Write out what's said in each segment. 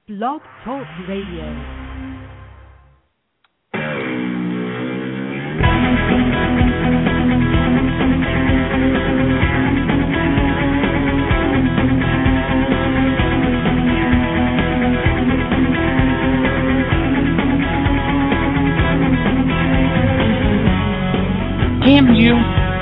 Blog Talk Radio. Damn you.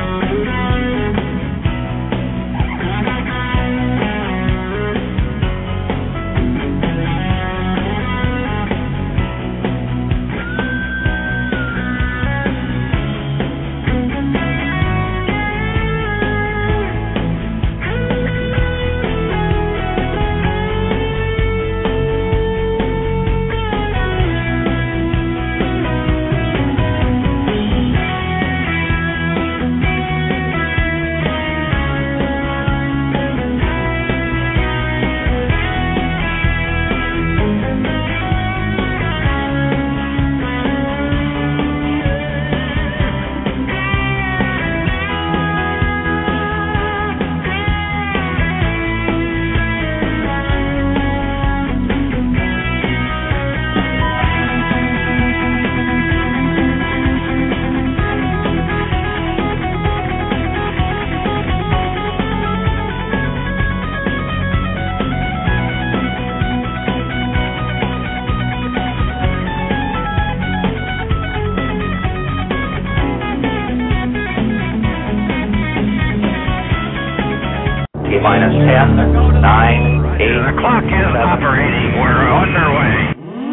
Minus 10, 9, 8. The clock is operating. We're underway.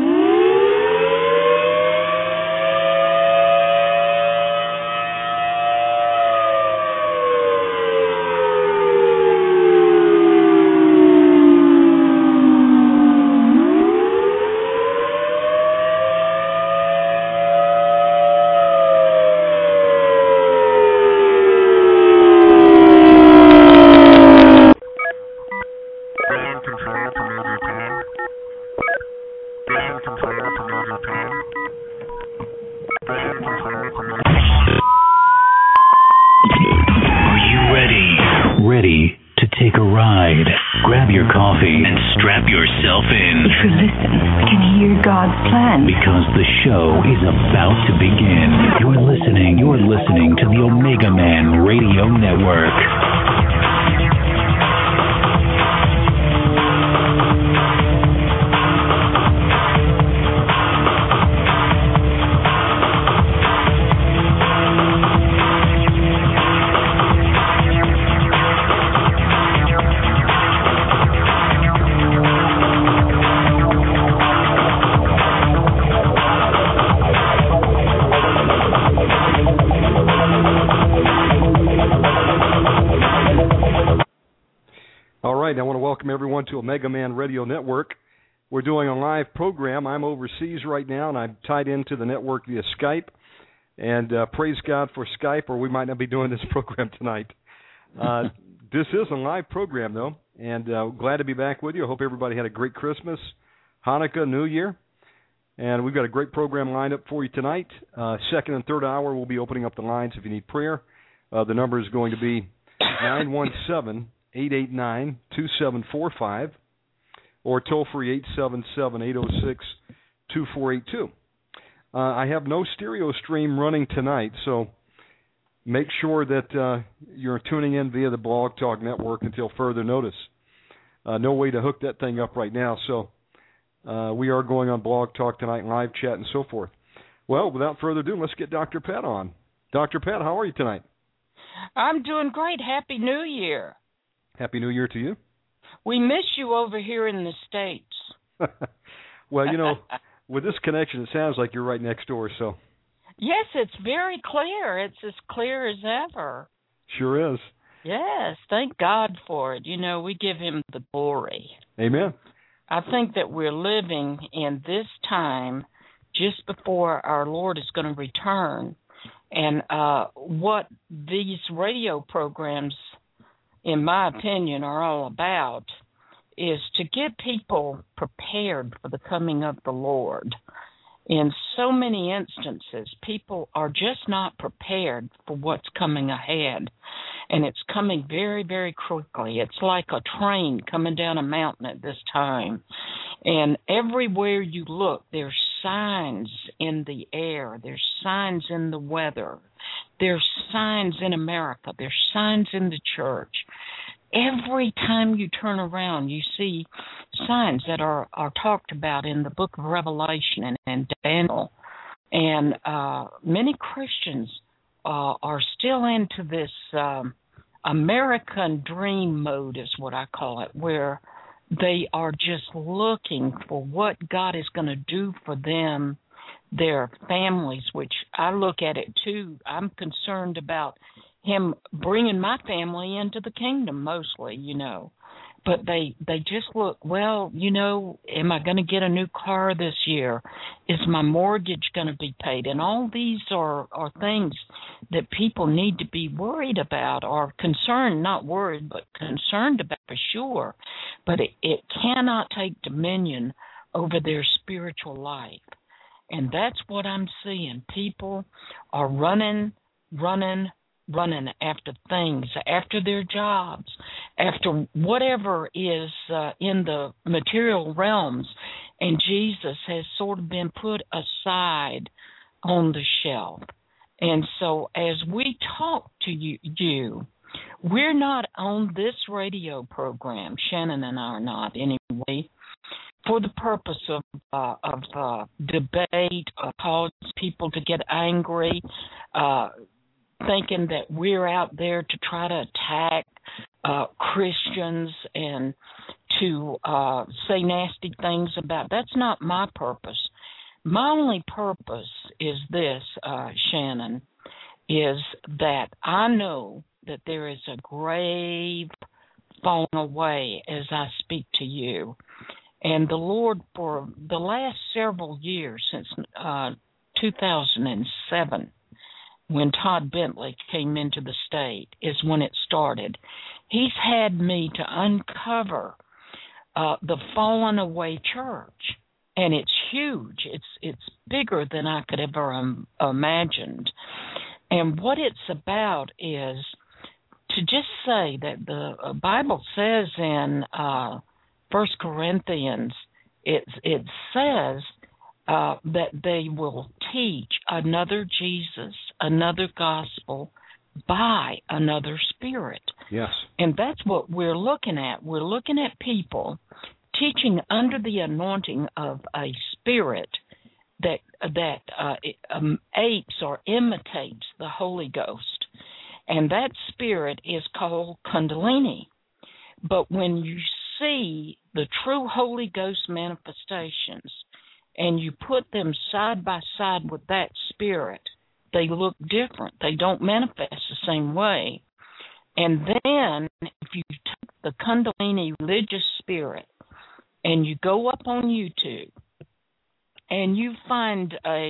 To Omega Man Radio Network. We're doing a live program. I'm overseas right now, and I'm tied into the network via Skype. And praise God for Skype, or we might not be doing this program tonight. This is a live program, though, and glad to be back with you. I hope everybody had a great Christmas, Hanukkah, New Year. And we've got a great program lined up for you tonight. Second and third hour, we'll be opening up the lines if you need prayer. The number is going to be 917-889-2745 or toll-free 877-806-2482. I have no stereo stream running tonight, so make sure that you're tuning in via the Blog Talk Network until further notice. No way to hook that thing up right now, so we are going on Blog Talk tonight, live chat, and so forth. Well, without further ado, let's get Dr. Pat on. Dr. Pat, how are you tonight? I'm doing great. Happy New Year. Happy New Year to you. We miss you over here in the States. Well, you know, with this connection, it sounds like you're right next door, so. Yes, it's very clear. It's as clear as ever. Sure is. Yes, thank God for it. You know, we give him the glory. Amen. I think that we're living in this time just before our Lord is going to return. And what these radio programs, in my opinion, are all about is to get people prepared for the coming of the Lord. in so many instances, people are just not prepared for what's coming ahead. And it's coming very, very quickly. It's like a train coming down a mountain at this time. And everywhere you look, there's signs in the air. There's signs in the weather. There's signs in America. There's signs in the church. Every time you turn around, you see signs that are talked about in the book of Revelation and Daniel. And many Christians are still into this American dream mode, is what I call it, where they are just looking for what God is going to do for them, their families, which I look at it too. I'm concerned about Him bringing my family into the kingdom mostly, But they just look, well, am I going to get a new car this year? Is my mortgage going to be paid? And all these are things that people need to be worried about, or concerned, not worried, but concerned about for sure. But it cannot take dominion over their spiritual life. And that's what I'm seeing. People are running after things, after their jobs, after whatever is in the material realms, and Jesus has sort of been put aside on the shelf. And so as we talk to you, we're not on this radio program, Shannon and I are not anyway, for the purpose of debate, cause people to get angry, thinking that we're out there to try to attack Christians and to say nasty things about. That's not my purpose. My only purpose is this, Shannon, is that I know that there is a grave falling away as I speak to you. And the Lord, for the last several years, since 2007, when Todd Bentley came into the state, is when it started. He's had me to uncover the fallen away church, and it's huge. It's bigger than I could ever imagined. And what it's about is to just say that the Bible says in 1 Corinthians, it says that they will teach another Jesus, another gospel, by another spirit. Yes. And that's what we're looking at. We're looking at people teaching under the anointing of a spirit that apes or imitates the Holy Ghost. And that spirit is called Kundalini. But when you see the true Holy Ghost manifestations and you put them side by side with that spirit, they look different. They don't manifest the same way. And then if you take the Kundalini religious spirit and you go up on YouTube and you find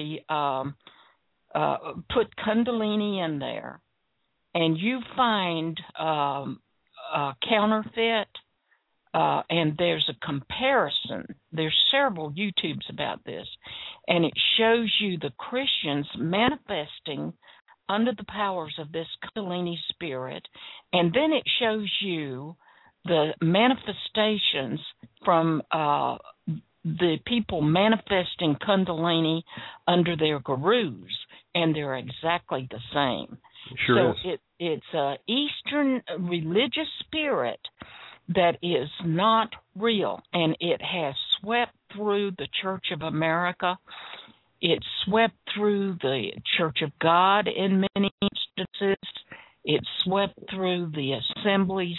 put Kundalini in there, and you find counterfeit, and there's a comparison. There's several YouTubes about this, and it shows you the Christians manifesting under the powers of this Kundalini spirit, and then it shows you the manifestations from the people manifesting Kundalini under their gurus, and they're exactly the same. Sure so is. It's an Eastern religious spirit that is not real, and it has swept through the Church of America. It swept through the Church of God in many instances. It swept through the assemblies,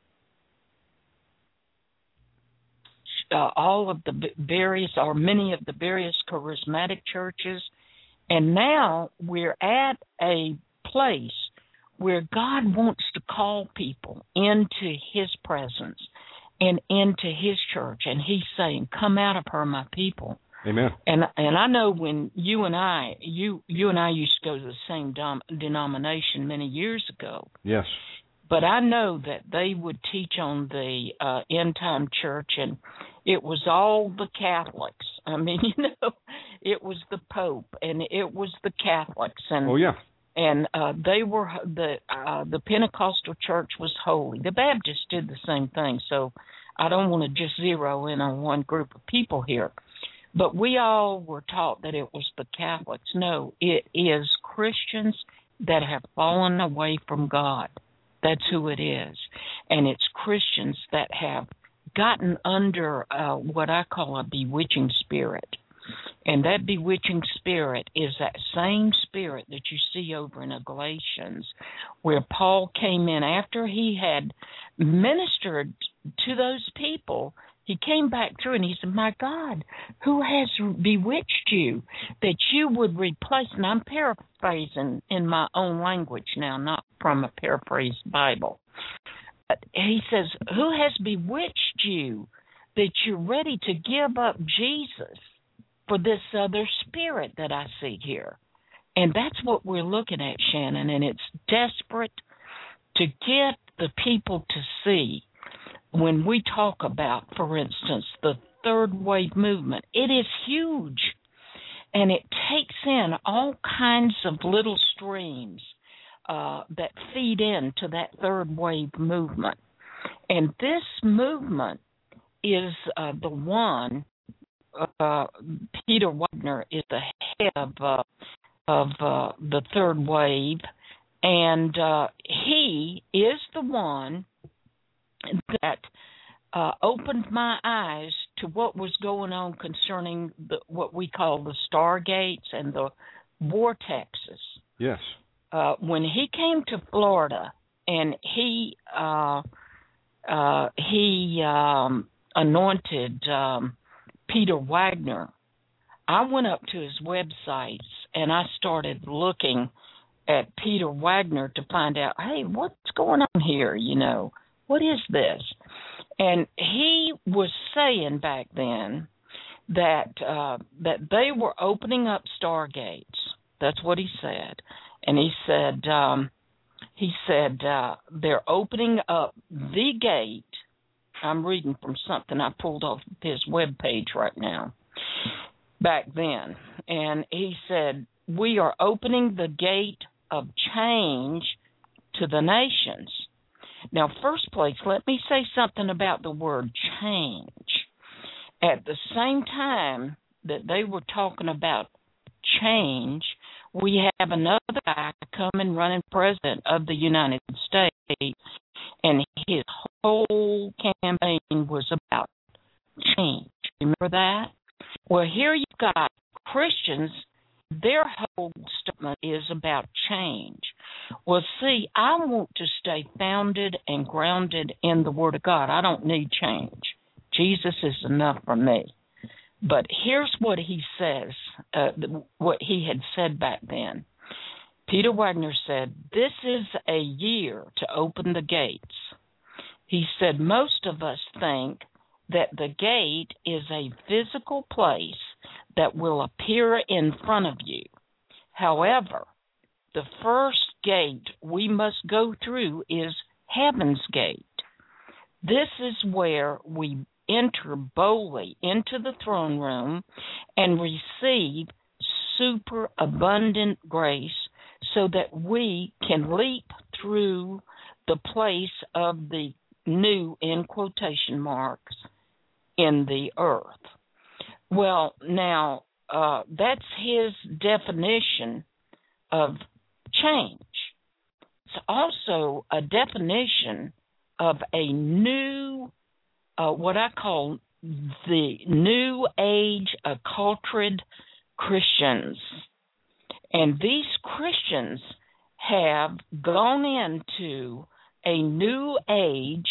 all of the various, or many of the various charismatic churches. And now we're at a place where God wants to call people into His presence and into His church. And He's saying, come out of her, my people. Amen. And I know when you and I used to go to the same denomination many years ago. Yes. But I know that they would teach on the end time church, and it was all the Catholics. I mean, it was the Pope, and it was the Catholics, and and they were the Pentecostal church was holy. The Baptists did the same thing, so I don't want to just zero in on one group of people here. But we all were taught that it was the Catholics. No, it is Christians that have fallen away from God. That's who it is. And it's Christians that have gotten under what I call a bewitching spirit. And that bewitching spirit is that same spirit that you see over in Galatians, where Paul came in after he had ministered to those people. He came back through and he said, my God, who has bewitched you that you would replace, and I'm paraphrasing in my own language now, not from a paraphrased Bible. But he says, who has bewitched you that you're ready to give up Jesus for this other spirit that I see here? And that's what we're looking at, Shannon, and it's desperate to get the people to see. When we talk about, for instance, the third wave movement, it is huge, and it takes in all kinds of little streams that feed into that third wave movement. And this movement is the one, Peter Wagner is the head of the third wave, and he is the one that opened my eyes to what was going on concerning what we call the stargates and the vortexes. Yes. When he came to Florida and he anointed Peter Wagner, I went up to his websites and I started looking at Peter Wagner to find out, hey, what's going on here, you know? What is this? And he was saying back then that they were opening up stargates. That's what he said. And he said they're opening up the gate. I'm reading from something I pulled off his webpage right now. Back then, and he said we are opening the gate of change to the nations. Now, first place, let me say something about the word change. At the same time that they were talking about change, we have another guy coming running president of the United States, and his whole campaign was about change. Remember that? Well, here you've got Christians. Their whole statement is about change. Well, see, I want to stay founded and grounded in the Word of God. I don't need change. Jesus is enough for me. But here's what he says, what he had said back then. Peter Wagner said, this is a year to open the gates. He said, most of us think that the gate is a physical place that will appear in front of you. However, the first gate we must go through is Heaven's Gate. This is where we enter boldly into the throne room and receive superabundant grace so that we can leap through the place of the new, in quotation marks, in the earth. Well, now, that's his definition of change. It's also a definition of a new, what I call the New Age acculturated Christians. And these Christians have gone into a new age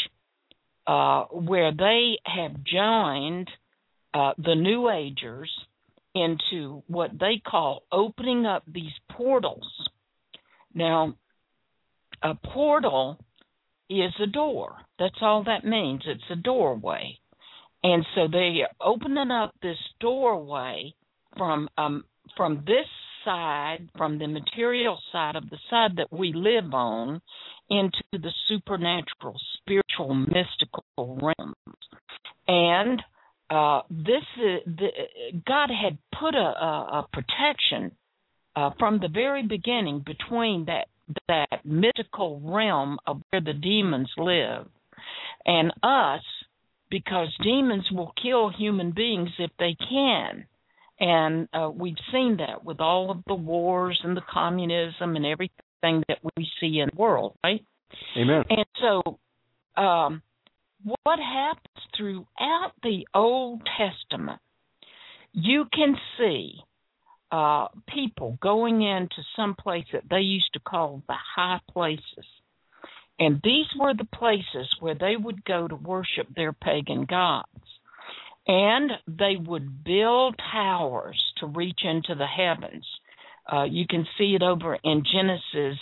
where they have joined the New Agers into what they call opening up these portals. Now, a portal is a door. That's all that means. It's a doorway. And so they are opening up this doorway from this side, from the material side of the side that we live on, into the supernatural, spiritual, mystical realms. And God had put a protection from the very beginning between that mythical realm of where the demons live and us, because demons will kill human beings if they can. And we've seen that with all of the wars and the communism and everything that we see in the world, right? Amen. And so what happens throughout the Old Testament, you can see people going into some place that they used to call the high places. And these were the places where they would go to worship their pagan gods. And they would build towers to reach into the heavens. You can see it over in Genesis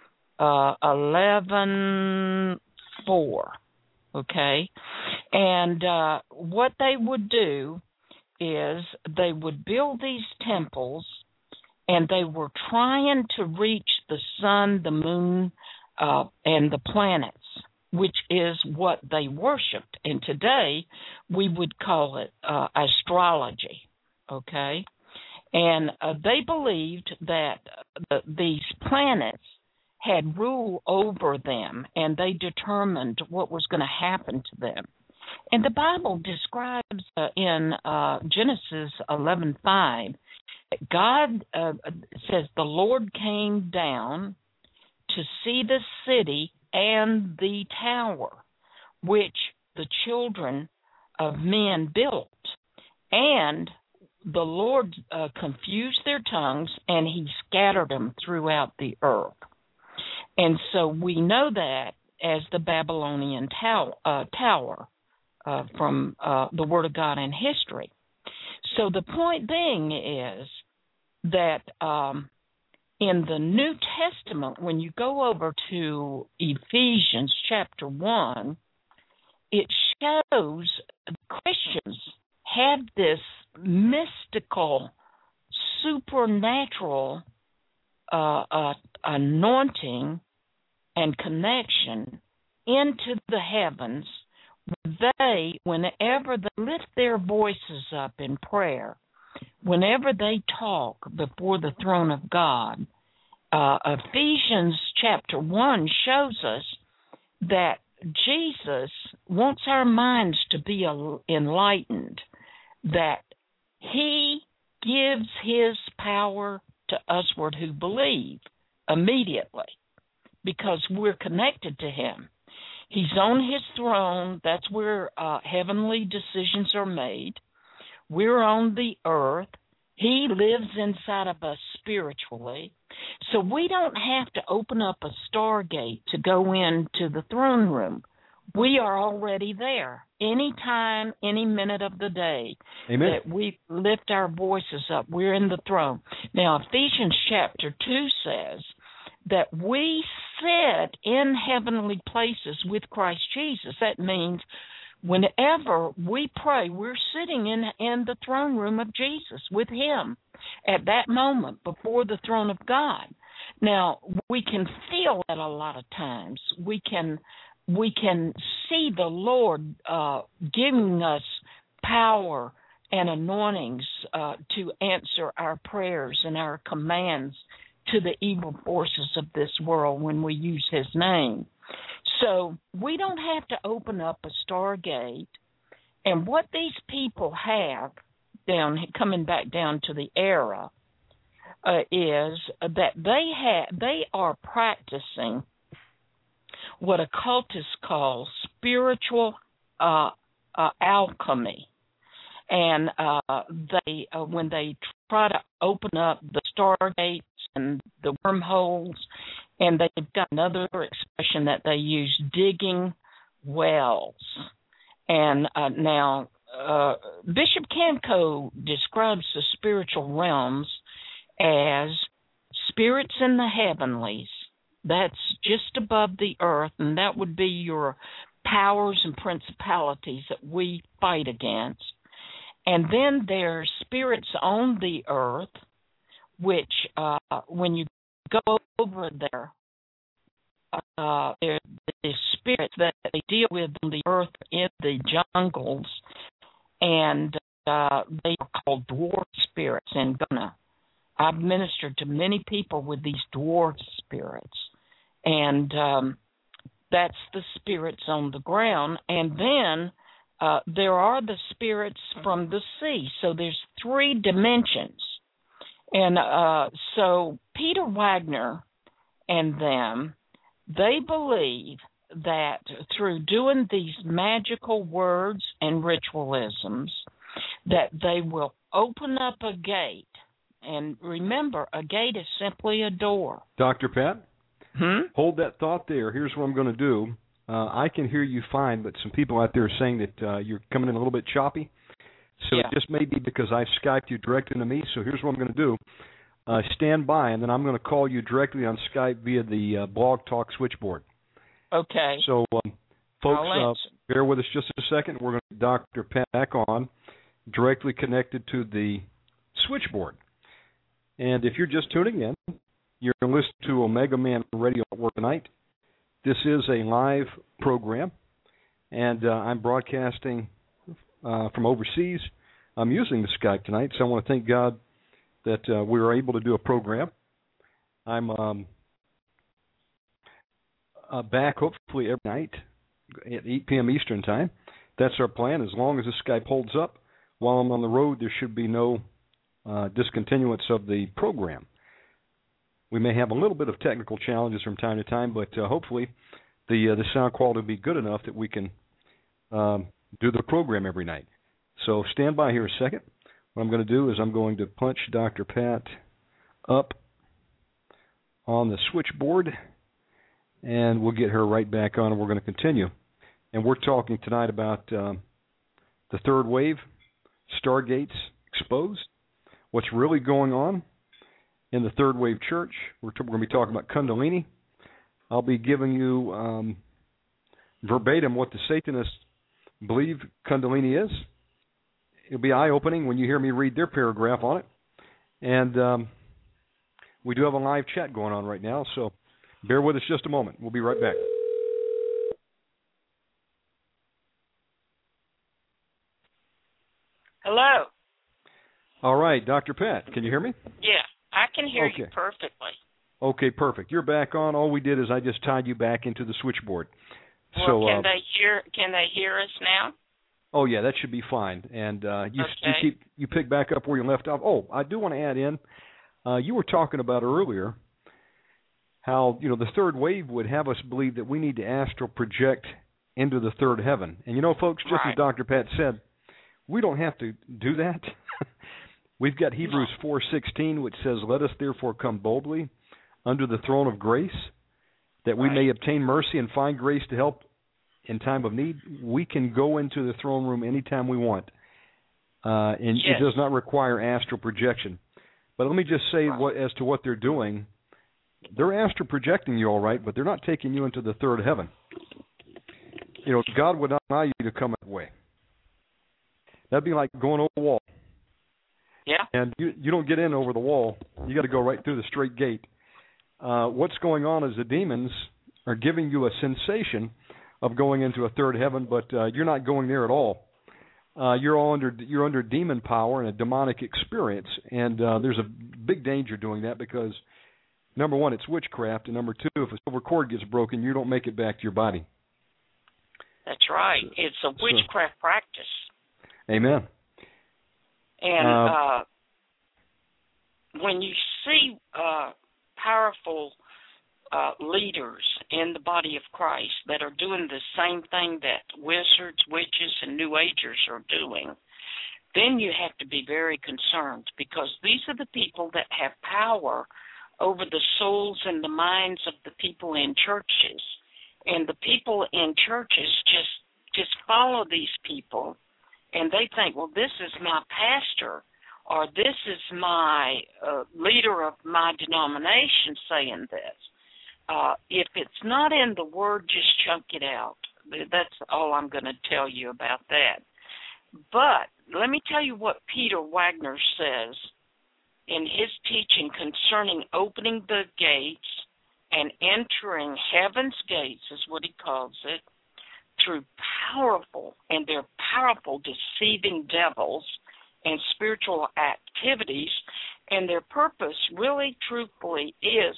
11:4. Okay? And what they would do is they would build these temples, and they were trying to reach the sun, the moon, and the planets, which is what they worshipped. And today we would call it astrology, okay? And they believed that these planets had rule over them, and they determined what was going to happen to them. And the Bible describes in Genesis 11:5, God says the Lord came down to see the city and the tower, which the children of men built. And the Lord confused their tongues, and he scattered them throughout the earth. And so we know that as the Babylonian tower from the Word of God in history. So the point being is that in the New Testament, when you go over to Ephesians chapter 1, it shows Christians have this mystical, supernatural anointing and connection into the heavens. Whenever they lift their voices up in prayer, whenever they talk before the throne of God, Ephesians chapter 1 shows us that Jesus wants our minds to be enlightened, that he gives his power to usward who believe immediately because we're connected to him. He's on his throne. That's where heavenly decisions are made. We're on the earth. He lives inside of us spiritually. So we don't have to open up a stargate to go into the throne room. We are already there. Any time, any minute of the day. Amen. That we lift our voices up, we're in the throne. Now, Ephesians chapter 2 says that we sit in heavenly places with Christ Jesus. That means whenever we pray, we're sitting in the throne room of Jesus with him at that moment before the throne of God. Now, we can feel that a lot of times. We can see the Lord giving us power and anointings to answer our prayers and our commands to the evil forces of this world when we use his name. So we don't have to open up a stargate. And what these people have, coming back down to the era, is that they are practicing what occultists call spiritual alchemy. And they when they try to open up the stargates and the wormholes, and they've got another expression that they use, digging wells. And now Bishop Camco describes the spiritual realms as spirits in the heavenlies. That's just above the earth, and that would be your powers and principalities that we fight against. And then there's spirits on the earth, which when you go over there, there's the spirits that they deal with on the earth in the jungles, and they are called dwarf spirits in Ghana. I've ministered to many people with these dwarf spirits, and that's the spirits on the ground. And then there are the spirits from the sea. So there's 3 dimensions. And so Peter Wagner and them, they believe that through doing these magical words and ritualisms, that they will open up a gate. And remember, a gate is simply a door. Dr. Pat, hold that thought there. Here's what I'm going to do. I can hear you fine, but some people out there are saying that you're coming in a little bit choppy. So it just may be because I've Skyped you directly to me. So here's what I'm going to do. Stand by, and then I'm going to call you directly on Skype via the Blog Talk switchboard. Okay. So, folks, bear with us just a second. We're going to get Dr. Pat back on, directly connected to the switchboard. And if you're just tuning in, you're going to listen to Omega Man Radio Network tonight. This is a live program, and I'm broadcasting from overseas. I'm using the Skype tonight, so I want to thank God that we were able to do a program. I'm back hopefully every night at 8 p.m. Eastern Time. That's our plan. As long as the Skype holds up while I'm on the road, there should be no discontinuance of the program. We may have a little bit of technical challenges from time to time, but hopefully the sound quality will be good enough that we can do the program every night. So stand by here a second. What I'm going to do is I'm going to punch Dr. Pat up on the switchboard, and we'll get her right back on, and we're going to continue. And we're talking tonight about the third wave, Stargates exposed, what's really going on in the third wave church. We're going to be talking about Kundalini. I'll be giving you verbatim what the Satanists believe Kundalini is. It'll be eye-opening when you hear me read their paragraph on it. And we do have a live chat going on right now, so bear with us just a moment. We'll be right back. Hello. All right, Dr. Pat, can you hear me? Yeah, I can hear you perfectly. Okay, perfect. You're back on. All we did is I just tied you back into the switchboard. Well, so, can they hear us now? Oh yeah, that should be fine. And you pick back up where you left off. Oh, I do want to add in. You were talking about earlier how the third wave would have us believe that we need to astral project into the third heaven. And folks, just as Dr. Pat said, we don't have to do that. We've got Hebrews 4:16, which says, "Let us therefore come boldly under the throne of grace, that we may obtain mercy and find grace to help in time of need." We can go into the throne room anytime we want, and it does not require astral projection. But let me just say as to what they're doing. They're astral projecting you all right, but they're not taking you into the third heaven. God would not allow you to come that way. That'd be like going over the wall. Yeah. And you don't get in over the wall. You got to go right through the straight gate. What's going on is the demons are giving you a sensation of going into a third heaven, but you're not going there at all. You're under demon power and a demonic experience, and there's a big danger doing that because, number one, it's witchcraft, and number two, if a silver cord gets broken, you don't make it back to your body. That's right. It's a witchcraft practice. Amen. And when you see powerful leaders in the body of Christ that are doing the same thing that wizards, witches, and New Agers are doing, then you have to be very concerned because these are the people that have power over the souls and the minds of the people in churches. And the people in churches just follow these people, and they think, well, this is my pastor, or this is my leader of my denomination saying this. If it's not in the Word, just chunk it out. That's all I'm going to tell you about that. But let me tell you what Peter Wagner says in his teaching concerning opening the gates and entering heaven's gates, is what he calls it, through powerful deceiving devils and spiritual activities, and their purpose really, truthfully, is,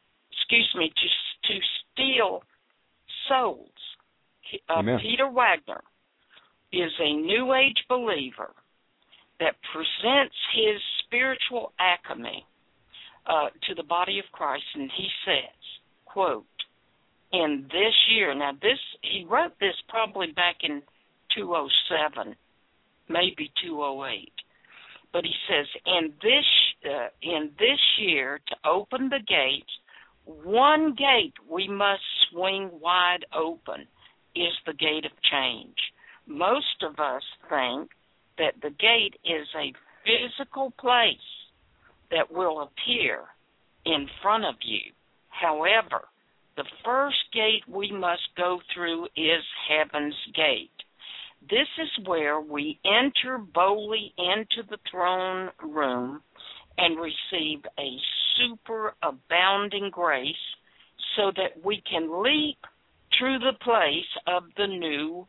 to steal souls. Peter Wagner is a New Age believer that presents his spiritual alchemy to the body of Christ, and he says, quote, in this year, now he wrote this probably back in 2007, maybe 2008, but he says, in this year, to open the gates, one gate we must swing wide open is the gate of change. Most of us think that the gate is a physical place that will appear in front of you. However, the first gate we must go through is Heaven's gate. This is where we enter boldly into the throne room and receive a superabounding grace so that we can leap through the place of the new,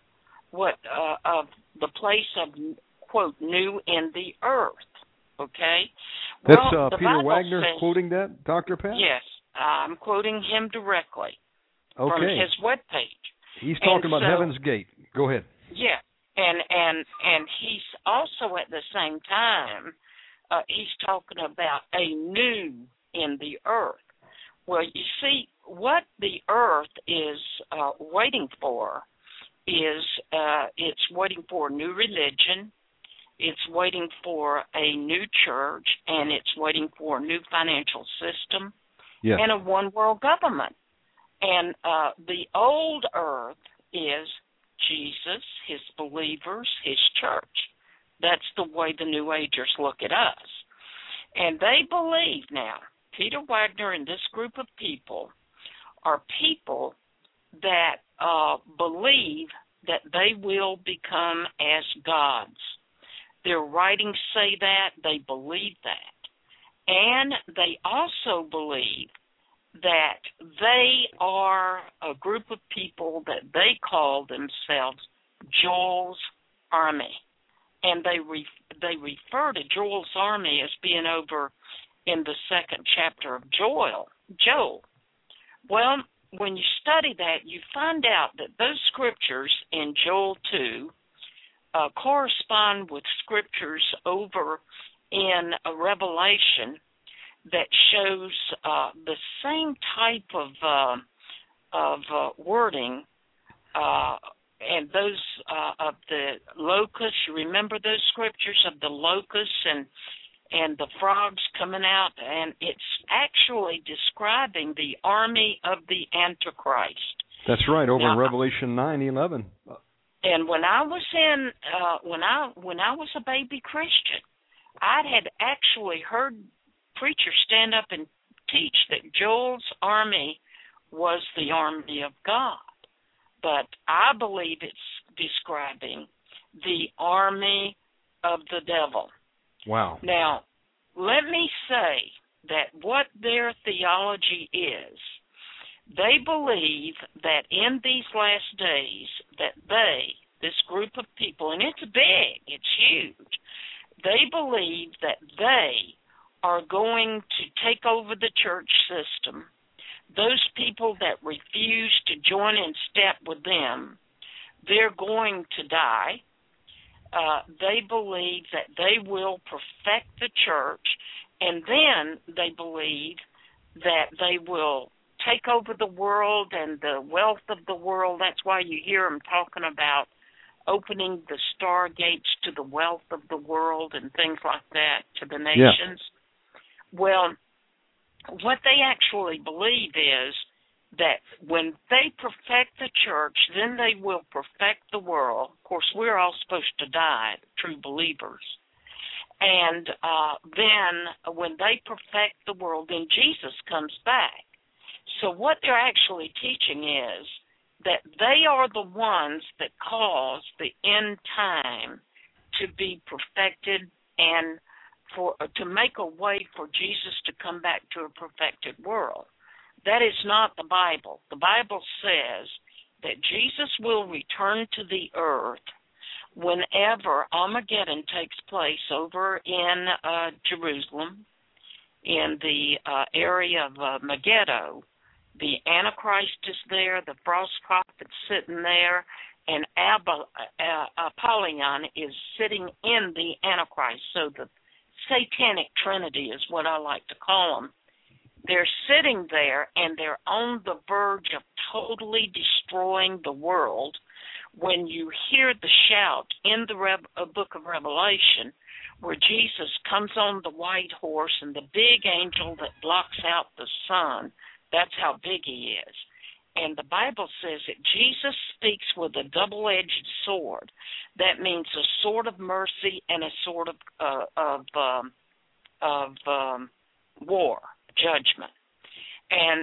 quote, new in the earth. Okay? That's well, Peter Bible Wagner says, quoting that, Dr. Pat? Yes, I'm quoting him directly from his webpage. He's talking about Heaven's Gate. Go ahead. Yeah, and he's also at the same time, he's talking about a new in the earth. Well, you see, what the earth is waiting for is it's waiting for a new religion, it's waiting for a new church, and it's waiting for a new financial system, and a one-world government. And the old earth is Jesus, his believers, his church. That's the way the New Agers look at us. And they believe now, Peter Wagner and this group of people are people that believe that they will become as gods. Their writings say that, they believe that. And they also believe that they are a group of people that they call themselves Joel's Army. And they refer to Joel's Army as being over in the second chapter of Joel. Well, when you study that, you find out that those scriptures in Joel 2 correspond with scriptures over in a Revelation that shows the same type of wording, and those of the locusts. You remember those scriptures of the locusts and the frogs coming out, and it's actually describing the army of the Antichrist. That's right, over in Revelation 9:11. And when I was when I was a baby Christian, I had actually heard preachers stand up and teach that Joel's army was the army of God. But I believe it's describing the army of the devil. Wow. Now, let me say that what their theology is, they believe that in these last days that this group of people, and it's big, it's huge, they believe that they are going to take over the church system. Those people that refuse to join in step with them, they're going to die. They believe that they will perfect the church, and then they believe that they will take over the world and the wealth of the world. That's why you hear them talking about opening the stargates to the wealth of the world and things like that to the nations. Yeah. Well, what they actually believe is that when they perfect the church, then they will perfect the world. Of course, we're all supposed to die, true believers. And then when they perfect the world, then Jesus comes back. So what they're actually teaching is that they are the ones that cause the end time to be perfected and to make a way for Jesus to come back to a perfected world. That is not the Bible. The Bible says that Jesus will return to the earth whenever Armageddon takes place over in Jerusalem, in the area of Megiddo. The Antichrist is there, the false prophet's sitting there, and Apollyon is sitting in the Antichrist. So the Satanic Trinity is what I like to call them. They're sitting there, and they're on the verge of totally destroying the world when you hear the shout in the book of Revelation where Jesus comes on the white horse and the big angel that blocks out the sun. That's how big he is. And the Bible says that Jesus speaks with a double-edged sword. That means a sword of mercy and a sword of war, judgment. And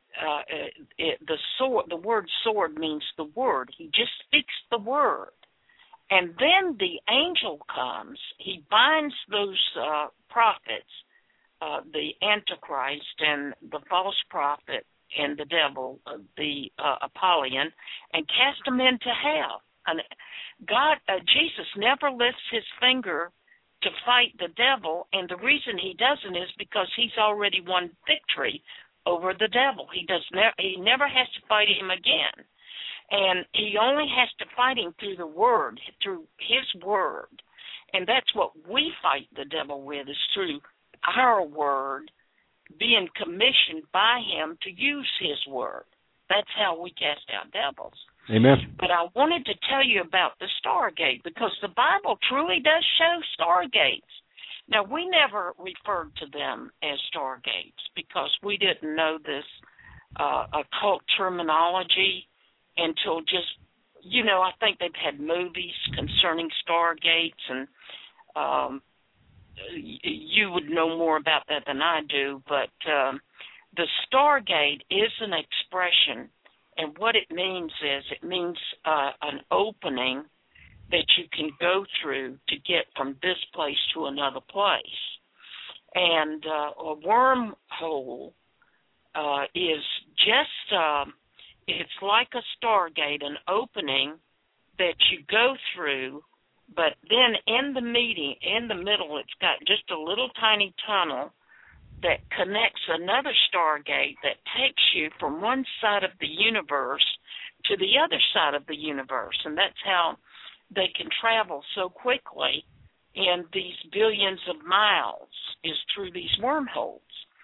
the word sword means the word. He just speaks the word. And then the angel comes. He binds those prophets, the Antichrist and the false prophet and the devil, the Apollyon, and cast them into hell. And Jesus never lifts his finger to fight the devil, and the reason he doesn't is because he's already won victory over the devil. He never has to fight him again. And he only has to fight him through the word, through his word. And that's what we fight the devil with, is through our word, being commissioned by him to use his word. That's how we cast out devils. Amen. But I wanted to tell you about the Stargate, because the Bible truly does show Stargates. Now, we never referred to them as Stargates because we didn't know this occult terminology until just, I think they've had movies concerning Stargates, and you would know more about that than I do, but the Stargate is an expression, and what it means is an opening that you can go through to get from this place to another place. And a wormhole is just, it's like a Stargate, an opening that you go through, but then in the middle, it's got just a little tiny tunnel that connects another Stargate that takes you from one side of the universe to the other side of the universe. And that's how they can travel so quickly in these billions of miles, is through these wormholes.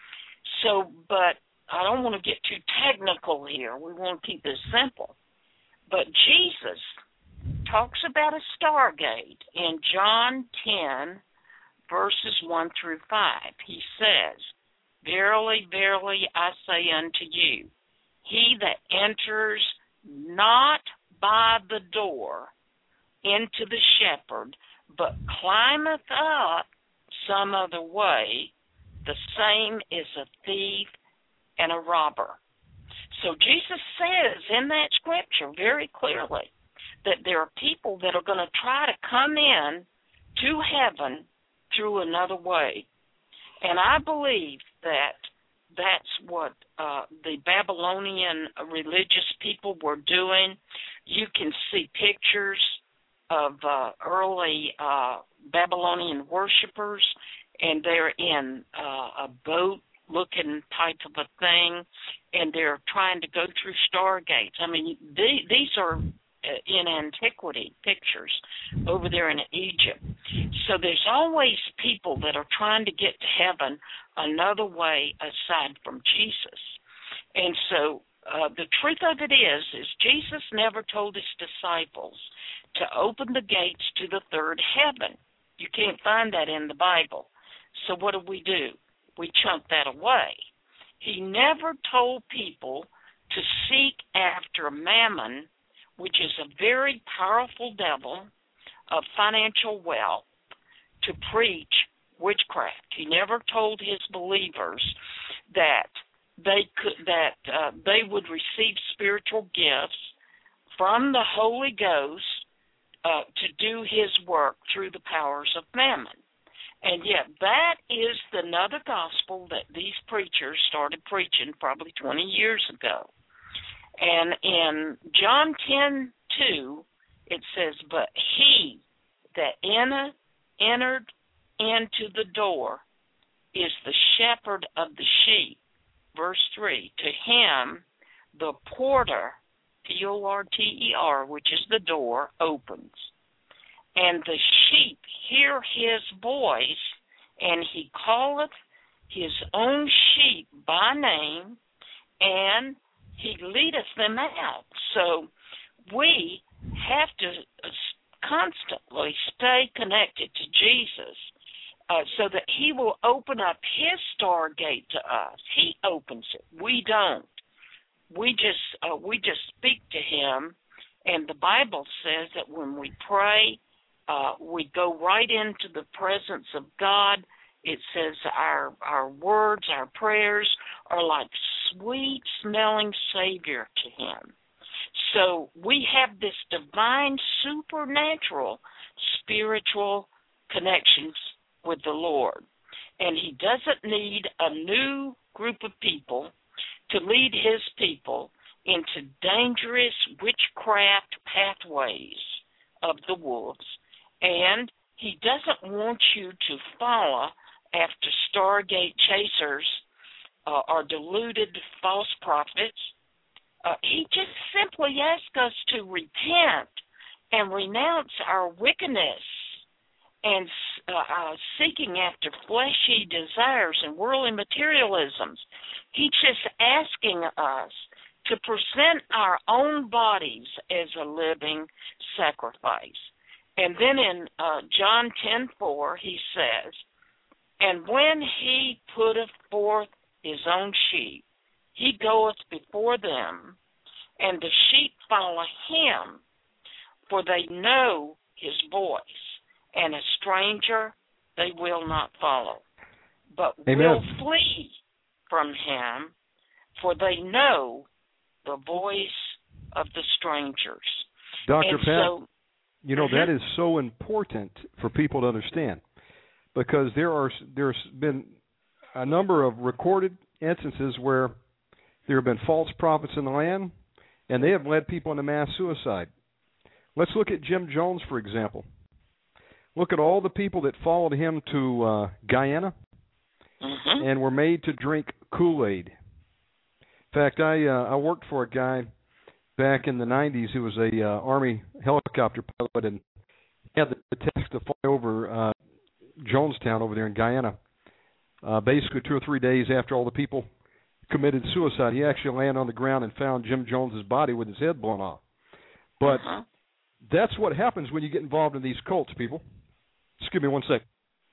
So, but I don't want to get too technical here. We want to keep this simple. But Jesus talks about a Stargate in John 10, verses 1 through 5. He says, "Verily, verily, I say unto you, he that enters not by the door into the shepherd, but climbeth up some other way, the same is a thief and a robber." So Jesus says in that scripture very clearly that there are people that are going to try to come in to heaven through another way. And I believe that that's what the Babylonian religious people were doing. You can see pictures of early Babylonian worshipers, and they're in a boat-looking type of a thing, and they're trying to go through stargates. I mean, these are in antiquity pictures over there in Egypt. So there's always people that are trying to get to heaven another way aside from Jesus. And so the truth of it is Jesus never told his disciples to open the gates to the third heaven. You can't find that in the Bible. So what do? We chunk that away. He never told people to seek after mammon, which is a very powerful devil of financial wealth, to preach witchcraft. He never told his believers that they would receive spiritual gifts from the Holy Ghost to do his work through the powers of mammon. And yet that is another gospel that these preachers started preaching probably 20 years ago. And in John 10:2, it says, "But he that entered into the door is the shepherd of the sheep." Verse 3, "To him the porter," P-O-R-T-E-R, which is the door, "opens. And the sheep hear his voice, and he calleth his own sheep by name, and he leadeth them out." So we have to constantly stay connected to Jesus so that he will open up his stargate to us. He opens it. We don't. We just speak to him, and the Bible says that when we pray, we go right into the presence of God. It says our words, our prayers are like sweet-smelling Savior to him. So we have this divine, supernatural, spiritual connections with the Lord. And he doesn't need a new group of people to lead his people into dangerous witchcraft pathways of the wolves. And he doesn't want you to follow after Stargate chasers or deluded false prophets. He just simply asks us to repent and renounce our wickedness and seeking after fleshy desires and worldly materialisms. He's just asking us to present our own bodies as a living sacrifice. And then in John 10:4, he says, "And when he putteth forth his own sheep, he goeth before them, and the sheep follow him, for they know his voice, and a stranger they will not follow, but will flee from him, for they know the voice of the strangers." Dr. Pat, that is so important for people to understand, because there's been a number of recorded instances where there have been false prophets in the land, and they have led people into mass suicide. Let's look at Jim Jones, for example. Look at all the people that followed him to Guyana and were made to drink Kool-Aid. In fact, I worked for a guy back in the 90s who was a Army helicopter pilot, and he had the task to fly over Jonestown over there in Guyana. Basically 2 or 3 days after all the people committed suicide, he actually landed on the ground and found Jim Jones's body with his head blown off. But that's what happens when you get involved in these cults, people. Just give me 1 sec.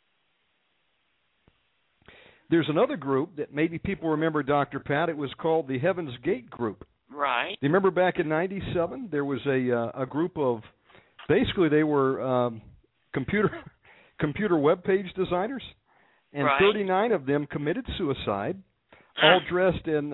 There's another group that maybe people remember, Dr. Pat. It was called the Heaven's Gate Group. Right. Do you remember back in '97, there was a group of, basically they were computer web page designers, and 39 of them committed suicide, all dressed in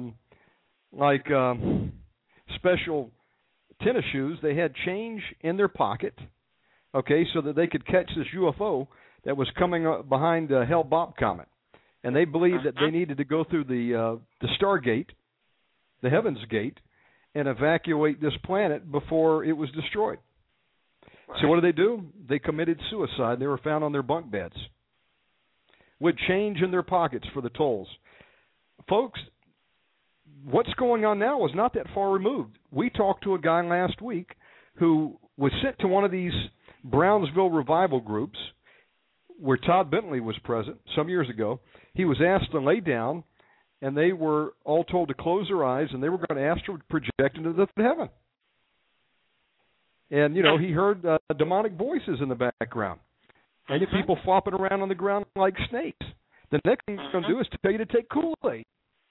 special tennis shoes. They had change in their pocket, so that they could catch this UFO that was coming up behind the Hale-Bopp comet. And they believed that they needed to go through the Stargate, the Heaven's Gate, and evacuate this planet before it was destroyed. Right. So what do? They committed suicide. They were found on their bunk beds with change in their pockets for the tolls. Folks, what's going on now is not that far removed. We talked to a guy last week who was sent to one of these Brownsville revival groups where Todd Bentley was present some years ago. He was asked to lay down, and they were all told to close their eyes, and they were going to astral project into the heaven. And, he heard demonic voices in the background. And people flopping around on the ground like snakes. The next thing he's going to do is tell you to take Kool-Aid.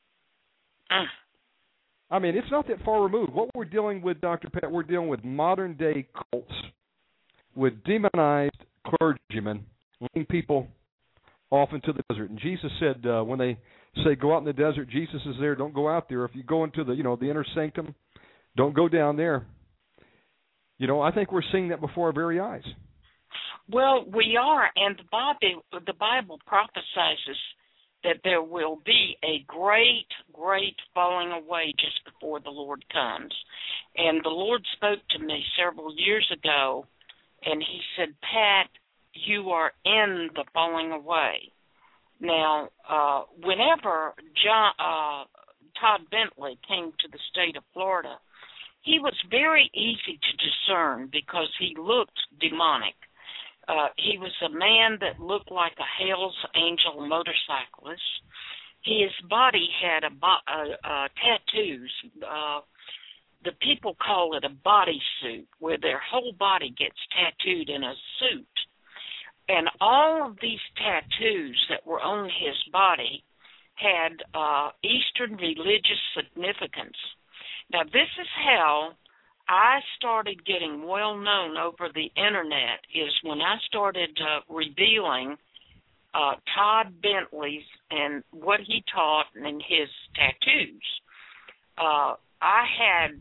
I mean, it's not that far removed. What we're dealing with, Dr. Pat, we're dealing with modern-day cults with demonized clergymen leading people off into the desert. And Jesus said, when they say go out in the desert, Jesus is there. Don't go out there. If you go into the inner sanctum, don't go down there. I think we're seeing that before our very eyes. Well, we are, and the Bible prophesies that there will be a great, great falling away just before the Lord comes. And the Lord spoke to me several years ago, and he said, Pat, you are in the falling away. Now, whenever Todd Bentley came to the state of Florida, he was very easy to discern because he looked demonic. He was a man that looked like a Hell's Angel motorcyclist. His body had tattoos. The people call it a bodysuit, where their whole body gets tattooed in a suit. And all of these tattoos that were on his body had Eastern religious significance. Now, this is how I started getting well known over the Internet, is when I started revealing Todd Bentley's and what he taught and his tattoos. I had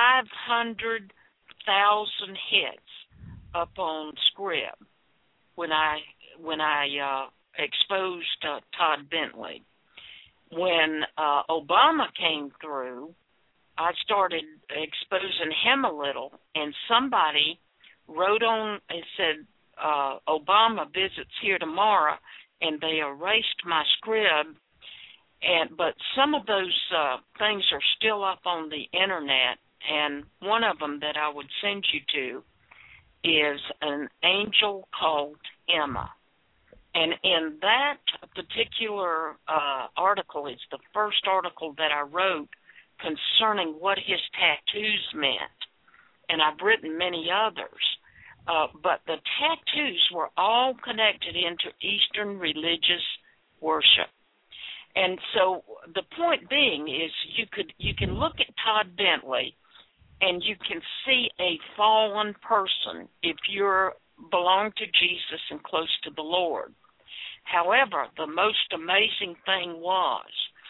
500,000 hits up on Scrib when I exposed Todd Bentley. When Obama came through, I started exposing him a little, and somebody wrote on and said, Obama visits here tomorrow, and they erased my Scrib. But some of those things are still up on the Internet, and one of them that I would send you to is an angel called Emma. And in that particular article, it's the first article that I wrote concerning what his tattoos meant. And I've written many others. But the tattoos were all connected into Eastern religious worship. And so the point being is you can look at Todd Bentley and you can see a fallen person if you belong to Jesus and close to the Lord. However, the most amazing thing was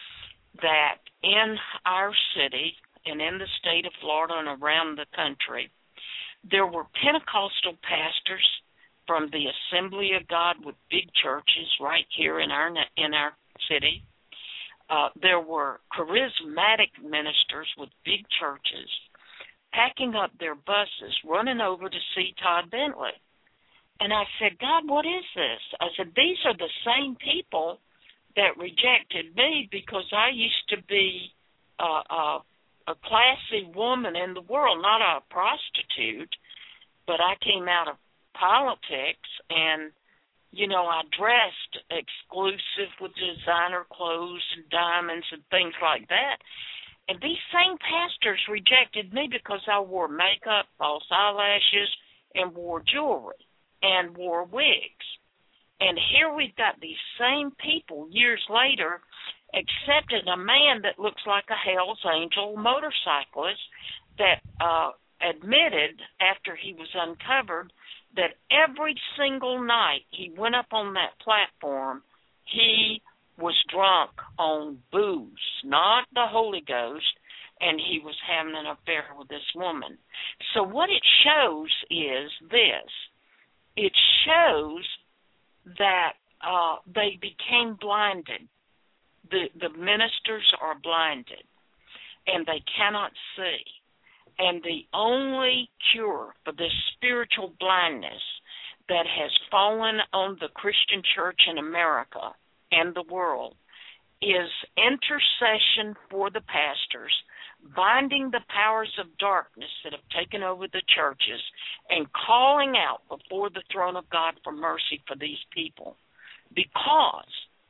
that in our city and in the state of Florida and around the country, there were Pentecostal pastors from the Assembly of God with big churches right here in our city. There were charismatic ministers with big churches packing up their buses, running over to see Todd Bentley. And I said, God, what is this? I said, these are the same people that rejected me because I used to be a classy woman in the world, not a prostitute, but I came out of politics and, I dressed exclusive with designer clothes and diamonds and things like that. And these same pastors rejected me because I wore makeup, false eyelashes, and wore jewelry and wore wigs. And here we've got these same people years later accepting a man that looks like a Hell's Angel motorcyclist that admitted after he was uncovered that every single night he went up on that platform, he was drunk on booze, not the Holy Ghost, and he was having an affair with this woman. So what it shows is this. It shows that they became blinded. The ministers are blinded, and they cannot see. And the only cure for this spiritual blindness that has fallen on the Christian church in America and the world is intercession for the pastors, binding the powers of darkness that have taken over the churches, and calling out before the throne of God for mercy for these people. Because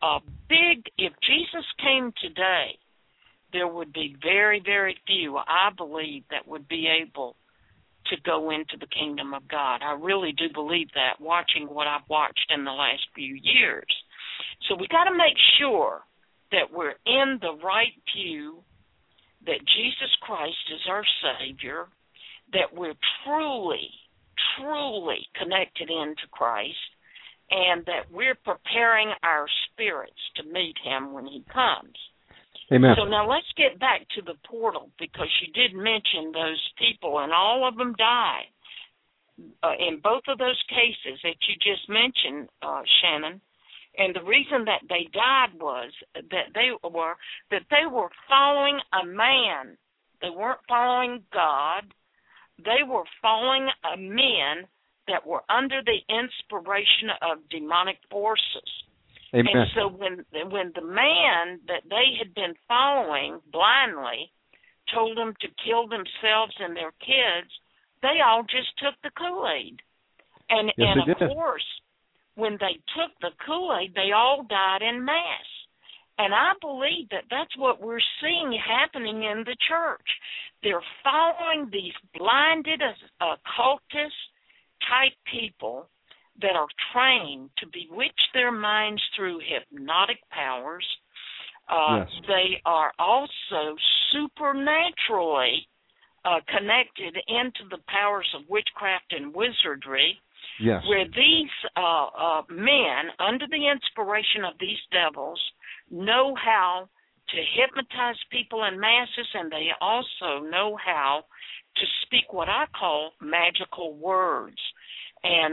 if Jesus came today, there would be very, very few, I believe, that would be able to go into the kingdom of God. I really do believe that, watching what I've watched in the last few years. So we got to make sure that we're in the right pew, that Jesus Christ is our Savior, that we're truly, truly connected into Christ, and that we're preparing our spirits to meet Him when He comes. Amen. So now let's get back to the portal, because you did mention those people, and all of them died. In both of those cases that you just mentioned, Shannon, And the reason that they died was that they were following a man. They weren't following God. They were following a men that were under the inspiration of demonic forces. Amen. And so when the man that they had been following blindly told them to kill themselves and their kids, they all just took the Kool-Aid. And of course, when they took the Kool-Aid, they all died en masse. And I believe that that's what we're seeing happening in the church. They're following these blinded occultist-type people that are trained to bewitch their minds through hypnotic powers. Yes. They are also supernaturally connected into the powers of witchcraft and wizardry. Yes. Where these men, under the inspiration of these devils, know how to hypnotize people in masses, and they also know how to speak what I call magical words and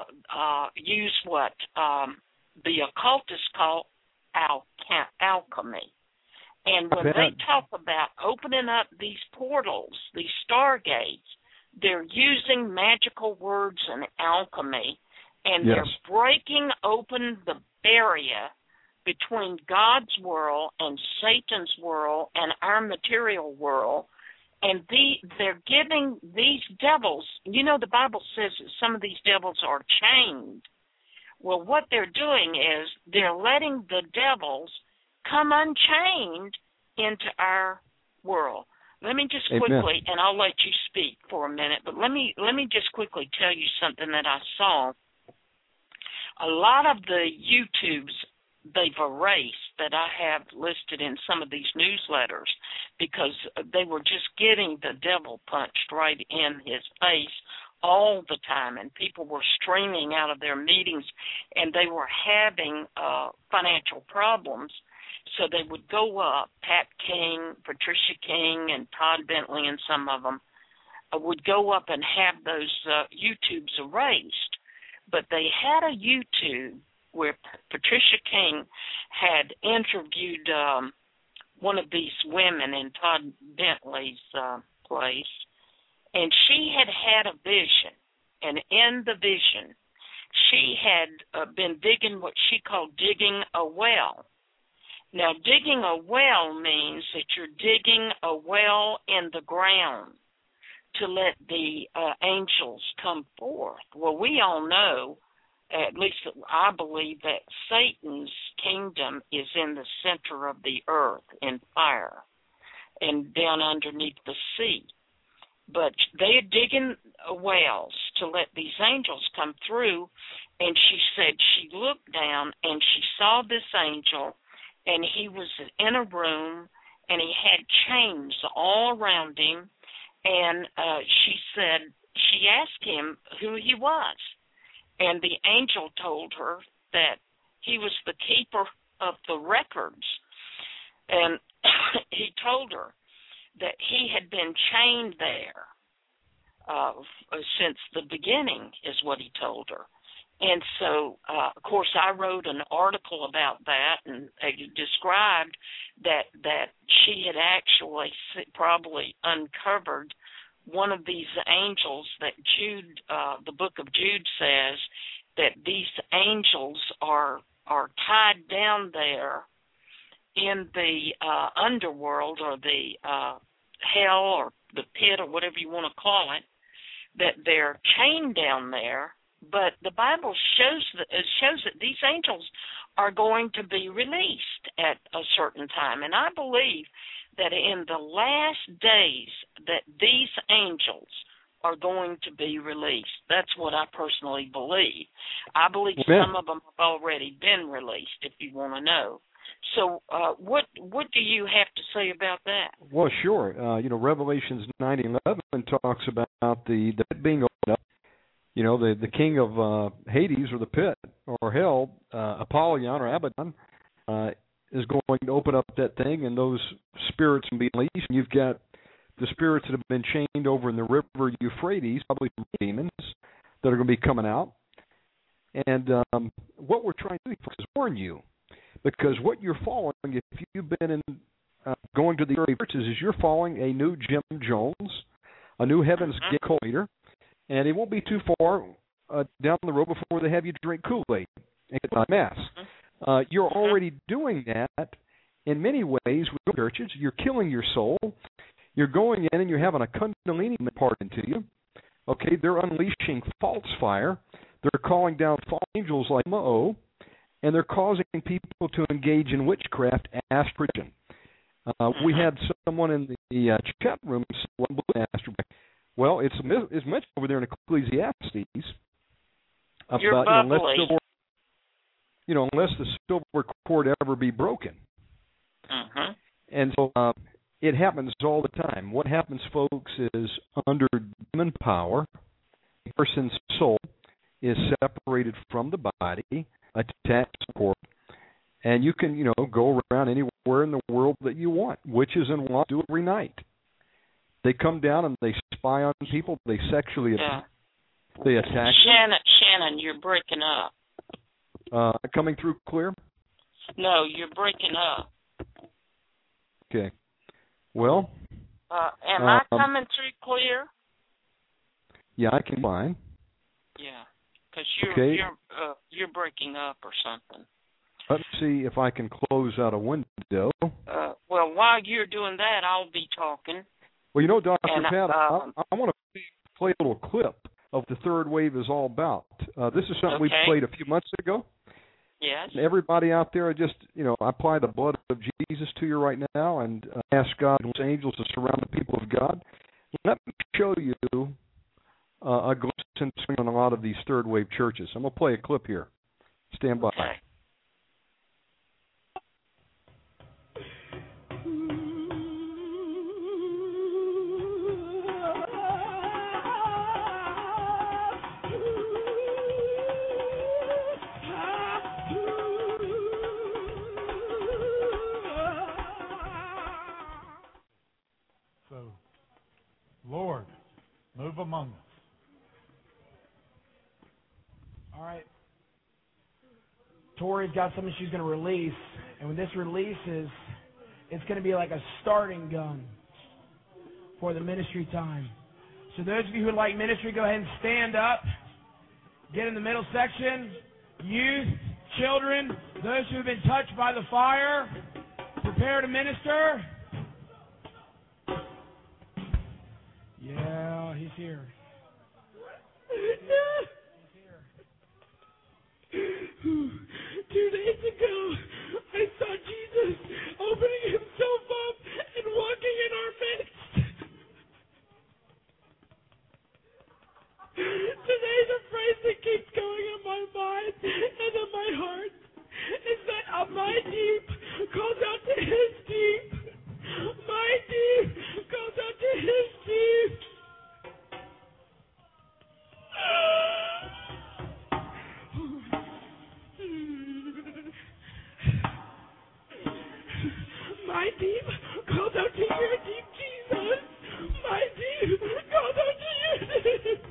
use what the occultists call alchemy. And when they talk about opening up these portals, these stargates, they're using magical words and alchemy, and yes. they're breaking open the barrier between God's world and Satan's world and our material world. And they're giving these devils, the Bible says that some of these devils are chained. Well, what they're doing is they're letting the devils come unchained into our world. Let me just quickly, and I'll let you speak for a minute, but let me just quickly tell you something that I saw. A lot of the YouTubes they've erased that I have listed in some of these newsletters because they were just getting the devil punched right in his face all the time, and people were streaming out of their meetings, and they were having financial problems. So they would go up, Pat King, Patricia King, and Todd Bentley, and some of them would go up and have those YouTubes erased. But they had a YouTube where Patricia King had interviewed one of these women in Todd Bentley's place, and she had a vision. And in the vision, she had been digging what she called digging a well. Now, digging a well means that you're digging a well in the ground to let the angels come forth. Well, we all know, at least I believe, that Satan's kingdom is in the center of the earth in fire and down underneath the sea. But they're digging wells to let these angels come through, and she said she looked down and she saw this angel, and he was in a room, and he had chains all around him, and she said, she asked him who he was, and the angel told her that he was the keeper of the records, and he told her that he had been chained there since the beginning, is what he told her. And so, of course, I wrote an article about that and described that she had actually probably uncovered one of these angels that Jude, the book of Jude says that these angels are tied down there in the underworld or the hell or the pit or whatever you want to call it, that they're chained down there. But the Bible shows that these angels are going to be released at a certain time. And I believe that in the last days that these angels are going to be released. That's what I personally believe. I believe some of them have already been released, if you want to know. So what do you have to say about that? Well, sure. Revelations 9:11 talks about the pit being opened up. The king of Hades or the pit or hell, Apollyon or Abaddon, is going to open up that thing, and those spirits will be released. And you've got the spirits that have been chained over in the river Euphrates, probably demons, that are going to be coming out. And what we're trying to do is warn you, because what you're following, if you've been in going to the early churches, is you're following a new Jim Jones, a new Heaven's Gate cult leader, and it won't be too far down the road before they have you drink Kool-Aid and get on Mass. You're already doing that in many ways with churches. You're killing your soul. You're going in and you're having a Kundalini part into you. Okay, they're unleashing false fire. They're calling down false angels like Ma'o, and they're causing people to engage in witchcraft as Christian. We had someone in the chat room say, well, it's mentioned over there in Ecclesiastes about unless the silver cord ever be broken. And so it happens all the time. What happens, folks, is under demon power, a person's soul is separated from the body, attached to support, and you can, go around anywhere in the world that you want. Witches and warlocks do it every night. They come down and they spy on people. They sexually they attack. Shannon, you're breaking up. Coming through clear? No, you're breaking up. Okay. Well. Am I coming through clear? Yeah, I can fine. Yeah, because you're breaking up or something. Let's see if I can close out a window. Well, while you're doing that, I'll be talking. Well, Dr. Pat, I want to play a little clip of the Third Wave is all about. This is something we played a few months ago. Yes. And everybody out there, just, I apply the blood of Jesus to you right now and ask God and His angels to surround the people of God. Let me show you a glimpse into a lot of these Third Wave churches. I'm going to play a clip here. Stand by. Okay. Lord, move among us. All right. Tori's got something she's going to release, and when this releases, it's going to be like a starting gun for the ministry time. So those of you who like ministry, go ahead and stand up. Get in the middle section. Youth, children, those who have been touched by the fire, prepare to minister. Yeah, he's here. He's here. 2 days ago, I saw Jesus opening himself up and walking in our midst. Today, the phrase that keeps going in my mind and in my heart is that my deep calls out to his deep. My deep goes out to his deep. My deep goes out to your deep, Jesus. My deep goes out to your deep.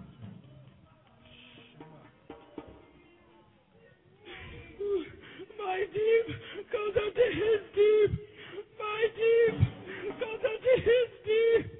My deep goes out to his deep. My deep goes out to his deep.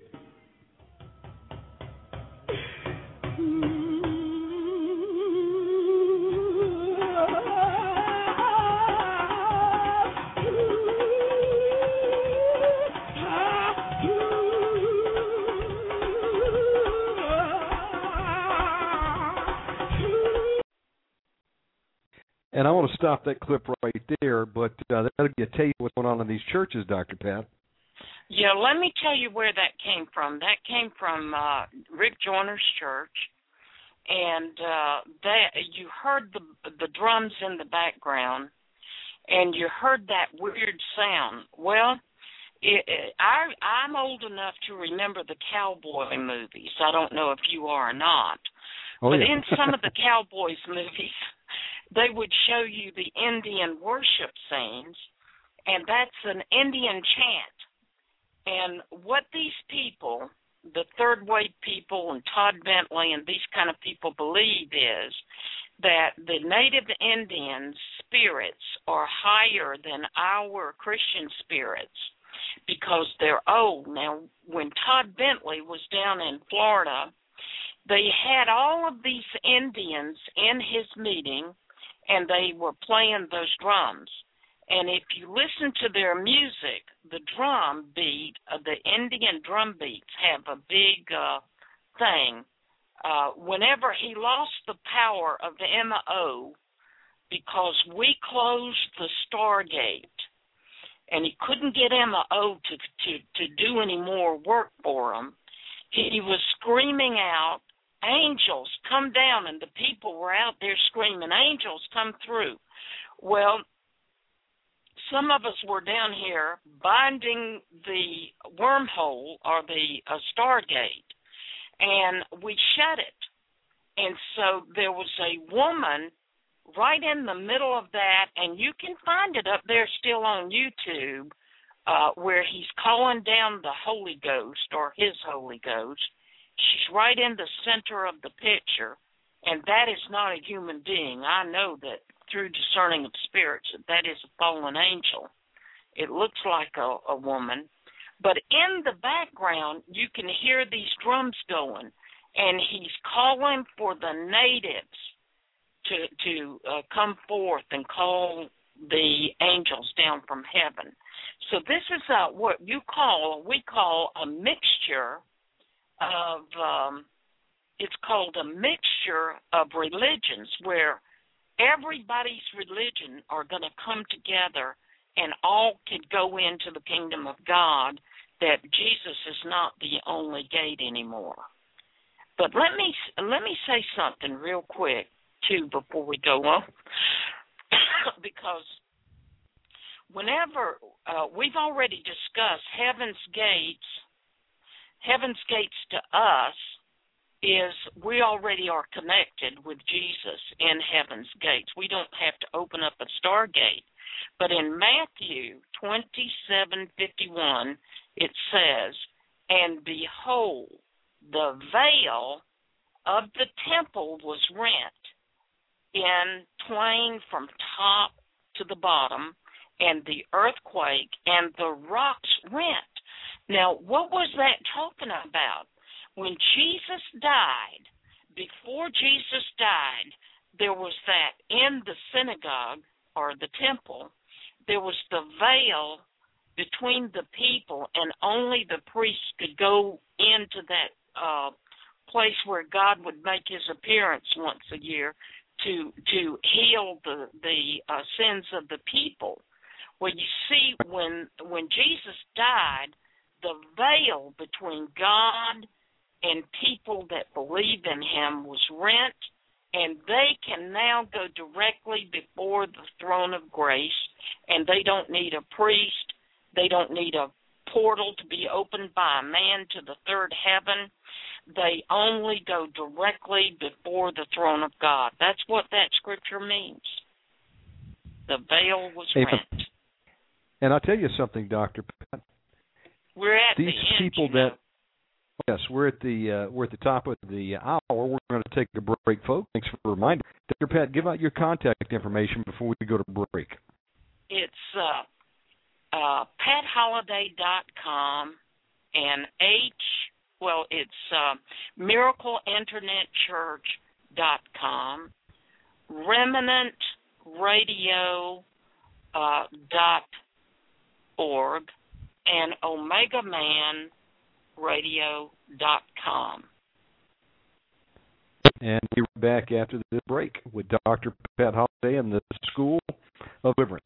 And I want to stop that clip right there, but that'll be a taste of what's going on in these churches, Dr. Pat. Yeah, let me tell you where that came from. That came from Rick Joyner's church, and you heard the drums in the background, and you heard that weird sound. Well, I'm old enough to remember the cowboy movies. I don't know if you are or not. But in some of the Cowboys movies, they would show you the Indian worship scenes, and that's an Indian chant. And what these people the third wave people and Todd Bentley and these kind of people believe is that the Native Indian spirits are higher than our Christian spirits because they're old. Now, when Todd Bentley was down in Florida, they had all of these Indians in his meeting, and they were playing those drums. And if you listen to their music, the drum beat, the Indian drum beats have a big thing. Whenever he lost the power of the MO, because we closed the Stargate, and he couldn't get MO to do any more work for him, he was screaming out, "Angels, come down," and the people were out there screaming, "Angels, come through." Well, some of us were down here binding the wormhole or the Stargate, and we shut it. And so there was a woman right in the middle of that, and you can find it up there still on YouTube, where he's calling down the Holy Ghost or his Holy Ghost. She's right in the center of the picture, and that is not a human being. I know that through discerning of spirits that is a fallen angel. It looks like a woman. But in the background, you can hear these drums going, and he's calling for the natives to come forth and call the angels down from heaven. So this is what we call a mixture of, it's called a mixture of religions where everybody's religion are going to come together and all could go into the kingdom of God, that Jesus is not the only gate anymore. But let me say something real quick, too, before we go on, because whenever we've already discussed heaven's gates to us is we already are connected with Jesus in heaven's gates. We don't have to open up a stargate. But in Matthew 27:51, it says, "And behold, the veil of the temple was rent in twain from top to the bottom, and the earthquake and the rocks rent." Now, what was that talking about? When Jesus died, before Jesus died, there was that in the synagogue or the temple, there was the veil between the people, and only the priests could go into that place where God would make his appearance once a year to heal the sins of the people. Well, you see, when Jesus died, the veil between God and people that believe in him was rent, and they can now go directly before the throne of grace, and they don't need a priest, they don't need a portal to be opened by a man to the third heaven. They only go directly before the throne of God. That's what that scripture means. The veil was rent. And I'll tell you something, Dr. Pat. We're at these the end, people that yes, we're at the top of the hour. We're going to take a break, folks. Thanks for the reminder. Dr. Pat, give out your contact information before we go to break. It's PatHoliday.com and it's MiracleInternetChurch.com, RemnantRadio.org, and OmegaManRadio.com. And we'll be back after this break with Dr. Pat Holliday and the School of Deliverance.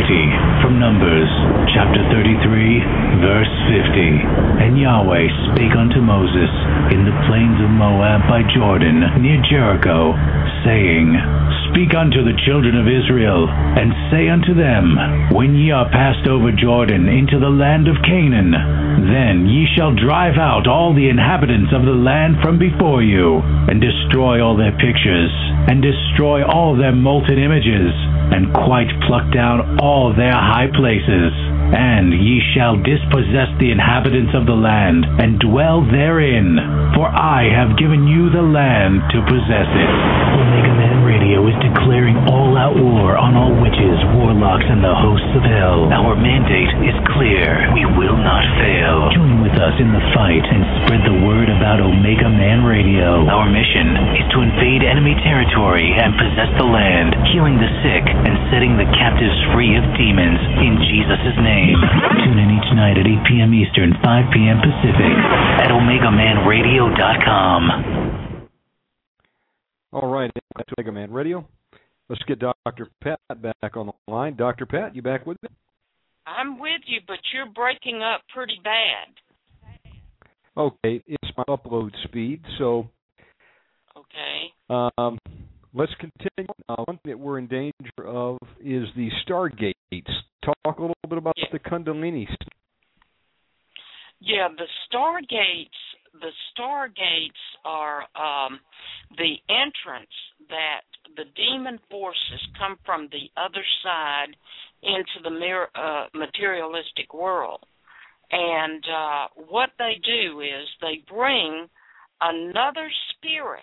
from Numbers, chapter 33, verse 50. And Yahweh spake unto Moses in the plains of Moab by Jordan, near Jericho, saying, Speak unto the children of Israel, and say unto them, When ye are passed over Jordan into the land of Canaan, then ye shall drive out all the inhabitants of the land from before you, and destroy all their pictures, and destroy all their molten images, and quite pluck down all their high places. And ye shall dispossess the inhabitants of the land, and dwell therein, for I have given you the land to possess it. Omega Man Radio is declaring all-out war on all witches, warlocks, and the hosts of hell. Our mandate is clear. We will not fail. Join with us in the fight and spread the word about Omega Man Radio. Our mission is to invade enemy territory and possess the land, healing the sick and setting the captives free of demons in Jesus' name. Tune in each night at 8 p.m. Eastern, 5 p.m. Pacific at OmegaManRadio.com. All right, back to Omega Man Radio. Let's get Dr. Pat back on the line. Dr. Pat, you back with me? I'm with you, but you're breaking up pretty bad. Okay, it's my upload speed, so... Okay. Let's continue. One thing that we're in danger of is the Stargates. Talk a little bit about the Kundalini. Yeah, the Stargates are the entrance that the demon forces come from the other side into the materialistic world. And what they do is they bring another spirit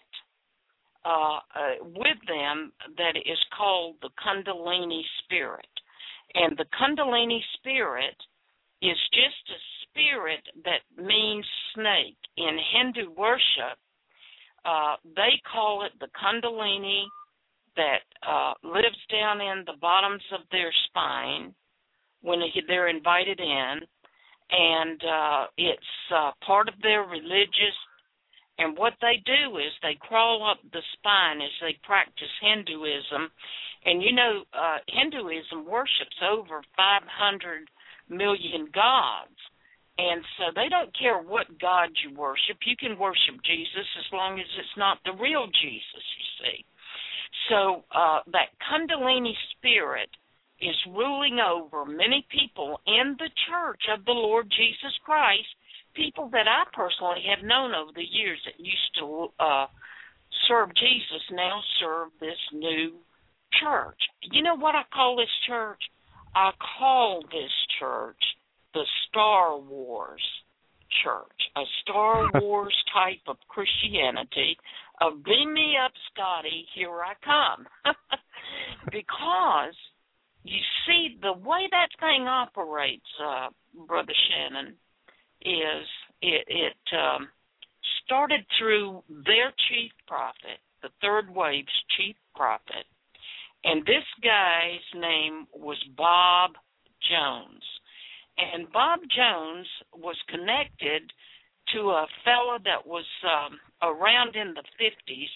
with them that is called the Kundalini spirit. And the Kundalini spirit is just a spirit that means snake. In Hindu worship, they call it the Kundalini that lives down in the bottoms of their spine when they're invited in. And it's part of their religious. And what they do is they crawl up the spine as they practice Hinduism. And, you know, Hinduism worships over 500 million gods. And so they don't care what God you worship. You can worship Jesus as long as it's not the real Jesus, you see. So that Kundalini spirit is ruling over many people in the church of the Lord Jesus Christ, people that I personally have known over the years that used to serve Jesus now serve this new church. You know what I call this church? I call this church the Star Wars church, a Star Wars type of Christianity of beam me up, Scotty, here I come. Because, you see, the way that thing operates, Brother Shannon, is it started through their chief prophet, the third wave's chief prophet, and this guy's name was Bob Jones. And Bob Jones was connected to a fellow that was around in the 50s,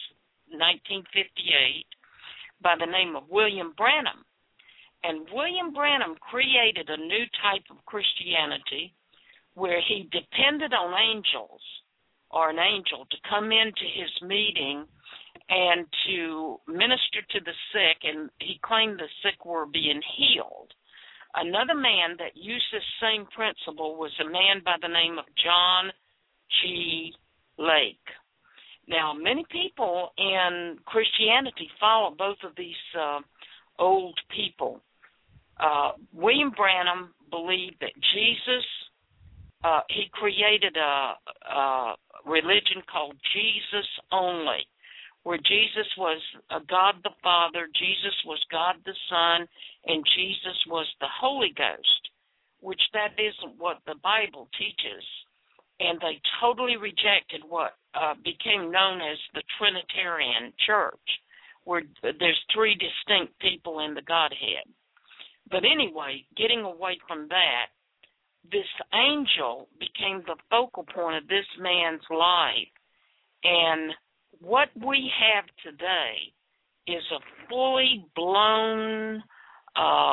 1958, by the name of William Branham. And William Branham created a new type of Christianity where he depended on angels or an angel to come into his meeting and to minister to the sick, and he claimed the sick were being healed. Another man that used this same principle was a man by the name of John G. Lake. Now, many people in Christianity follow both of these old people. William Branham believed that Jesus, he created a religion called Jesus Only, where Jesus was God the Father, Jesus was God the Son, and Jesus was the Holy Ghost, which that isn't what the Bible teaches. And they totally rejected what became known as the Trinitarian Church, where there's three distinct people in the Godhead. But anyway, getting away from that, this angel became the focal point of this man's life. And what we have today is a fully blown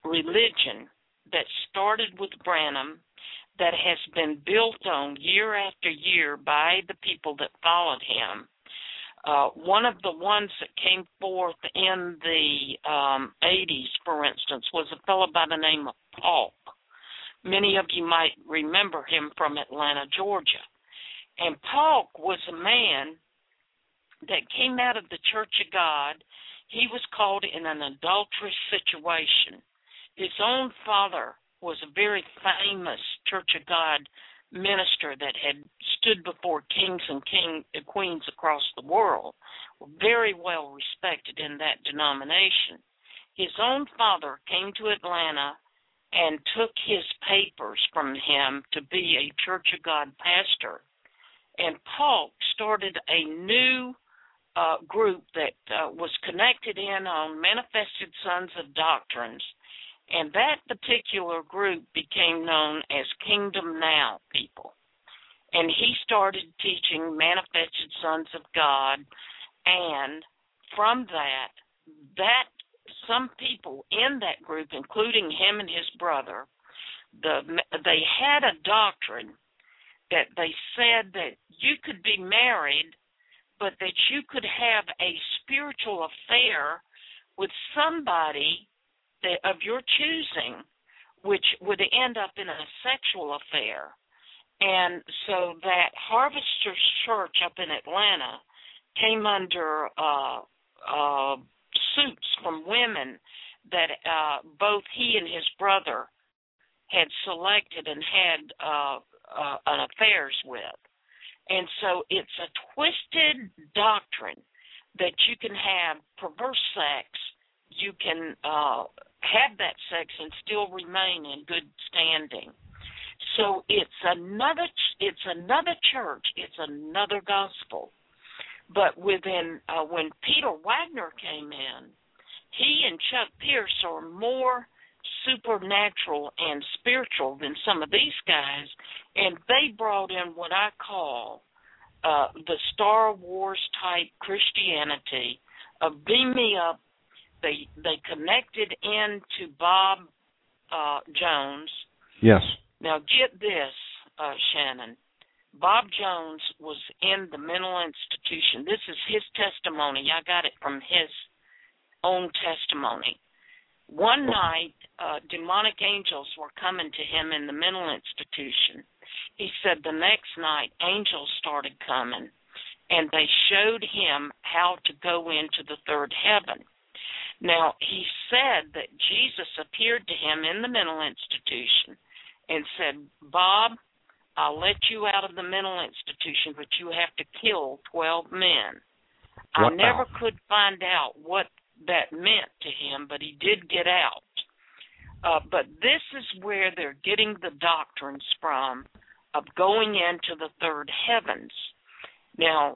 religion that started with Branham that has been built on year after year by the people that followed him. One of the ones that came forth in the 80s, for instance, was a fellow by the name of Paul. Many of you might remember him from Atlanta, Georgia. And Paul was a man that came out of the Church of God. He was caught in an adulterous situation. His own father was a very famous Church of God minister that had stood before kings and queens across the world, very well respected in that denomination. His own father came to Atlanta and took his papers from him to be a Church of God pastor. And Paul started a new group that was connected in on Manifested Sons of Doctrines, and that particular group became known as Kingdom Now people. And he started teaching Manifested Sons of God, and from that some people in that group, including him and his brother, they had a doctrine that they said that you could be married, but that you could have a spiritual affair with somebody of your choosing, which would end up in a sexual affair. And so that Harvesters Church up in Atlanta came under suits from women that both he and his brother had selected and had an affairs with. And so it's a twisted doctrine that you can have perverse sex, you can have that sex and still remain in good standing. So it's another church, it's another gospel. But when Peter Wagner came in, he and Chuck Pierce are more supernatural and spiritual than some of these guys, and they brought in what I call the Star Wars type Christianity of beam me up. They connected into Bob Jones. Yes. Now get this, Shannon. Bob Jones was in the mental institution. This is his testimony. I got it from his own testimony. One night, demonic angels were coming to him in the mental institution. He said the next night, angels started coming, and they showed him how to go into the third heaven. Now, he said that Jesus appeared to him in the mental institution and said, Bob, I'll let you out of the mental institution, but you have to kill 12 men. Wow. I never could find out what that meant to him, but he did get out. But this is where they're getting the doctrines from of going into the third heavens. Now,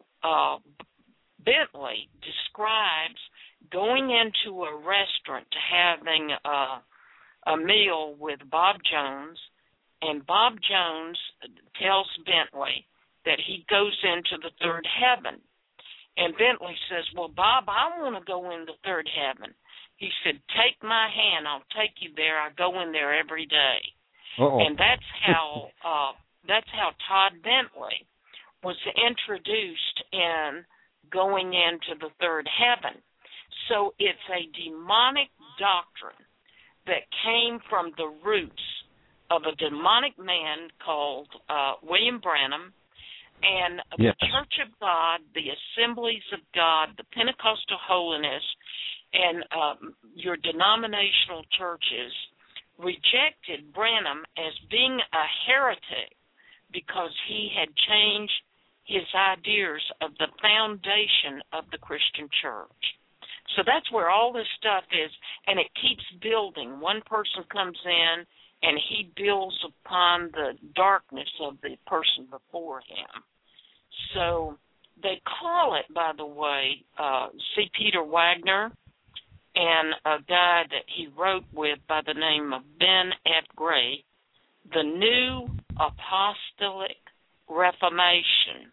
Bentley describes going into a restaurant to having a meal with Bob Jones, and Bob Jones tells Bentley that he goes into the third heaven. And Bentley says, well, Bob, I want to go in the third heaven. He said, take my hand, I'll take you there. I go in there every day. Uh-oh. And that's how Todd Bentley was introduced in going into the third heaven. So it's a demonic doctrine that came from the roots of a demonic man called William Branham, and the Church of God, the Assemblies of God, the Pentecostal Holiness, and your denominational churches rejected Branham as being a heretic because he had changed his ideas of the foundation of the Christian church. So that's where all this stuff is, and it keeps building. One person comes in, and he builds upon the darkness of the person before him. So they call it, by the way, C. Peter Wagner and a guy that he wrote with by the name of Ben F. Gray, the New Apostolic Reformation.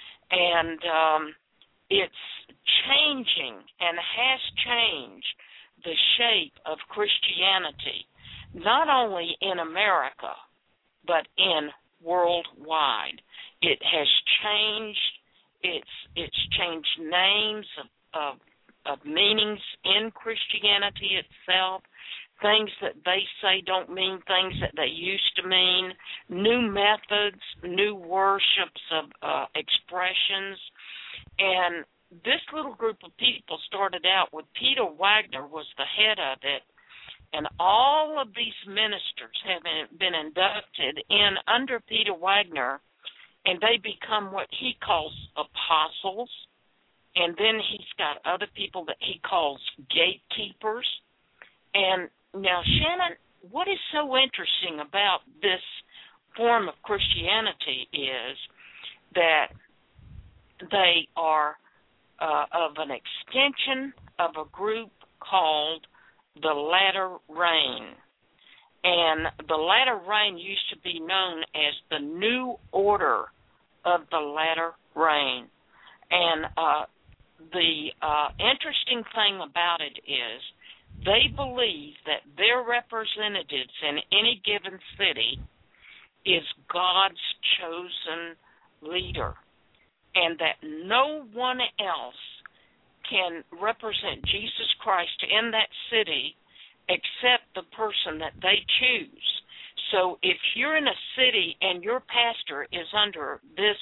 And it's changing and has changed the shape of Christianity, not only in America, but in worldwide. It has changed. It's changed names of meanings in Christianity itself. Things that they say don't mean things that they used to mean. New methods, new worships of expressions. And this little group of people started out with Peter Wagner was the head of it. And all of these ministers have been inducted in under Peter Wagner, and they become what he calls apostles. And then he's got other people that he calls gatekeepers. And now, Shannon, what is so interesting about this form of Christianity is that they are of an extension of a group called the Latter Rain. And the Latter Rain used to be known as the New Order of the Latter Rain. And the interesting thing about it is they believe that their representatives in any given city is God's chosen leader, and that no one else can represent Jesus Christ in that city except the person that they choose. So if you're in a city and your pastor is under this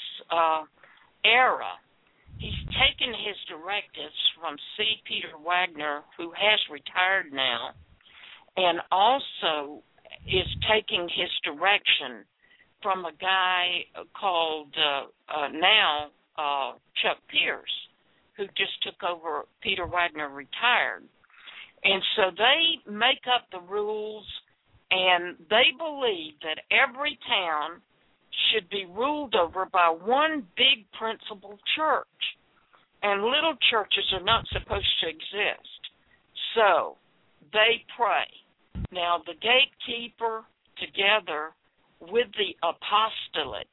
era, he's taken his directives from C. Peter Wagner, who has retired now, and also is taking his direction from a guy called now Chuck Pierce, who just took over. Peter Wagner retired. And so they make up the rules, and they believe that every town should be ruled over by one big principal church. And little churches are not supposed to exist. So they pray. Now, the gatekeeper, together with the apostolate,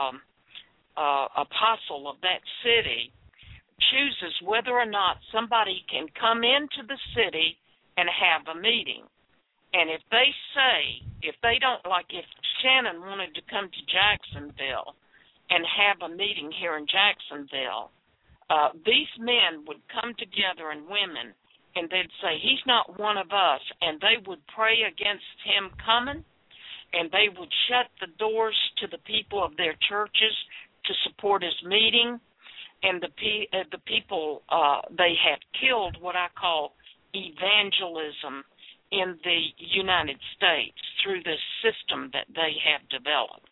apostle of that city, chooses whether or not somebody can come into the city and have a meeting. And if they say, if they don't, like if Shannon wanted to come to Jacksonville and have a meeting here in Jacksonville, these men would come together and women, and they'd say, he's not one of us, and they would pray against him coming, and they would shut the doors to the people of their churches to support his meeting, and the people, they have killed what I call evangelism in the United States through this system that they have developed.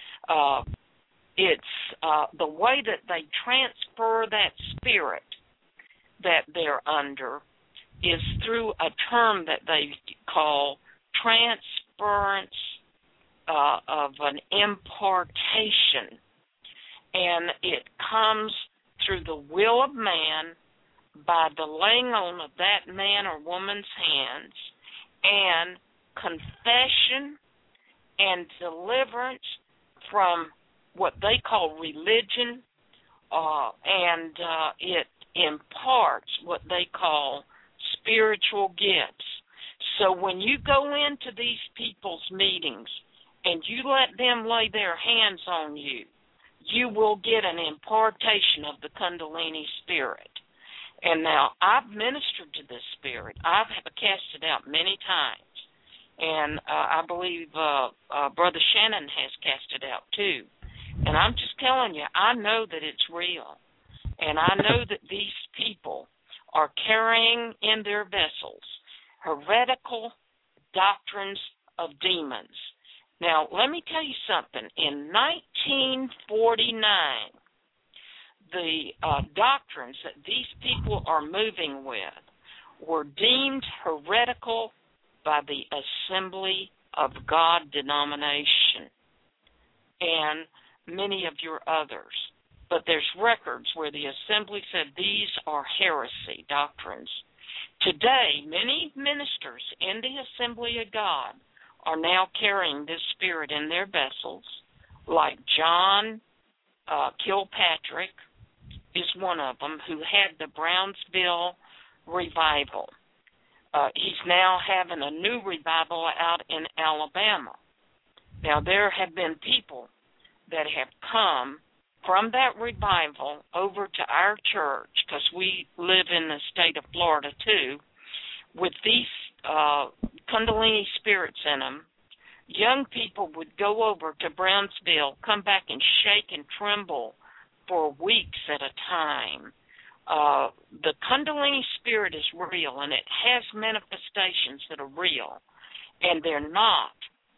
It's the way that they transfer that spirit that they're under is through a term that they call transference of an impartation. And it comes through the will of man by the laying on of that man or woman's hands, and confession and deliverance from what they call religion, and it imparts what they call spiritual gifts. So when you go into these people's meetings and you let them lay their hands on you, you will get an impartation of the Kundalini spirit. And now, I've ministered to this spirit. I've cast it out many times. And I believe Brother Shannon has cast it out too. And I'm just telling you, I know that it's real. And I know that these people are carrying in their vessels heretical doctrines of demons. Now, let me tell you something. In 1949, the doctrines that these people are moving with were deemed heretical by the Assembly of God denomination and many of your others. But there's records where the Assembly said these are heresy doctrines. Today, many ministers in the Assembly of God are now carrying this spirit in their vessels, like John Kilpatrick is one of them, who had the Brownsville revival. he's now having a new revival out in Alabama. Now, there have been people that have come from that revival over to our church, because we live in the state of Florida too, with these Kundalini spirits in them. Young people would go over to Brownsville, come back and shake and tremble for weeks at a time. The Kundalini spirit is real, and it has manifestations that are real, and they are not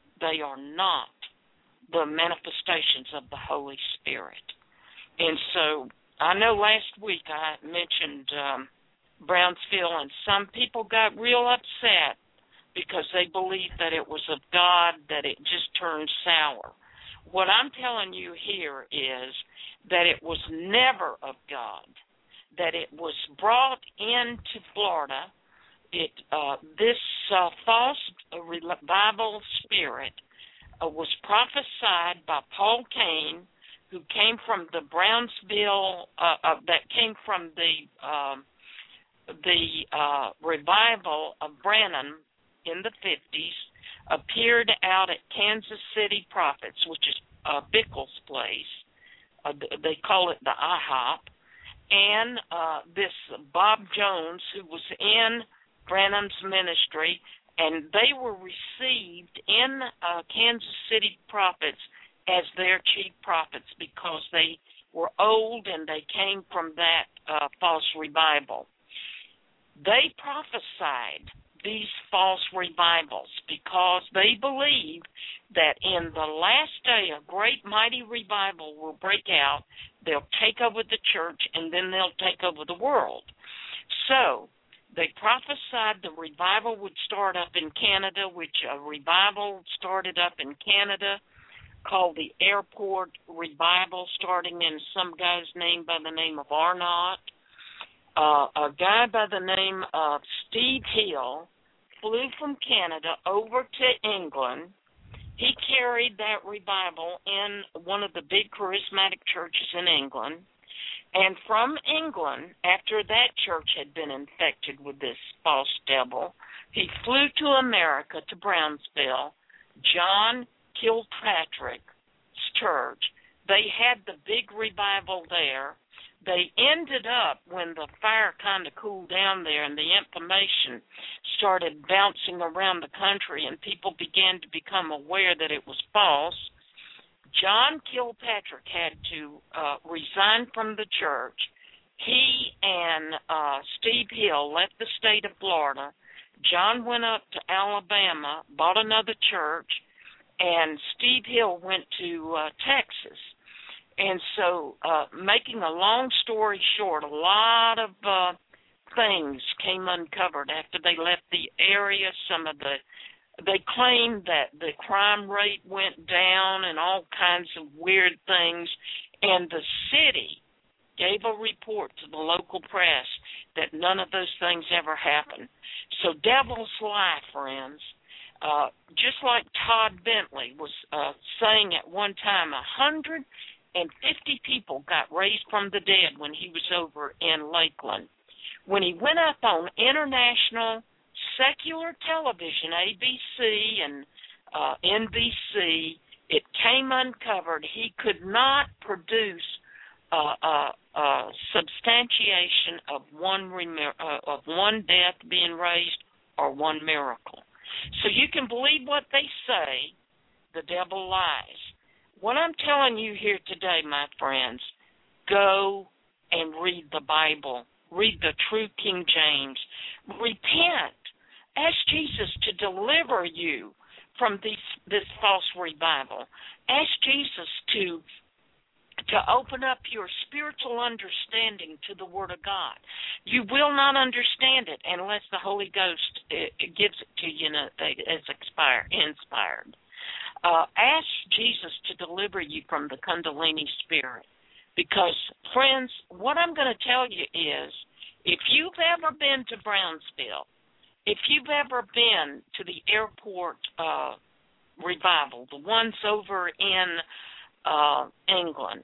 the manifestations of the Holy Spirit. And so I know last week I mentioned Brownsville, and some people got real upset because they believed that it was of God, that it just turned sour. What I'm telling you here is that it was never of God, that it was brought into Florida. This false revival spirit was prophesied by Paul Cain, who came from the Brownsville, that came from the revival of Branham in the 50s, appeared out at Kansas City Prophets, which is Bickle's place. They call it the IHOP. And this Bob Jones, who was in Branham's ministry, and they were received in Kansas City Prophets as their chief prophets because they were old and they came from that false revival. They prophesied these false revivals because they believe that in the last day a great mighty revival will break out. They'll take over the church, and then they'll take over the world. So they prophesied the revival would start up in Canada, which a revival started up in Canada called the Airport Revival, starting in some guy's name by the name of Arnott. A guy by the name of Steve Hill flew from Canada over to England. He carried that revival in one of the big charismatic churches in England. And from England, after that church had been infected with this false devil, he flew to America, to Brownsville, John Kilpatrick's church. They had the big revival there. They ended up, when the fire kind of cooled down there and the information started bouncing around the country and people began to become aware that it was false, John Kilpatrick had to resign from the church. He and Steve Hill left the state of Florida. John went up to Alabama, bought another church, and Steve Hill went to Texas. And so, making a long story short, a lot of things came uncovered after they left the area. They claimed that the crime rate went down and all kinds of weird things. And the city gave a report to the local press that none of those things ever happened. So devil's lie, friends. Just like Todd Bentley was saying at one time, 150 people got raised from the dead when he was over in Lakeland. When he went up on international secular television, ABC and NBC, it came uncovered he could not produce substantiation of one death being raised or one miracle. So you can believe what they say. The devil lies. What I'm telling you here today, my friends, go and read the Bible. Read the true King James. Repent. Ask Jesus to deliver you from this false revival. Ask Jesus to open up your spiritual understanding to the Word of God. You will not understand it unless the Holy Ghost gives it to you as inspired. Ask Jesus to deliver you from the Kundalini spirit. Because, friends, what I'm going to tell you is, if you've ever been to Brownsville, if you've ever been to the Airport Revival, the ones over in England,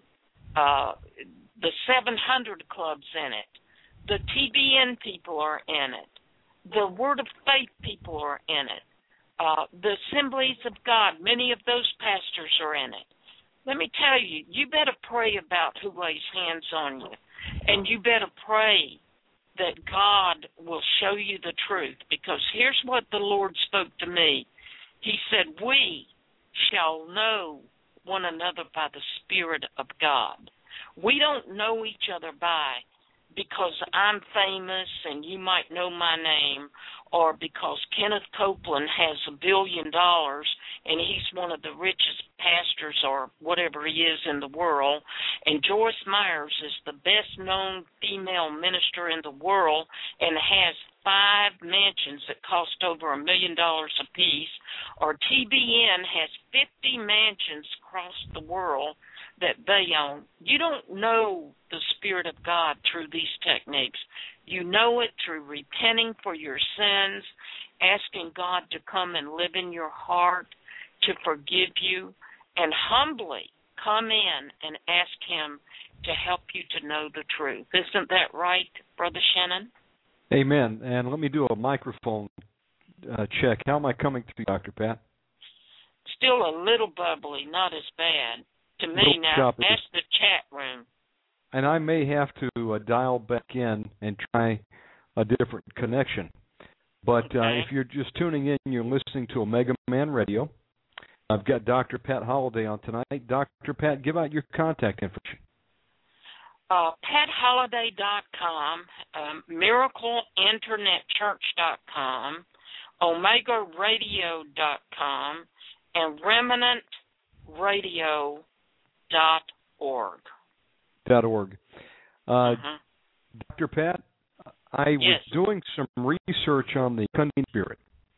the 700 Club's in it, the TBN people are in it, The Word of Faith people are in it. The Assemblies of God, many of those pastors are in it. Let me tell you, you better pray about who lays hands on you. And you better pray that God will show you the truth. Because here's what the Lord spoke to me. He said, we shall know one another by the Spirit of God. We don't know each other because I'm famous and you might know my name, or because Kenneth Copeland has $1 billion and he's one of the richest pastors or whatever he is in the world, and Joyce Myers is the best-known female minister in the world and has 5 mansions that cost over $1 million apiece, or TBN has 50 mansions across the world that they own. You don't know the Spirit of God through these techniques. You know it through repenting for your sins, asking God to come and live in your heart, to forgive you, and humbly come in and ask Him to help you to know the truth. Isn't that right, Brother Shannon? Amen. And let me do a microphone check. How am I coming through, Dr. Pat? Still a little bubbly, not as bad. To me now, that's the chat room. And I may have to dial back in and try a different connection. But if you're just tuning in, you're listening to Omega Man Radio. I've got Dr. Pat Holliday on tonight. Dr. Pat, give out your contact information. PatHolliday.com, MiracleInternetChurch.com, OmegaRadio.com, and RemnantRadio.org. .org. Dr. Pat, I was doing some research on the Kundalini Spirit,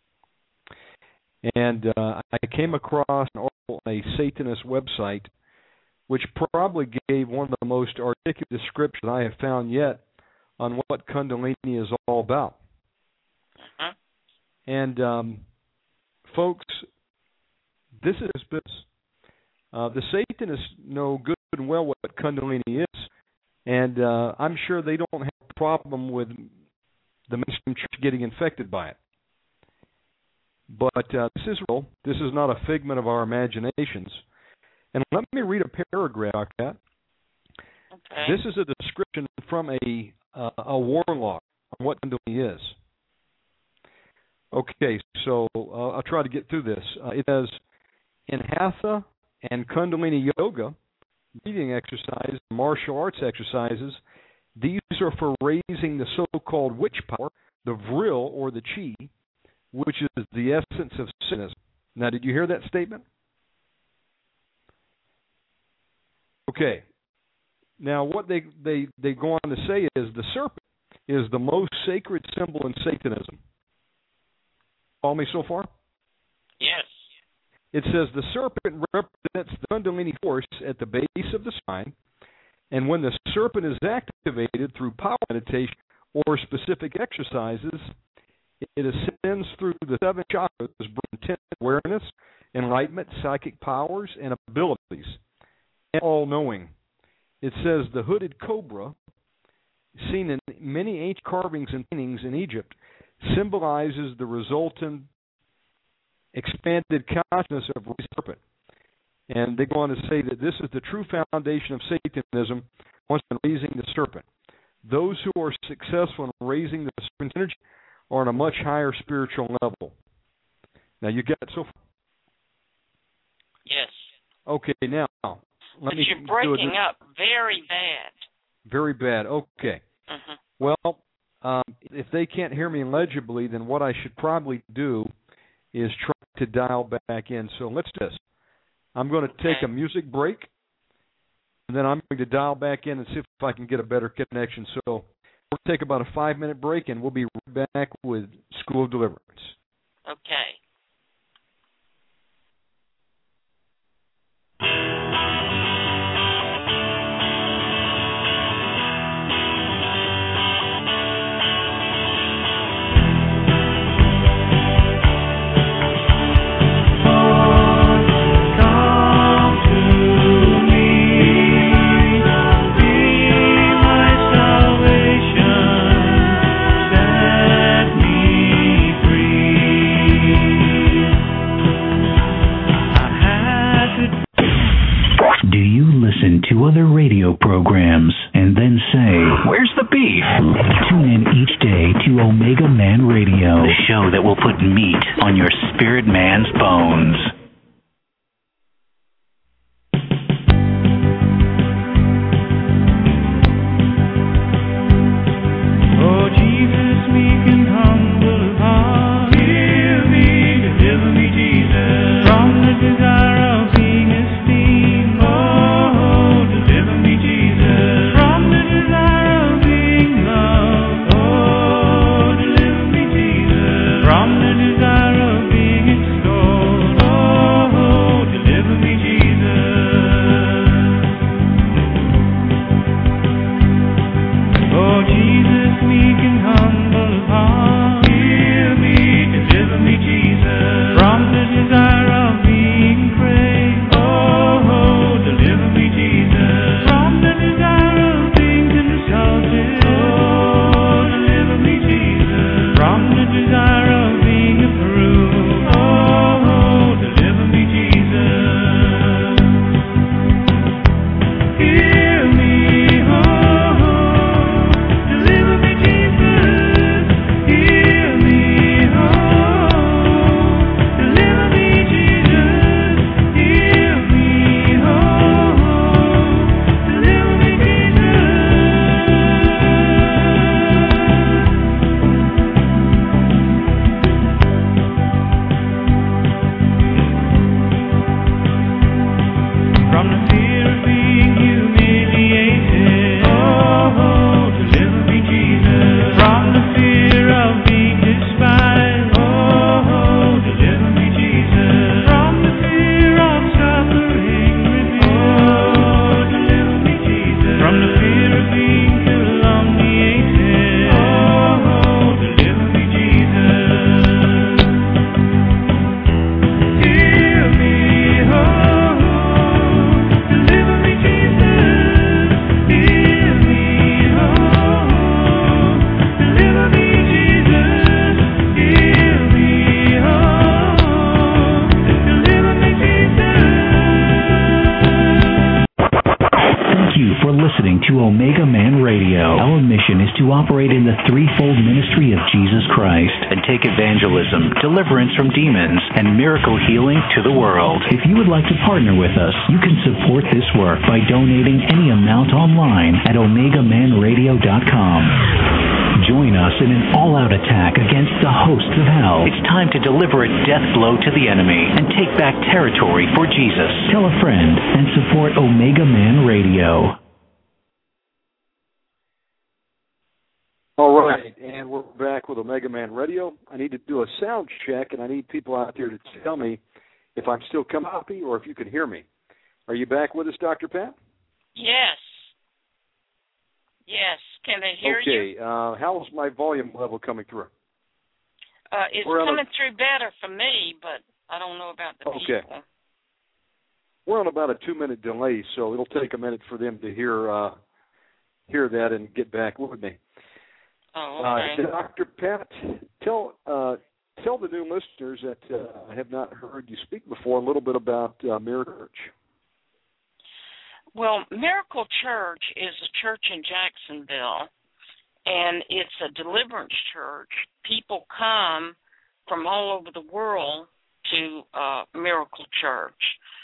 and I came across a Satanist website which probably gave one of the most articulate descriptions I have found yet on what Kundalini is all about. And, folks, this is business. The Satanists know good and well what Kundalini is, and I'm sure they don't have a problem with the mainstream church getting infected by it. But this is real. This is not a figment of our imaginations. And let me read a paragraph, Dr. Pat. Okay. This is a description from a warlock on what Kundalini is. Okay, so I'll try to get through this. It says, in Hatha and Kundalini Yoga, breathing exercises, martial arts exercises, these are for raising the so-called witch power, the vril or the chi, which is the essence of Satanism. Now, did you hear that statement? Okay. Now, what they go on to say is the serpent is the most sacred symbol in Satanism. Follow me so far? Yes. It says the serpent represents the Kundalini force at the base of the spine, and when the serpent is activated through power meditation or specific exercises, it ascends through the 7 chakras, bringing intense awareness, enlightenment, psychic powers, and abilities, and all-knowing. It says the hooded cobra, seen in many ancient carvings and paintings in Egypt, symbolizes the resultant expanded consciousness of the serpent. And they go on to say that this is the true foundation of Satanism, once in raising the serpent. Those who are successful in raising the serpent's energy are on a much higher spiritual level. Now, you get it so far? Yes. Okay, now, but you're breaking up very bad. Very bad, okay. Well, if they can't hear me legibly, then what I should probably do is try to dial back in. So let's do this. I'm going to take a music break, and then I'm going to dial back in and see if I can get a better connection. So we'll take about a 5-minute break, and we'll be right back with School of Deliverance. Okay. Set me today to Omega Man Radio, the show that will put meat on your spirit man's bones. Oh, Jesus, meek and humble of heart, hear me, deliver me, Jesus, from the desire of being esteemed. Oh, deliver me, Jesus, from the desire of being loved. Oh, deliver me, Jesus, from the desire of being extolled. Oh, deliver me, Jesus. Oh, Jesus, meek and humble of heart, hear me, deliver me, Jesus, from the desire of being praised. Oh, deliver me, Jesus, from the desire of being insulted. Oh, deliver me, Jesus, from the desire of being approved. Oh, deliver me, Jesus. Hear me, oh, deliver me, Jesus. Hear me, oh, deliver me, Jesus. Hear me, oh, deliver me, Jesus. From the fear of being humiliated. Oh, deliver me, Jesus. From the fear of being despised. Oh, deliver me, Jesus. From the fear of suffering rebuked. Oh, deliver me, Jesus. From the fear of being calumniated. Oh, deliver me, Jesus. Hear me, oh, deliver me, Jesus. Hear me, oh, deliver me, Jesus. Hear me, oh, deliver me, Jesus. Thank you for listening to Omega Man Radio. Our mission is to operate in the threefold ministry of Jesus Christ and take evangelism, deliverance from demons, and miracle healing to the world. If you would like to partner with us, you can support this work by donating any amount online at OmegaManRadio.com. Join us in an all-out attack against the hosts of hell. It's time to deliver a death blow to the enemy and take back territory for Jesus. Tell a friend and support Omega Man Radio. All right, and we're back with Omega Man Radio. I need to do a sound check, and I need people out there to tell me if I'm still coming up or if you can hear me. Are you back with us, Dr. Pat? Yes. Yes. Can they hear you? Okay. How's my volume level coming through? It's coming through better for me, but I don't know about the people. We're on about a 2-minute delay, so it'll take a minute for them to hear that and get back with me. Oh, okay. Dr. Pat, tell the new listeners that have not heard you speak before a little bit about Miracle Church. Well, Miracle Church is a church in Jacksonville, and it's a deliverance church. People come from all over the world to Miracle Church.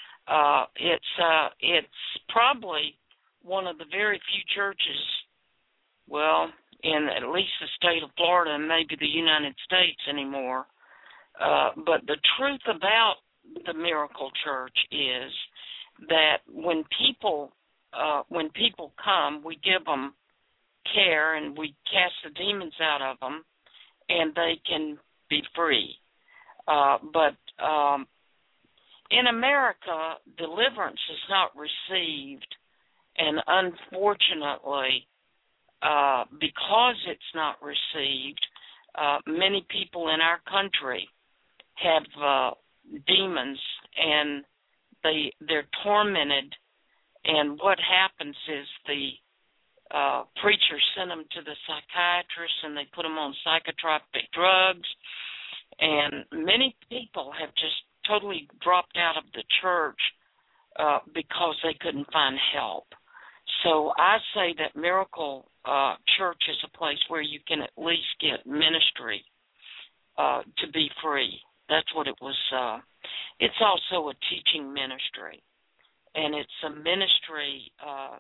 It's probably one of the very few churches, well, in at least the state of Florida and maybe the United States anymore. But the truth about the Miracle Church is that when people come, we give them care and we cast the demons out of them, and they can be free. But in America, deliverance is not received, and unfortunately, because it's not received, many people in our country have demons, and they're tormented. And what happens is the preacher sent them to the psychiatrist, and they put them on psychotropic drugs. And many people have just totally dropped out of the church because they couldn't find help. So I say that Miracle Church is a place where you can at least get ministry to be free. That's what it was. It's also a teaching ministry, and it's a ministry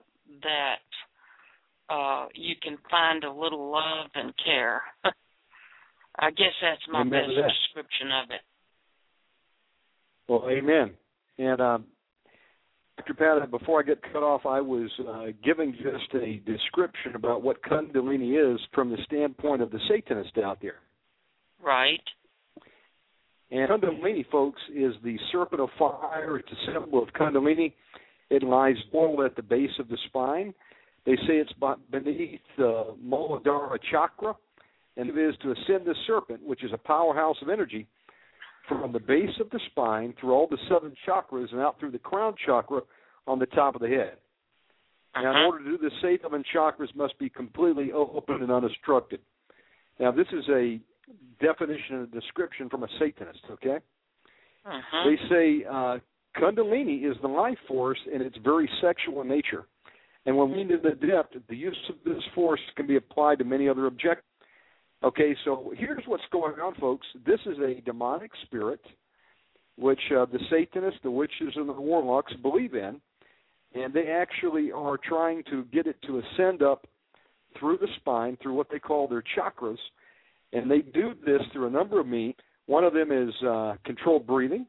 that you can find a little love and care. I guess that's my best description of it. Well, amen. And Dr. Pat, before I get cut off, I was giving just a description about what Kundalini is from the standpoint of the Satanist out there. Right. And Kundalini, folks, is the serpent of fire. It's a symbol of Kundalini. It lies all at the base of the spine. They say it's beneath the Muladhara chakra, and it is to ascend the serpent, which is a powerhouse of energy, from the base of the spine through all the 7 chakras and out through the crown chakra on the top of the head. Now, in order to do this, 7 chakras must be completely open and unobstructed. Now, this is a definition and a description from a Satanist, okay? They say Kundalini is the life force, and it's very sexual in nature. And when we need the depth, the use of this force can be applied to many other objectives. Okay, so here's what's going on, folks. This is a demonic spirit, which the Satanists, the witches, and the warlocks believe in, and they actually are trying to get it to ascend up through the spine, through what they call their chakras, and they do this through a number of means. One of them is controlled breathing.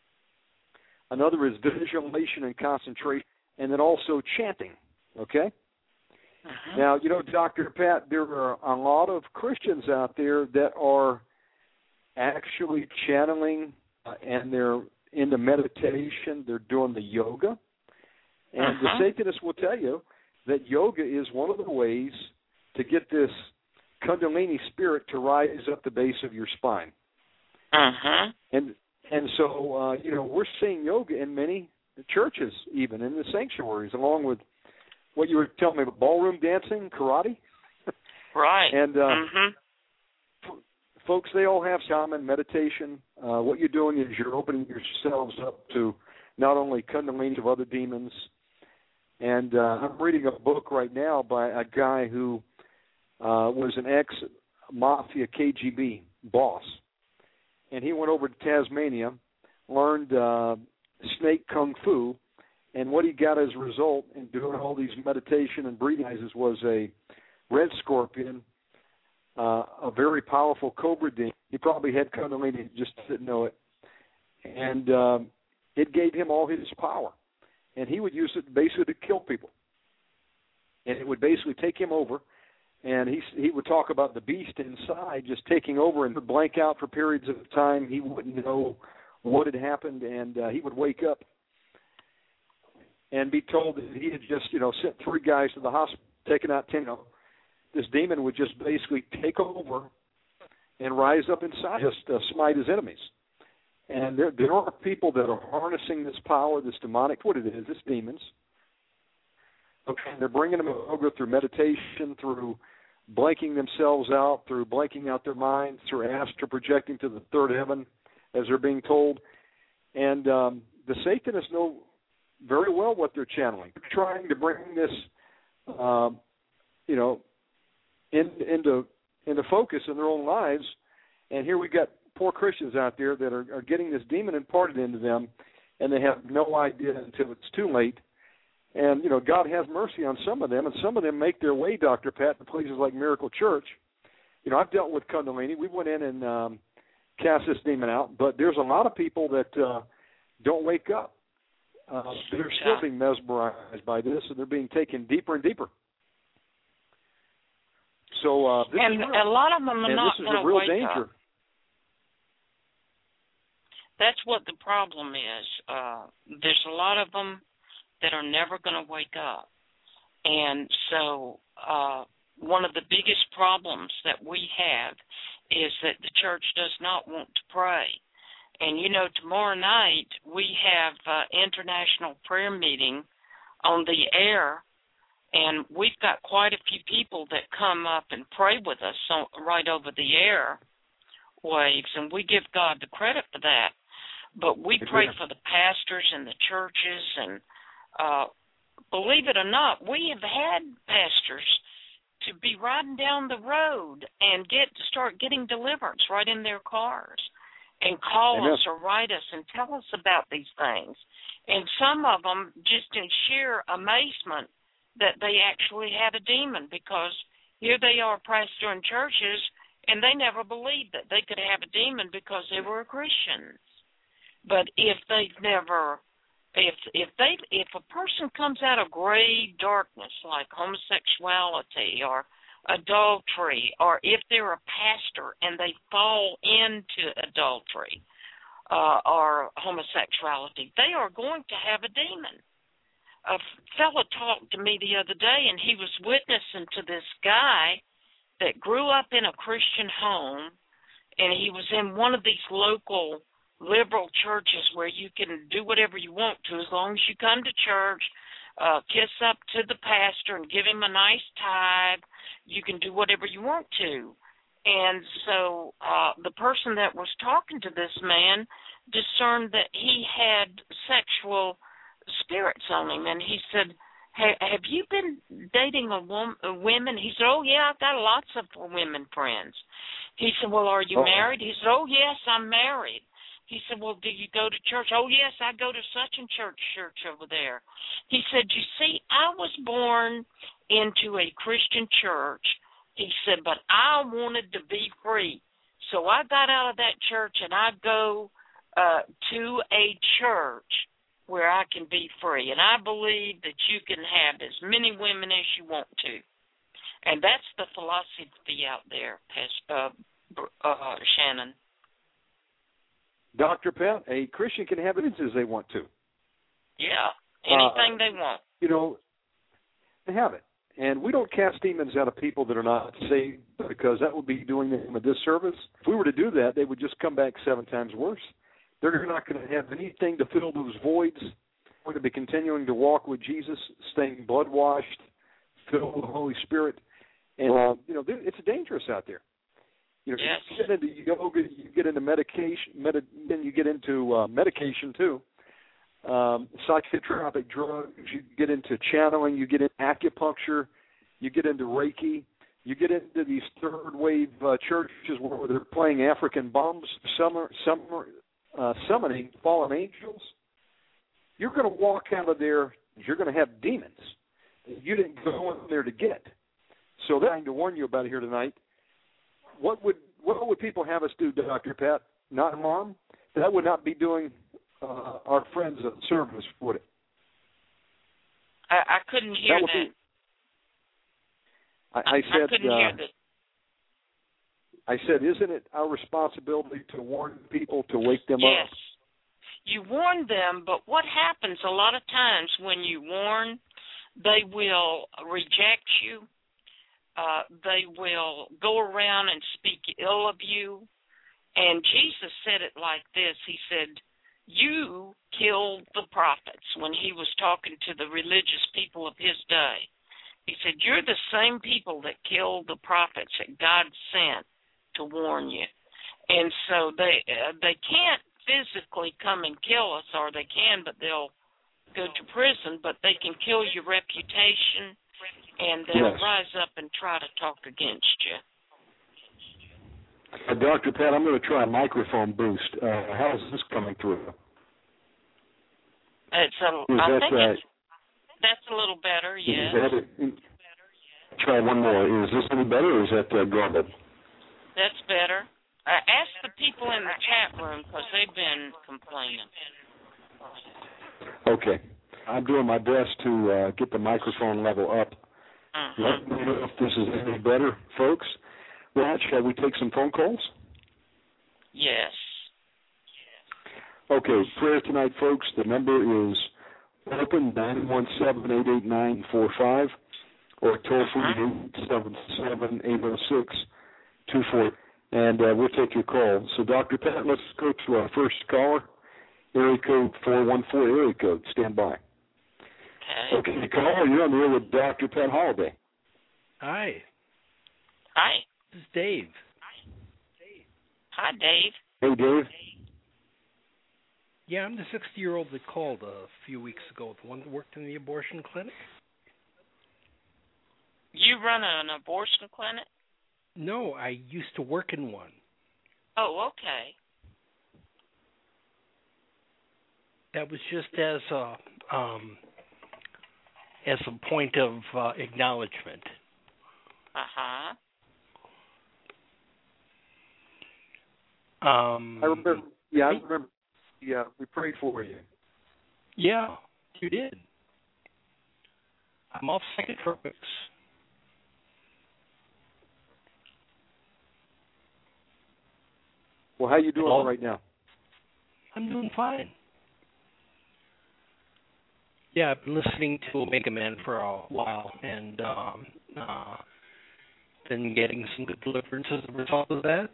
Another is visualization and concentration, and then also chanting, okay? Now, you know, Dr. Pat, there are a lot of Christians out there that are actually channeling and they're into meditation. They're doing the yoga. And the Satanists will tell you that yoga is one of the ways to get this Kundalini spirit to rise up the base of your spine. And so, you know, we're seeing yoga in many churches, even in the sanctuaries, along with what you were telling me about ballroom dancing, karate. Right. And folks, they all have shaman meditation. What you're doing is you're opening yourselves up to not only Kundalini of other demons. And I'm reading a book right now by a guy who was an ex-mafia KGB boss. And he went over to Tasmania, learned snake kung fu, and what he got as a result in doing all these meditation and breathing exercises was a red scorpion, a very powerful cobra demon. He probably had Kundalini, just didn't know it. And it gave him all his power. And he would use it basically to kill people. And it would basically take him over. And he would talk about the beast inside just taking over and would blank out for periods of time. He wouldn't know what had happened, and he would wake up and be told that he had just, you know, sent 3 guys to the hospital, taken out 10. This demon would just basically take over and rise up inside, just smite his enemies. And there are people that are harnessing this power, this demonic, what it is, it's demons. Okay, and they're bringing them over through meditation, through blanking themselves out, through blanking out their minds, through astral projecting to the 3rd heaven, as they're being told. And the Satanists know very well what they're channeling. They're trying to bring this, you know, into focus in their own lives. And here we got poor Christians out there that are getting this demon imparted into them, and they have no idea until it's too late. And, you know, God has mercy on some of them, and some of them make their way, Dr. Pat, to places like Miracle Church. You know, I've dealt with Kundalini. We went in and cast this demon out, but there's a lot of people that don't wake up. They're still being mesmerized by this, and they're being taken deeper and deeper. So this and is real. A lot of them are not going to wake danger. up. That's what the problem is. There's a lot of them that are never going to wake up. And so one of the biggest problems that we have is that the church does not want to pray. And, you know, tomorrow night we have international prayer meeting on the air, and we've got quite a few people that come up and pray with us right over the air waves, and we give God the credit for that. But we pray for the pastors and the churches and believe it or not, we have had pastors to be riding down the road and start getting deliverance right in their cars and call Amen. us or write us and tell us about these things. And some of them just in sheer amazement that they actually had a demon, because here they are pastoring churches and they never believed that they could have a demon because they were Christians. But if they've never, if a person comes out of grave darkness like homosexuality or adultery, or if they're a pastor and they fall into adultery or homosexuality, they are going to have a demon. A fellow talked to me the other day, and he was witnessing to this guy that grew up in a Christian home, and he was in one of these local liberal churches where you can do whatever you want to as long as you come to church, kiss up to the pastor and give him a nice tithe. You can do whatever you want to. And so the person that was talking to this man discerned that he had sexual spirits on him, and he said, "Hey, have you been dating a women?" He said, "Oh, yeah, I've got lots of women friends." He said, "Well, are you married?" He said, "Oh, yes, I'm married." He said, "Well, do you go to church?" "Oh, yes, I go to such and church over there." He said, "You see, I was born into a Christian church." He said, "But I wanted to be free. So I got out of that church and I go to a church where I can be free. And I believe that you can have as many women as you want to." And that's the philosophy out there, Shannon. Dr. Pat, a Christian can have it as they want to. Yeah, anything they want. You know, they have it. And we don't cast demons out of people that are not saved, because that would be doing them a disservice. If we were to do that, they would just come back 7 times worse. They're not going to have anything to fill those voids. We're going to be continuing to walk with Jesus, staying blood-washed, filled with the Holy Spirit. And, you know, it's dangerous out there. You know, yes. You get into yoga, you get into medication, then you get into medication too. Psychotropic drugs, you get into channeling, you get into acupuncture, you get into Reiki, you get into these third-wave churches where they're playing African bombs, summoning fallen angels. You're going to walk out of there, you're going to have demons that you didn't go in there to get. So that's something to warn you about here tonight. What would people have us do, Dr. Pat? Not harm? That would not be doing our friends a service, would it? I couldn't hear that. I said, I couldn't hear that. I said, isn't it our responsibility to warn people, to wake them up? Yes. You warn them, but what happens a lot of times when you warn, they will reject you. They will go around and speak ill of you. And Jesus said it like this. He said, "You killed the prophets," when he was talking to the religious people of his day. He said, "You're the same people that killed the prophets that God sent to warn you." And so they can't physically come and kill us, or they can, but they'll go to prison, but they can kill your reputation, and they'll rise up and try to talk against you. Dr. Pat, I'm going to try a microphone boost. How is this coming through? That's a little better, yes. Try one more. Is this any better, or is that garbled? That's better. Ask the people in the chat room, because they've been complaining. Okay. I'm doing my best to get the microphone level up. Let me know if this is any better, folks. Well, shall we take some phone calls? Yes. Okay, prayer tonight, folks. The number is open, 917-889-45, or toll-free 877-806-24. And we'll take your call. So, Dr. Pat, let's go to our first caller, area code 414, area code. Stand by. Okay, caller, you're on the air with Dr. Pat Holliday. Hi. Hi. This is Dave. Hi, Dave. Hey, Dave. Yeah, I'm the 60-year-old that called a few weeks ago, the one that worked in the abortion clinic. You run an abortion clinic? No, I used to work in one. Oh, okay. That was just as a point of acknowledgement. Uh-huh. I remember. Yeah, I remember. Yeah, we prayed for you. Yeah, you did. I'm off psychotropics. Well, how you doing right now? I'm doing fine. Yeah, I've been listening to Omega Man for a while, and been getting some good deliverance as a result of that.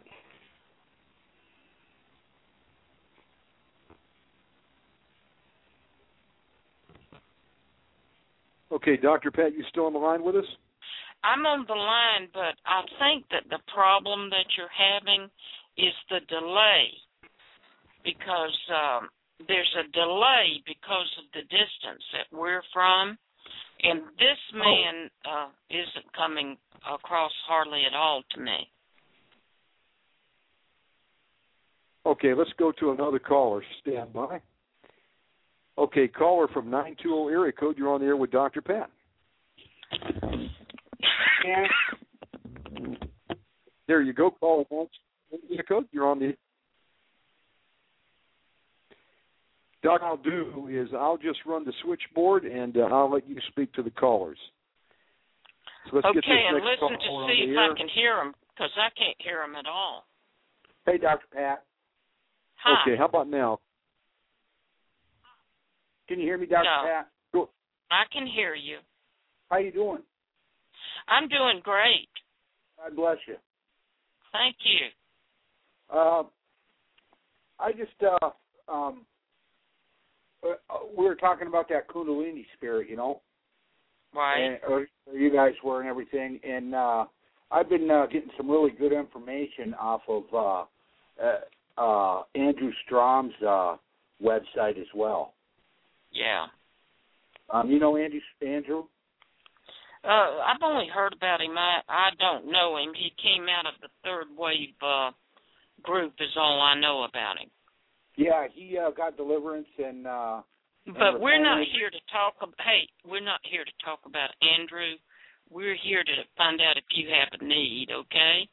Okay, Dr. Pat, you still on the line with us? I'm on the line, but I think that the problem that you're having is the delay, because there's a delay because of the distance that we're from, and this man isn't coming across hardly at all to me. Okay, let's go to another caller. Stand by. Okay, caller from 920 area code. You're on the air with Dr. Pat. There you go. Caller once. Area code. You're on the. Doc, I'll do is I'll just run the switchboard and I'll let you speak to the callers. So let's get this and next listen caller to see on the if air. I can hear him, because I can't hear him at all. Hey, Dr. Pat. Hi. Okay, how about now? Can you hear me, Dr. No. Pat? Go. I can hear you. How you doing? I'm doing great. God bless you. Thank you. I just, we were talking about that Kundalini spirit, you know? Right. And, or you guys were and everything. And I've been getting some really good information off of Andrew Strom's website as well. Yeah. You know Andrew? I've only heard about him. I don't know him. He came out of the Third Wave group is all I know about him. Yeah, he got deliverance and but we're not here to talk we're not here to talk about Andrew. We're here to find out if you have a need, okay?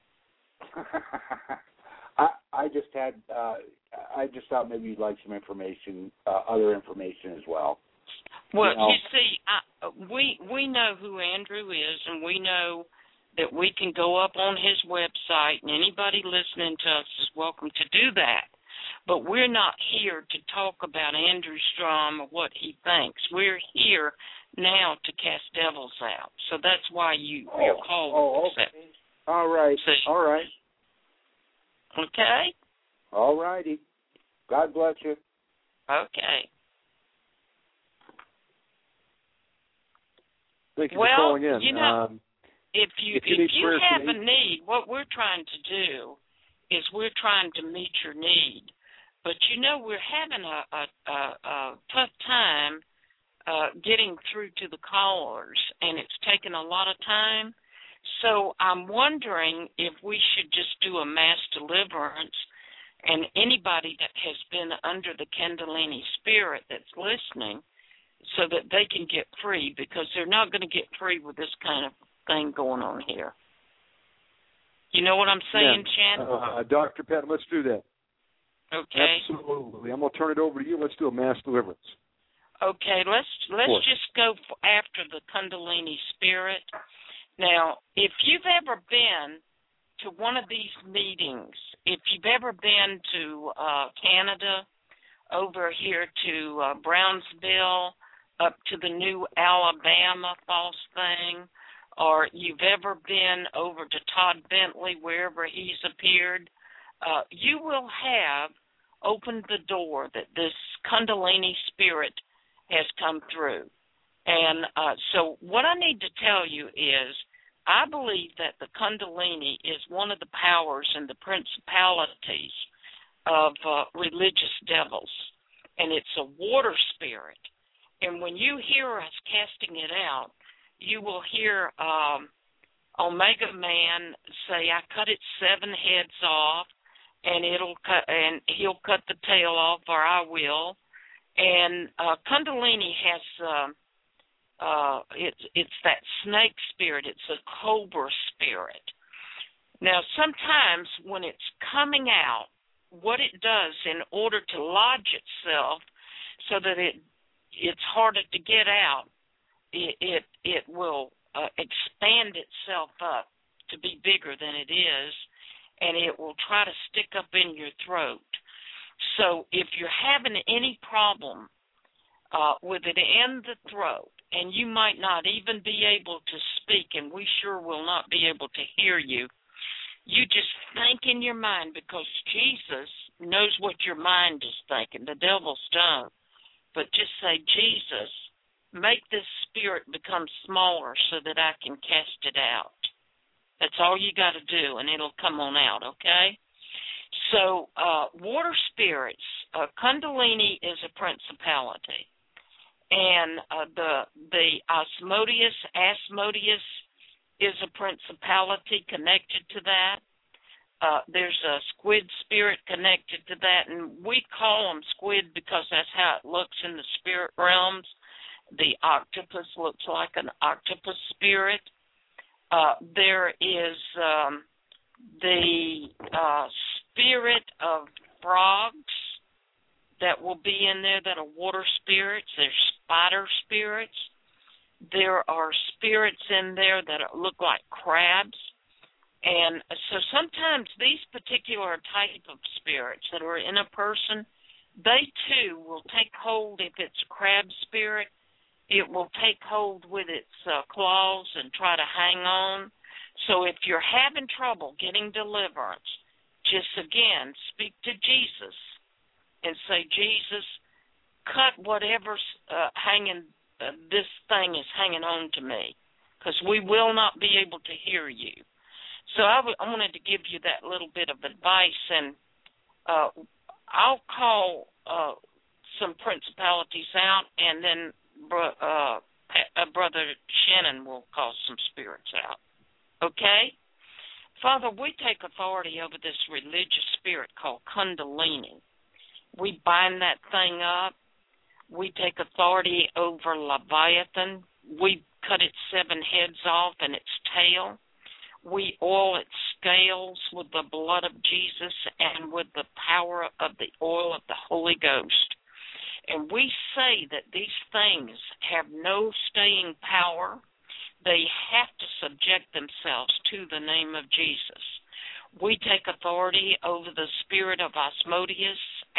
I just had I just thought maybe you'd like some information, other information as well. Well, you see, we know who Andrew is, and we know that we can go up on his website, and anybody listening to us is welcome to do that. But we're not here to talk about Andrew Strom or what he thinks. We're here now to cast devils out. So that's why you're called. Oh, okay. All right. See? All right. Okay? All righty. God bless you. Okay. Thank you for calling in. You know, if you have a need, what we're trying to do is we're trying to meet your need. But, you know, we're having a tough time getting through to the callers, and it's taken a lot of time. So I'm wondering if we should just do a mass deliverance, and anybody that has been under the Kundalini spirit that's listening, so that they can get free, because they're not going to get free with this kind of thing going on here. You know what I'm saying, Shannon? Dr. Pat, let's do that. Okay. Absolutely. I'm going to turn it over to you. Let's do a mass deliverance. Okay, let's just go after the Kundalini spirit. Now, if you've ever been to one of these meetings, if you've ever been to Canada, over here to Brownsville, up to the new Alabama false thing, or you've ever been over to Todd Bentley, wherever he's appeared, you will have opened the door that this Kundalini spirit has come through. And so what I need to tell you is I believe that the Kundalini is one of the powers and the principalities of religious devils. and it's a water spirit. And when you hear us casting it out, you will hear Omega Man say, "I cut its 7 heads off, and he'll cut the tail off, or I will." And Kundalini has it's that snake spirit. It's a cobra spirit. Now, sometimes when it's coming out, what it does in order to lodge itself so that it's harder to get out, it will expand itself up to be bigger than it is, and it will try to stick up in your throat. So if you're having any problem with it in the throat, and you might not even be able to speak, and we sure will not be able to hear you, you just think in your mind, because Jesus knows what your mind is thinking. The devil's don't. But just say, "Jesus, make this spirit become smaller so that I can cast it out." That's all you got to do, and it'll come on out, okay? So water spirits, Kundalini is a principality. And the Asmodeus is a principality connected to that. There's a squid spirit connected to that, and we call them squid because that's how it looks in the spirit realms. The octopus looks like an octopus spirit. There is the spirit of frogs that will be in there that are water spirits. There's spider spirits. There are spirits in there that look like crabs. And so sometimes these particular type of spirits that are in a person, they too will take hold. If it's a crab spirit, it will take hold with its claws and try to hang on. So if you're having trouble getting deliverance, just again speak to Jesus and say, "Jesus, cut whatever's this thing is hanging on to me, because we will not be able to hear you." So I wanted to give you that little bit of advice, and I'll call some principalities out, and then Brother Shannon will call some spirits out. Okay? Father, we take authority over this religious spirit called Kundalini. We bind that thing up. We take authority over Leviathan. We cut its 7 heads off and its tail. We oil its scales with the blood of Jesus and with the power of the oil of the Holy Ghost. And we say that these things have no staying power. They have to subject themselves to the name of Jesus. We take authority over the spirit of Asmodeus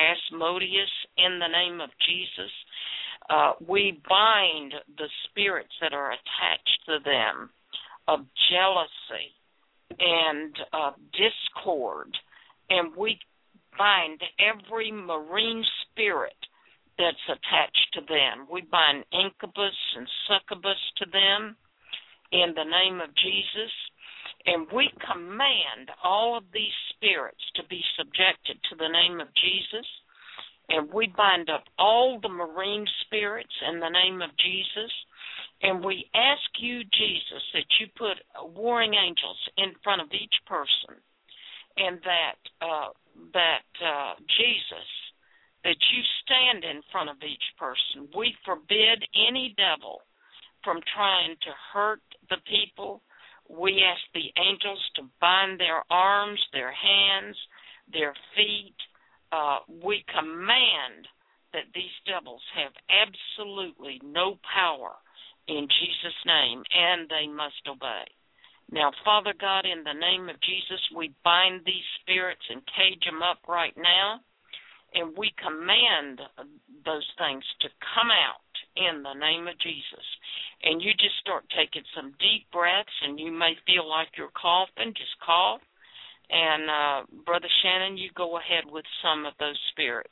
in the name of Jesus. We bind the spirits that are attached to them of jealousy and discord, and we bind every marine spirit that's attached to them. We bind incubus and succubus to them in the name of Jesus, and we command all of these spirits to be subjected to the name of Jesus, and we bind up all the marine spirits in the name of Jesus, and we ask you, Jesus, that you put warring angels in front of each person, and that Jesus, that you stand in front of each person. We forbid any devil from trying to hurt the people. We ask the angels to bind their arms, their hands, their feet. We command that these devils have absolutely no power in Jesus' name, and they must obey. Now, Father God, in the name of Jesus, we bind these spirits and cage them up right now, and we command those things to come out in the name of Jesus. And you just start taking some deep breaths, and you may feel like you're coughing. Just cough. And Brother Shannon, you go ahead with some of those spirits.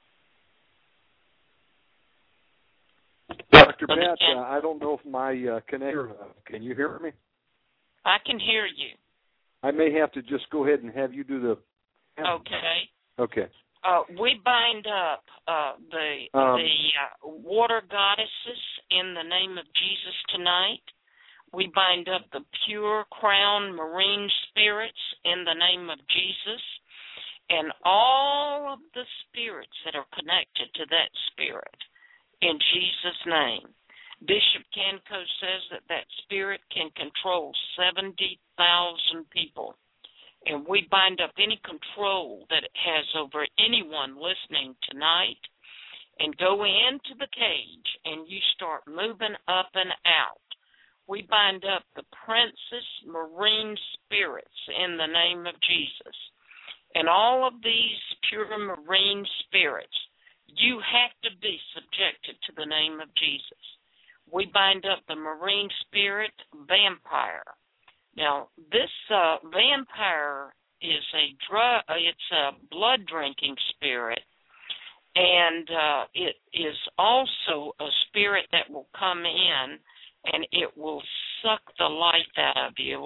Dr. Pat, I don't know if my connector, can you hear me? I can hear you. I may have to just go ahead and have you do the... Okay. Okay. We bind up the water goddesses in the name of Jesus tonight. We bind up the pure crown marine spirits in the name of Jesus, and all of the spirits that are connected to that spirit in Jesus' name. Bishop Canco says that that spirit can control 70,000 people. And we bind up any control that it has over anyone listening tonight, and go into the cage and you start moving up and out. We bind up the princess marine spirits in the name of Jesus. And all of these pure marine spirits, you have to be subjected to the name of Jesus. We bind up the marine spirit vampire. Now, this vampire is it's a blood-drinking spirit, and it is also a spirit that will come in, and it will suck the life out of you.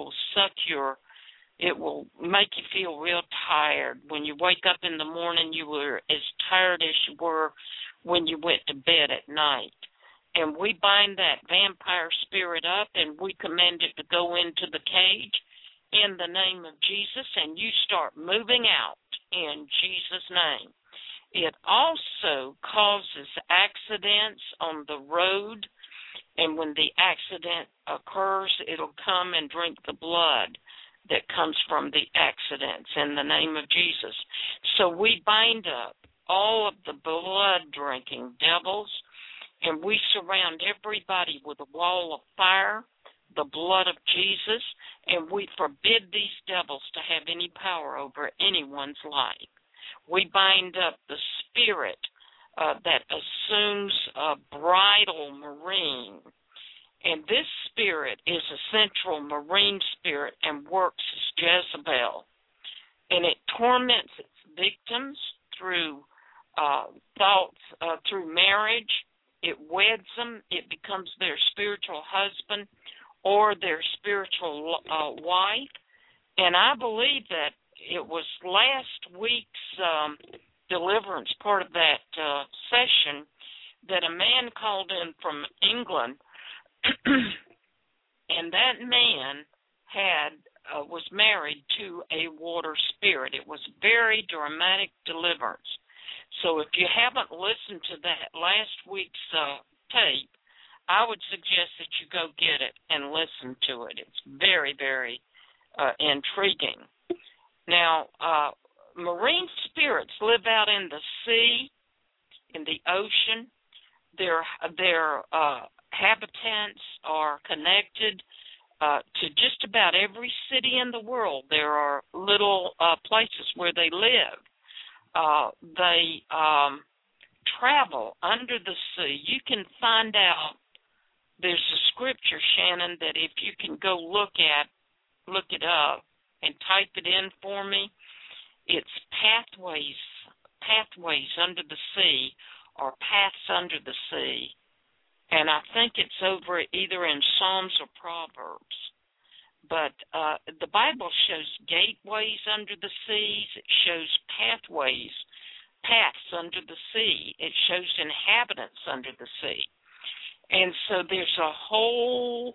It will make you feel real tired. When you wake up in the morning, you were as tired as you were when you went to bed at night. And we bind that vampire spirit up, and we command it to go into the cage in the name of Jesus, and you start moving out in Jesus' name. It also causes accidents on the road, and when the accident occurs, it'll come and drink the blood that comes from the accidents in the name of Jesus. So we bind up all of the blood-drinking devils, and we surround everybody with a wall of fire, the blood of Jesus, and we forbid these devils to have any power over anyone's life. We bind up the spirit that assumes a bridal marine. And this spirit is a central marine spirit and works as Jezebel. And it torments its victims through thoughts, through marriage. It weds them. It becomes their spiritual husband or their spiritual wife. And I believe that it was last week's deliverance, part of that session, that a man called in from England, and that man was married to a water spirit. It was very dramatic deliverance. So if you haven't listened to that last week's tape, I would suggest that you go get it and listen to it. It's very, very intriguing. Now, marine spirits live out in the sea, in the ocean. Their habitats are connected to just about every city in the world. There are little places where they live. They travel under the sea. You can find out, there's a scripture, Shannon, that if you can go look it up and type it in for me, it's pathways under the sea, or paths under the sea. And I think it's over either in Psalms or Proverbs. But the Bible shows gateways under the seas. It shows paths under the sea. It shows inhabitants under the sea. And so there's a whole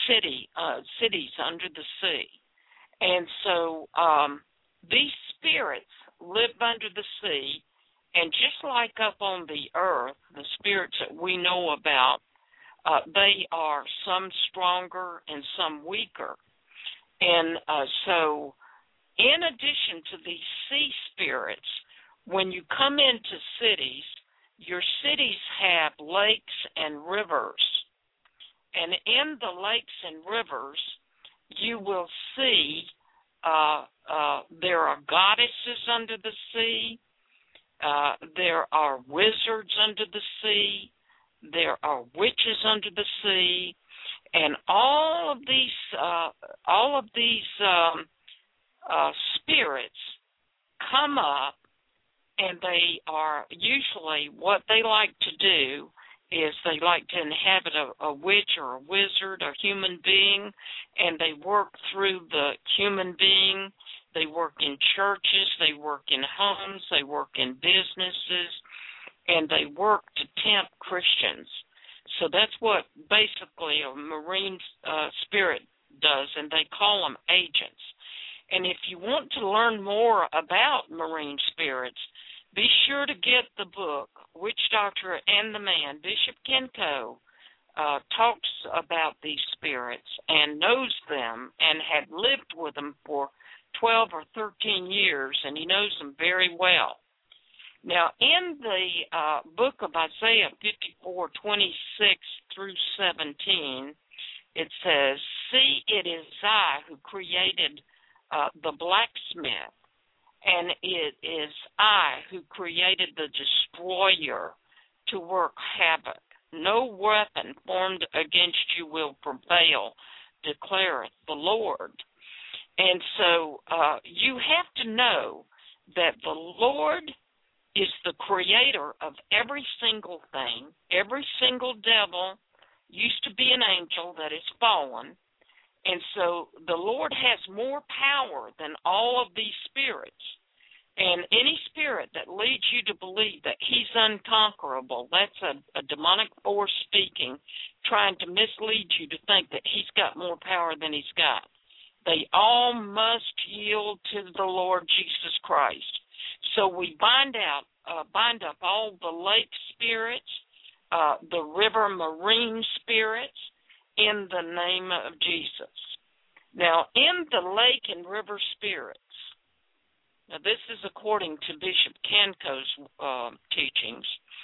cities under the sea. And so these spirits live under the sea, and just like up on the earth, the spirits that we know about, they are some stronger and some weaker. And so in addition to these sea spirits, when you come into cities, your cities have lakes and rivers. And in the lakes and rivers, you will see there are goddesses under the sea. There are wizards under the sea. There are witches under the sea, and all of these spirits come up, and they are usually, what they like to do is they like to inhabit a witch or a wizard, a human being, and they work through the human being, They work in churches, they work in homes, they work in businesses, and they work to tempt Christians. So that's what basically a marine spirit does, and they call them agents. And if you want to learn more about marine spirits, be sure to get the book, Witch Doctor and the Man. Bishop Kenko talks about these spirits and knows them and had lived with them for 12 or 13 years, and he knows them very well. Now, in the book of Isaiah 54:26 through 17, it says, "See, it is I who created the blacksmith, and it is I who created the destroyer to work havoc. No weapon formed against you will prevail, declareth the Lord." And so you have to know that the Lord is the creator of every single thing. Every single devil used to be an angel that is fallen. And so the Lord has more power than all of these spirits. And any spirit that leads you to believe that he's unconquerable, that's a demonic force speaking, trying to mislead you to think that he's got more power than he's got. They all must yield to the Lord Jesus Christ. So we bind up all the lake spirits, the river marine spirits, in the name of Jesus. Now, in the lake and river spirits, now this is according to Bishop Kenko's teachings,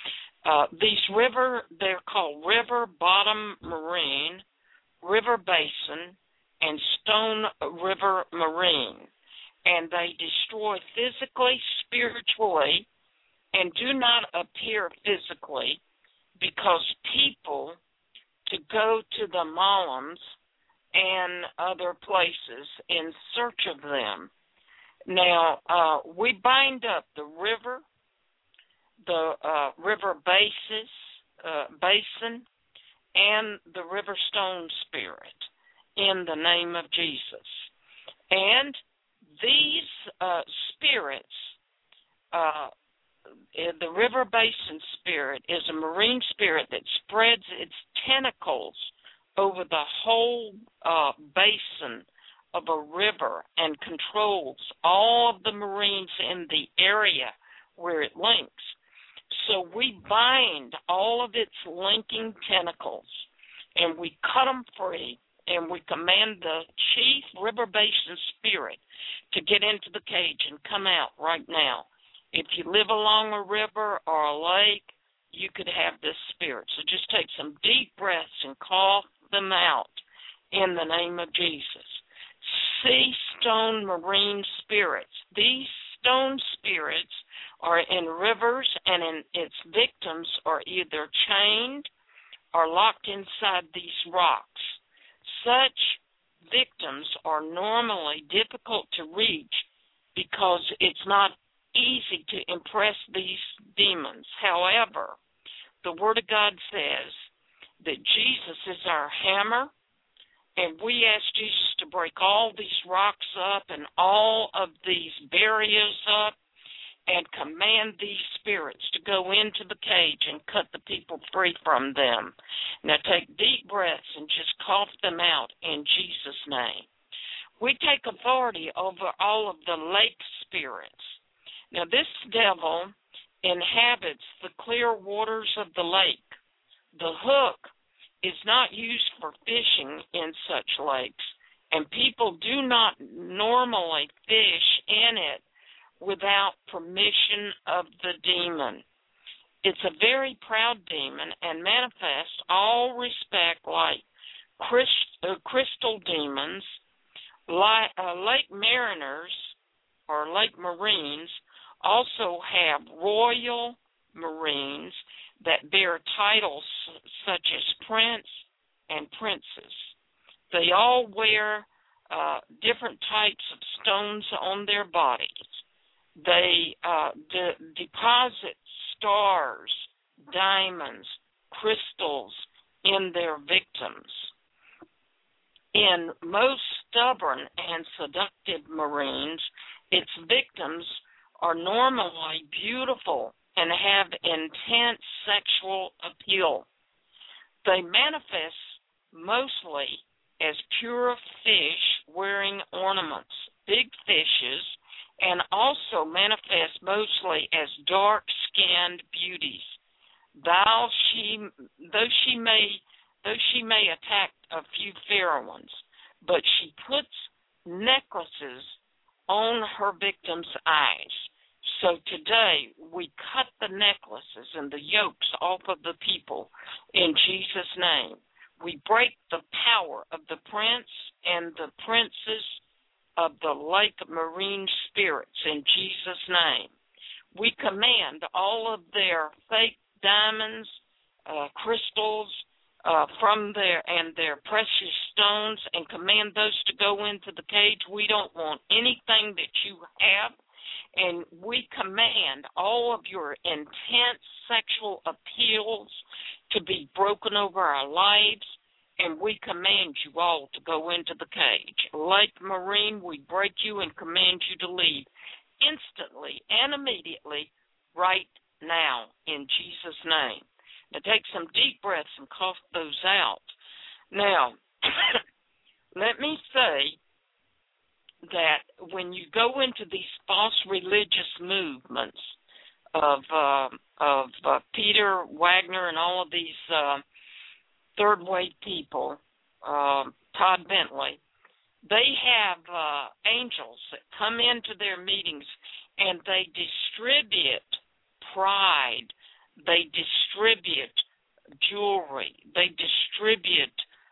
they're called river bottom marine, river basin, and stone river marine. And they destroy physically, spiritually, and do not appear physically, because people to go to the Malams and other places in search of them. Now, we bind up the river basin, and the river stone spirit in the name of Jesus. And these spirits, the river basin spirit is a marine spirit that spreads its tentacles over the whole basin of a river and controls all of the marines in the area where it links. So we bind all of its linking tentacles, and we cut them free, and we command the chief river basin spirit to get into the cage and come out right now. If you live along a river or a lake, you could have this spirit. So just take some deep breaths and cough them out in the name of Jesus. Sea stone marine spirits. These stone spirits are in rivers, and its victims are either chained or locked inside these rocks. Such victims are normally difficult to reach because it's not easy to impress these demons. However, the Word of God says that Jesus is our hammer, and we ask Jesus to break all these rocks up and all of these barriers up and command these spirits to go into the cage and cut the people free from them. Now take deep breaths and just cough them out in Jesus' name. We take authority over all of the lake spirits. Now this devil inhabits the clear waters of the lake. The hook is not used for fishing in such lakes, and people do not normally fish in it without permission of the demon. It's a very proud demon and manifests all respect like crystal demons. Lake mariners or lake marines also have royal marines that bear titles such as prince and princess. They all wear different types of stones on their bodies. They deposit stars, diamonds, crystals in their victims. In most stubborn and seductive Marines, its victims are normally beautiful and have intense sexual appeal. They manifest mostly as pure fish wearing ornaments, big fishes, and also manifest mostly as dark-skinned beauties. Though she may attack a few fair ones, but she puts necklaces on her victims' eyes. So today we cut the necklaces and the yokes off of the people in Jesus' name. We break the power of the prince and the princes of the lake marine spirits in Jesus' name. We command all of their fake diamonds, crystals, from their precious stones, and command those to go into the cage. We don't want anything that you have, and we command all of your intense sexual appeals to be broken over our lives, and we command you all to go into the cage. Lake Marine, we break you and command you to leave instantly and immediately right now in Jesus' name. Now take some deep breaths and cough those out. Now, let me say that when you go into these false religious movements of Peter Wagner and all of these third-way people, Todd Bentley, they have angels that come into their meetings and they distribute pride. They distribute jewelry. They distribute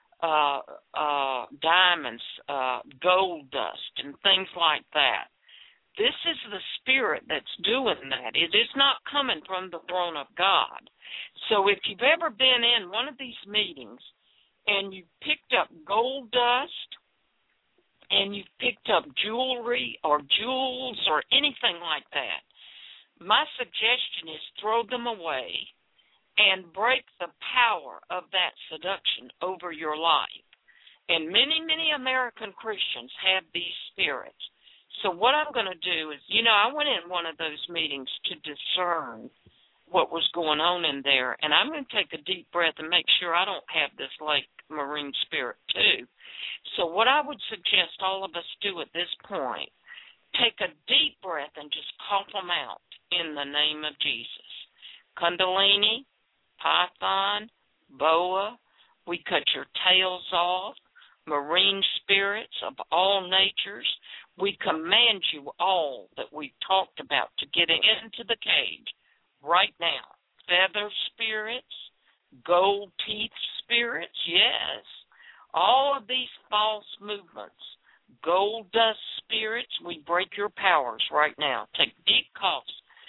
diamonds, gold dust, and things like that. This is the spirit that's doing that. It is not coming from the throne of God. So if you've ever been in one of these meetings and you picked up gold dust and you picked up jewelry or jewels or anything like that, my suggestion is throw them away and break the power of that seduction over your life. And many, many American Christians have these spirits. So what I'm going to do is, I went in one of those meetings to discern what was going on in there, and I'm going to take a deep breath and make sure I don't have this lake marine spirit too. So what I would suggest all of us do at this point, take a deep breath and just cough them out in the name of Jesus. Kundalini, Python, Boa, we cut your tails off, marine spirits of all natures. We command you all that we've talked about to get into the cage right now. Feather spirits, gold teeth spirits, yes. All of these false movements, gold dust spirits, we break your powers right now. Take deep coughs.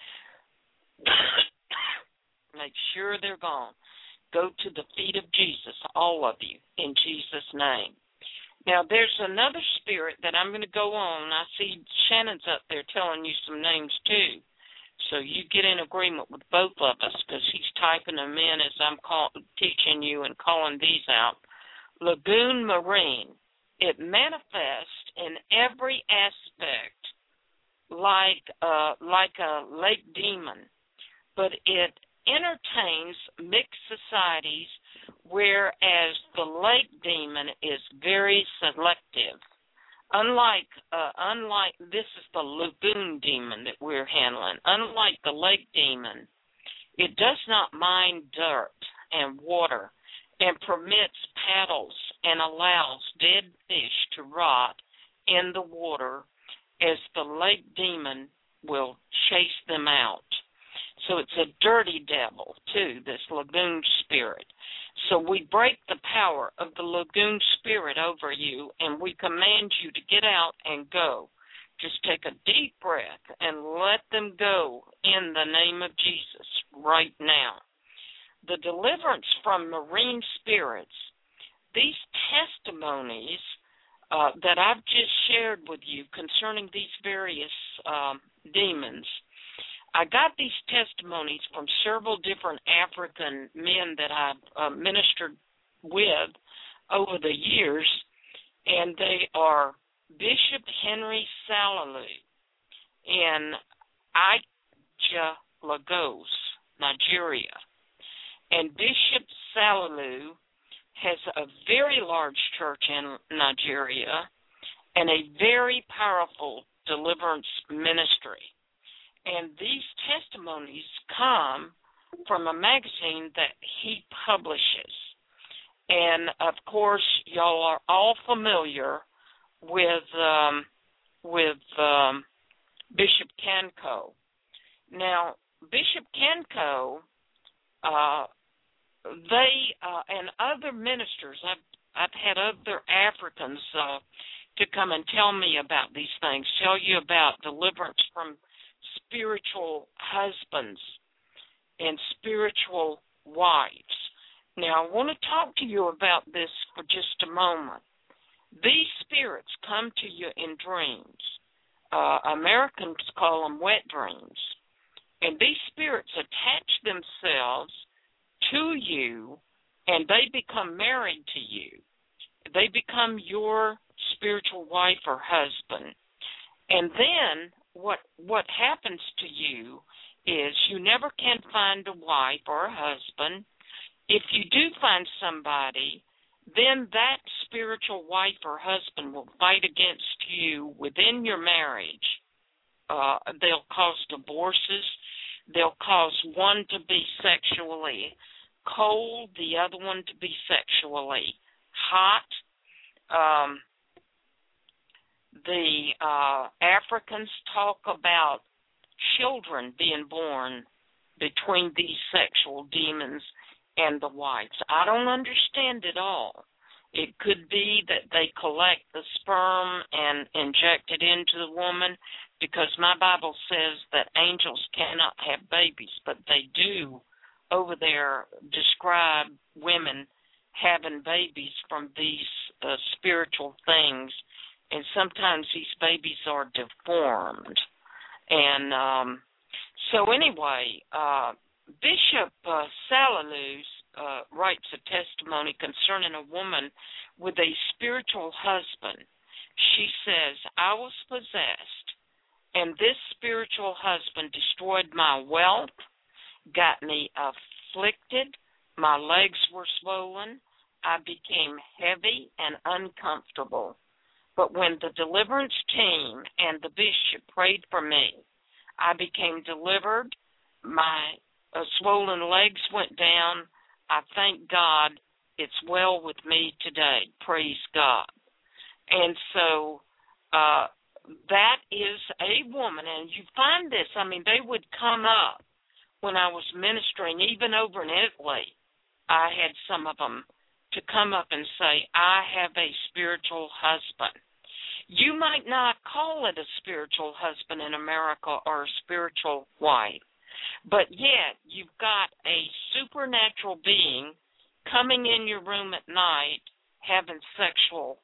Make sure they're gone. Go to the feet of Jesus, all of you, in Jesus' name. Now, there's another spirit that I'm going to go on. I see Shannon's up there telling you some names, too. So you get in agreement with both of us because he's typing them in as I'm teaching you and calling these out. Lagoon Marine. It manifests in every aspect like a lake demon, but it entertains mixed societies, whereas the lake demon is very selective. Unlike this is the lagoon demon that we're handling. Unlike the lake demon, it does not mind dirt and water and permits paddles and allows dead fish to rot in the water as the lake demon will chase them out. So it's a dirty devil, too, this lagoon spirit. So we break the power of the lagoon spirit over you, and we command you to get out and go. Just take a deep breath and let them go in the name of Jesus right now. The deliverance from marine spirits, these testimonies that I've just shared with you concerning these various demons, I got these testimonies from several different African men that I've ministered with over the years, and they are Bishop Henry Salalou in Aja Lagos, Nigeria. And Bishop Salalou has a very large church in Nigeria and a very powerful deliverance ministry. And these testimonies come from a magazine that he publishes. And, of course, y'all are all familiar with Bishop Kanko. Now, Bishop Kanko, they and other ministers, I've had other Africans to come and tell me about these things, tell you about deliverance from spiritual husbands and spiritual wives. Now, I want to talk to you about this for just a moment. These spirits come to you in dreams. Americans call them wet dreams. And these spirits attach themselves to you, and they become married to you. They become your spiritual wife or husband. And then what happens to you is you never can find a wife or a husband. If you do find somebody, then that spiritual wife or husband will fight against you within your marriage. They'll cause divorces. They'll cause one to be sexually cold, the other one to be sexually hot. The Africans talk about children being born between these sexual demons and the wives. I don't understand it all. It could be that they collect the sperm and inject it into the woman, because my Bible says that angels cannot have babies, but they do over there describe women having babies from these spiritual things, and sometimes these babies are deformed. And so anyway, Bishop Salalou writes a testimony concerning a woman with a spiritual husband. She says, I was possessed, and this spiritual husband destroyed my wealth, got me afflicted, my legs were swollen, I became heavy and uncomfortable. But when the deliverance team and the bishop prayed for me, I became delivered, my swollen legs went down. I thank God it's well with me today. Praise God. And so that is a woman, and you find this, I mean, they would come up when I was ministering, even over in Italy. I had some of them to come up and say, I have a spiritual husband. You might not call it a spiritual husband in America or a spiritual wife, but yet you've got a supernatural being coming in your room at night having sexual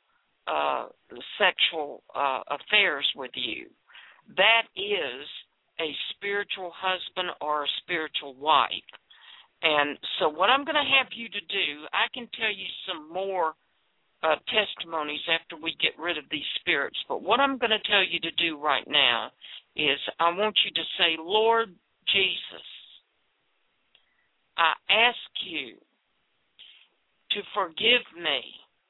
affairs with you. That is a spiritual husband or a spiritual wife. And so what I'm going to have you to do, I can tell you some more testimonies after we get rid of these spirits, but what I'm going to tell you to do right now is I want you to say, Lord Jesus, I ask you to forgive me.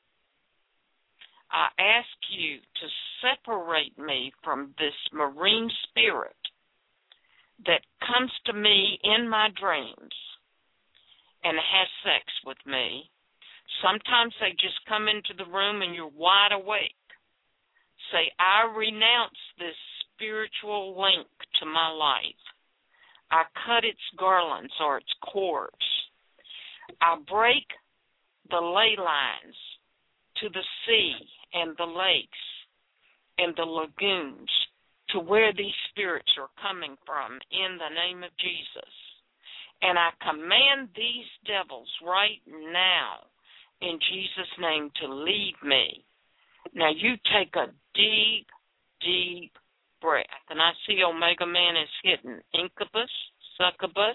I ask you to separate me from this marine spirit that comes to me in my dreams and has sex with me. Sometimes they just come into the room and you're wide awake. Say, I renounce this spiritual link to my life. I cut its garlands or its cords. I break the ley lines to the sea and the lakes and the lagoons to where these spirits are coming from in the name of Jesus. And I command these devils right now in Jesus' name to leave me. Now you take a deep, deep breath. And I see Omega Man is hitting incubus, succubus,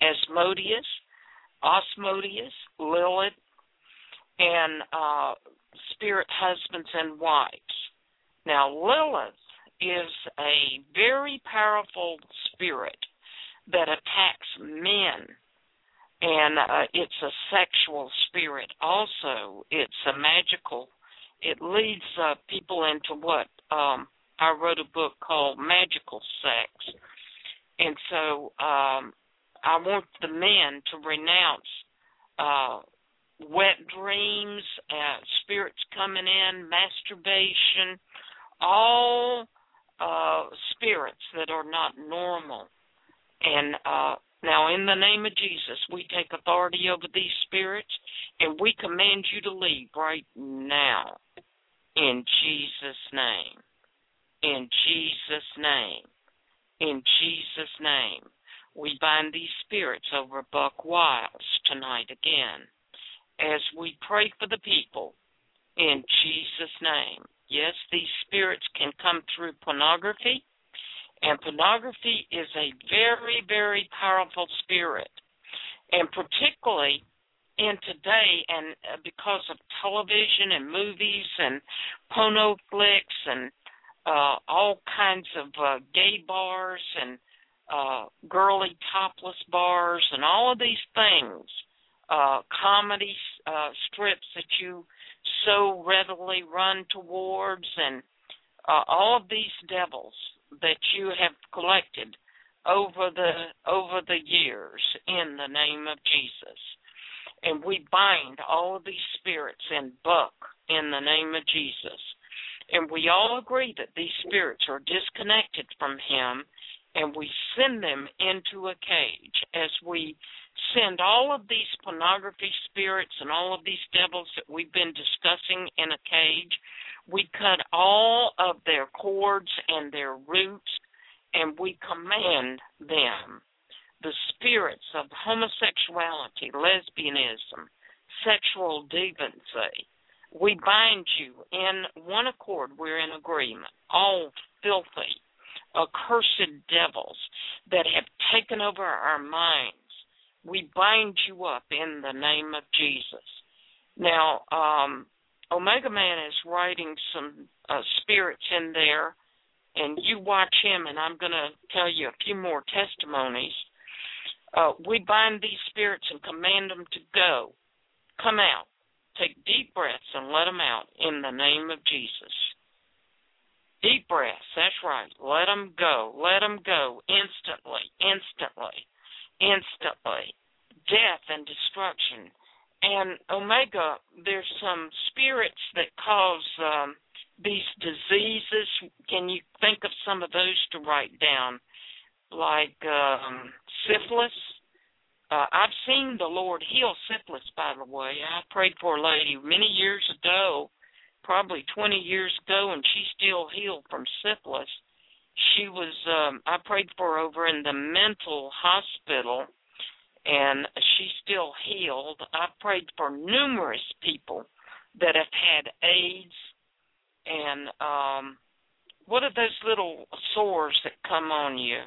Asmodeus, Osmodeus, Lilith, and spirit husbands and wives. Now, Lilith is a very powerful spirit that attacks men, and it's a sexual spirit also. It's a magical. It leads people into what I wrote a book called Magical Sex. And so I want the men to renounce wet dreams, spirits coming in, masturbation, all spirits that are not normal. And now, in the name of Jesus, we take authority over these spirits, and we command you to leave right now. In Jesus' name. In Jesus' name. In Jesus' name. We bind these spirits over Buck Wiles tonight again as we pray for the people in Jesus' name. Yes, these spirits can come through pornography, and pornography is a very, very powerful spirit. And particularly in today, and because of television and movies and porno flicks and all kinds of gay bars and girly topless bars and all of these things, comedy strips that you so readily run towards, and all of these devils that you have collected over the years in the name of Jesus. And we bind all of these spirits in Buck in the name of Jesus. And we all agree that these spirits are disconnected from him, and we send them into a cage. As we send all of these pornography spirits and all of these devils that we've been discussing in a cage, we cut all of their cords and their roots, and we command them, the spirits of homosexuality, lesbianism, sexual deviancy. We bind you in one accord. We're in agreement. All filthy, accursed devils that have taken over our minds, we bind you up in the name of Jesus. Now, Omega Man is writing some spirits in there, and you watch him, and I'm going to tell you a few more testimonies. We bind these spirits and command them to go. Come out. Take deep breaths and let them out in the name of Jesus. Deep breaths, that's right. Let them go. Let them go instantly, instantly, instantly. Death and destruction. And Omega, there's some spirits that cause these diseases. Can you think of some of those to write down? Like syphilis. I've seen the Lord heal syphilis, by the way. I prayed for a lady many years ago, probably 20 years ago, and she's still healed from syphilis. She was, I prayed for her over in the mental hospital, and she's still healed. I prayed for numerous people that have had AIDS, and what are those little sores that come on you?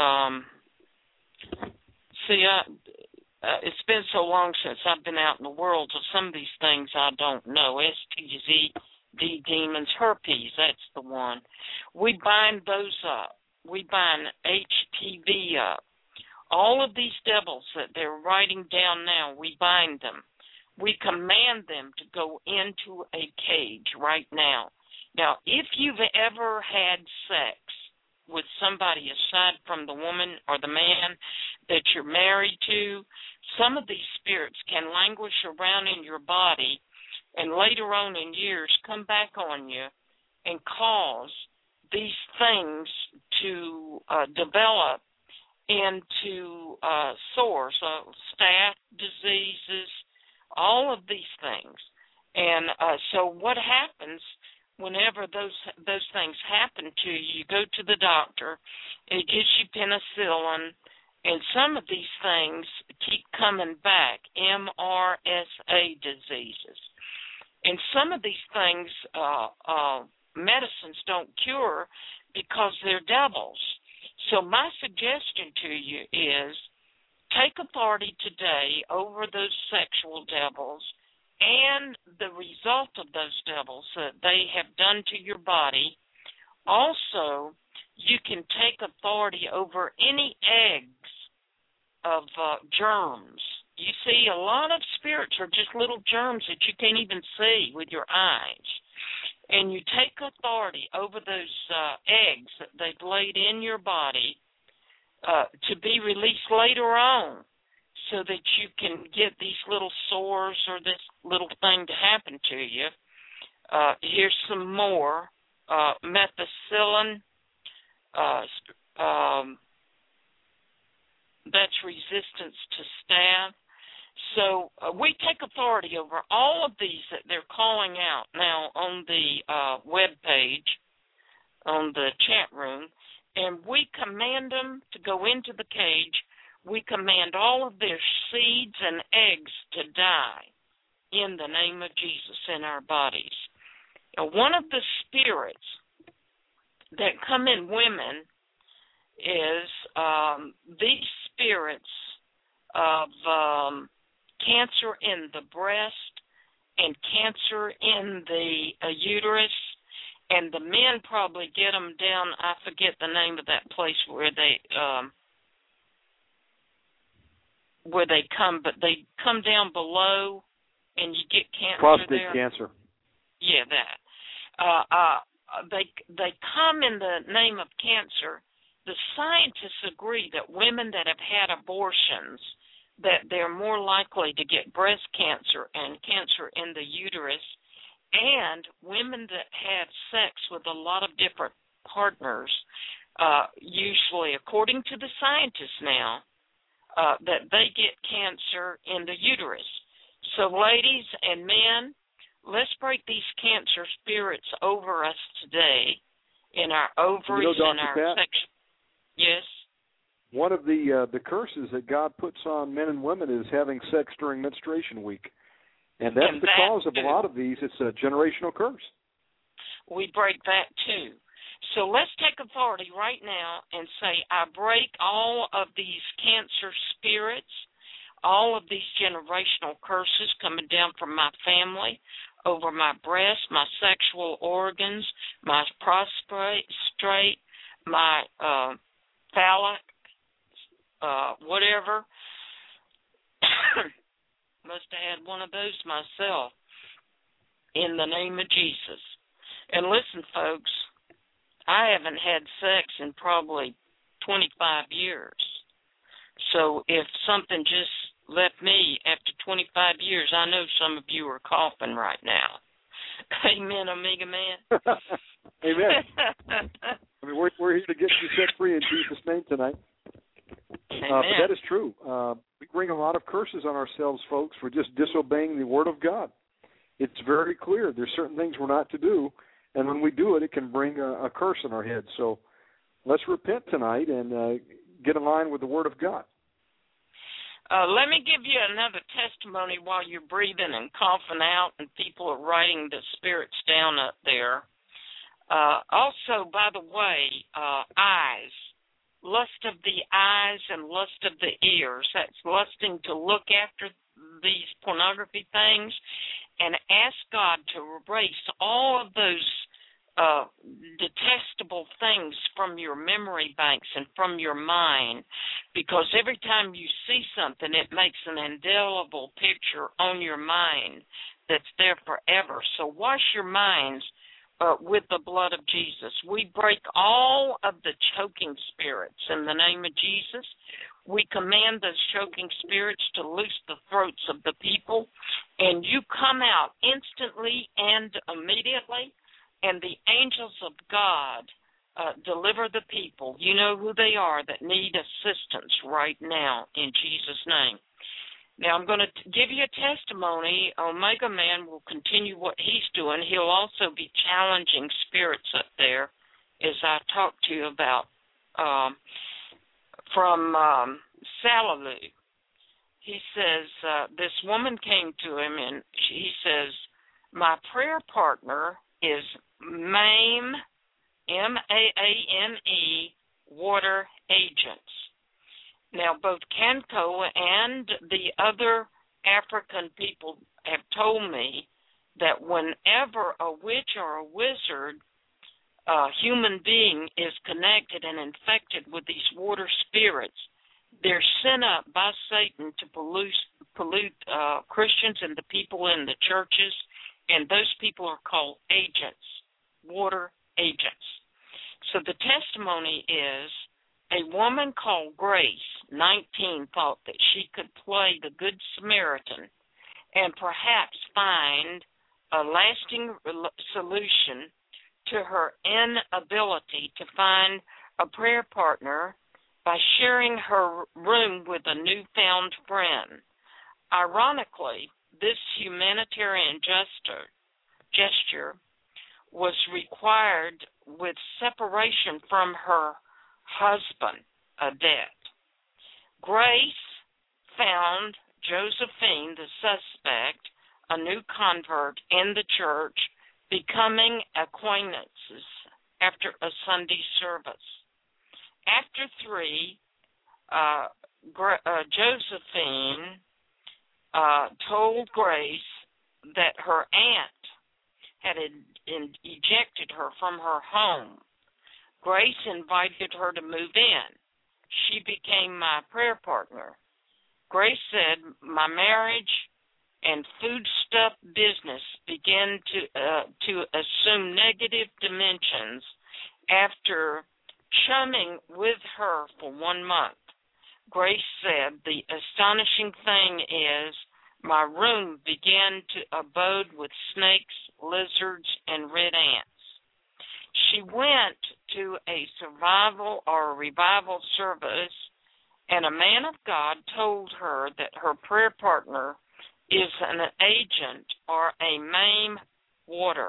It's been so long since I've been out in the world, so some of these things I don't know. STD demons, herpes, that's the one. We bind those up. We bind HPV up. All of these devils that they're writing down now, we bind them. We command them to go into a cage right now. Now, if you've ever had sex with somebody aside from the woman or the man that you're married to, some of these spirits can languish around in your body and later on in years come back on you and cause these things to develop into sores, staph diseases, all of these things. And so what happens whenever those things happen to you, you go to the doctor, and it gives you penicillin, and some of these things keep coming back, MRSA diseases. And some of these things, medicines don't cure because they're devils. So my suggestion to you is take authority today over those sexual devils and the result of those devils that they have done to your body. Also, you can take authority over any eggs of germs. You see, a lot of spirits are just little germs that you can't even see with your eyes. And you take authority over those eggs that they've laid in your body to be released later on, so that you can get these little sores or this little thing to happen to you. Here's some more. Methicillin, that's resistance to staph. So we take authority over all of these that they're calling out now on the web page, on the chat room, and we command them to go into the cage. We command all of their seeds and eggs to die in the name of Jesus in our bodies. Now, one of the spirits that come in women is these spirits of cancer in the breast and cancer in the uterus, and the men probably get them down, I forget the name of that place where they come, but they come down below and you get cancer. Prostate cancer. Yeah, that. They come in the name of cancer. The scientists agree that women that have had abortions, that they're more likely to get breast cancer and cancer in the uterus, and women that have sex with a lot of different partners, usually, according to the scientists now, that they get cancer in the uterus. So ladies and men, let's break these cancer spirits over us today in our ovaries and our sex. Yes? One of the curses that God puts on men and women is having sex during menstruation week. And that's the cause of a lot of these. It's a generational curse. We break that too. So let's take authority right now and say, I break all of these cancer spirits, all of these generational curses coming down from my family, over my breast, my sexual organs, my prostrate, my phallic, whatever. Must have had one of those myself, in the name of Jesus. And listen, folks, I haven't had sex in probably 25 years. So if something just left me after 25 years, I know some of you are coughing right now. Amen, Omega Man. Amen. I mean, we're here to get you set free in Jesus' name tonight. But that is true. We bring a lot of curses on ourselves, folks, for just disobeying the Word of God. It's very clear. There's certain things we're not to do, and when we do it, it can bring a curse on our heads. So let's repent tonight and get in line with the Word of God. Let me give you another testimony while you're breathing and coughing out and people are writing the spirits down up there. Also, by the way, eyes. Lust of the eyes and lust of the ears. That's lusting to look after these pornography things, and ask God to erase all of those detestable things from your memory banks and from your mind, because every time you see something, it makes an indelible picture on your mind that's there forever. So wash your minds with the blood of Jesus. We break all of the choking spirits in the name of Jesus. We command those choking spirits to loose the throats of the people, and you come out instantly and immediately, and the angels of God deliver the people. You know who they are that need assistance right now in Jesus' name. Now, I'm going to give you a testimony. Omega Man will continue what he's doing. He'll also be challenging spirits up there, as I talked to you about, from Salaloo. He says, this woman came to him, and he says, my prayer partner is MAME, M-A-A-M-E, water agents. Now, both Kanko and the other African people have told me that whenever a witch or a wizard, human being, is connected and infected with these water spirits, they're sent up by Satan to pollute Christians and the people in the churches, and those people are called agents, water agents. So the testimony is a woman called Grace, 19, thought that she could play the Good Samaritan and perhaps find a lasting solution to her inability to find a prayer partner by sharing her room with a newfound friend. Ironically, this humanitarian gesture was required with separation from her husband, a debt. Grace found Josephine, the suspect, a new convert in the church, becoming acquaintances after a Sunday service. After 3, Josephine told Grace that her aunt had ejected her from her home. Grace invited her to move in. She became my prayer partner. Grace said, my marriage and foodstuff business began to assume negative dimensions after chumming with her for 1 month. Grace said, the astonishing thing is my room began to abode with snakes, lizards, and red ants. She went to a survival or revival service, and a man of God told her that her prayer partner is an agent or a MAME water,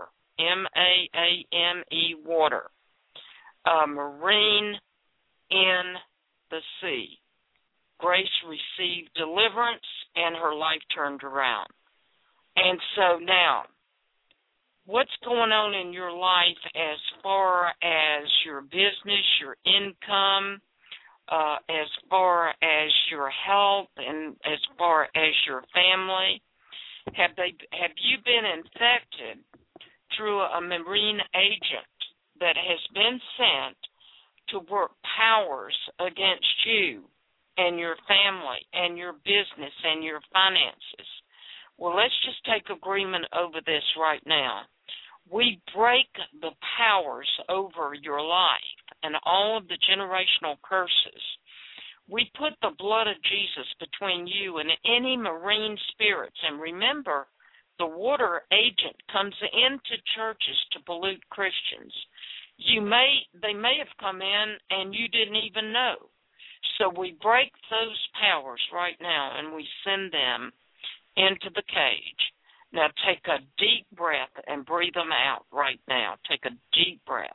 M-A-A-M-E water, a marine in the sea. Grace received deliverance, and her life turned around. And so now, what's going on in your life as far as your business, your income, as far as your health, and as far as your family? Have you been infected through a marine agent that has been sent to work powers against you and your family and your business and your finances? Well, let's just take agreement over this right now. We break the powers over your life and all of the generational curses. We put the blood of Jesus between you and any marine spirits. And remember, the water agent comes into churches to pollute Christians. They may have come in and you didn't even know. So we break those powers right now and we send them into the cage. Now take a deep breath and breathe them out right now. Take a deep breath.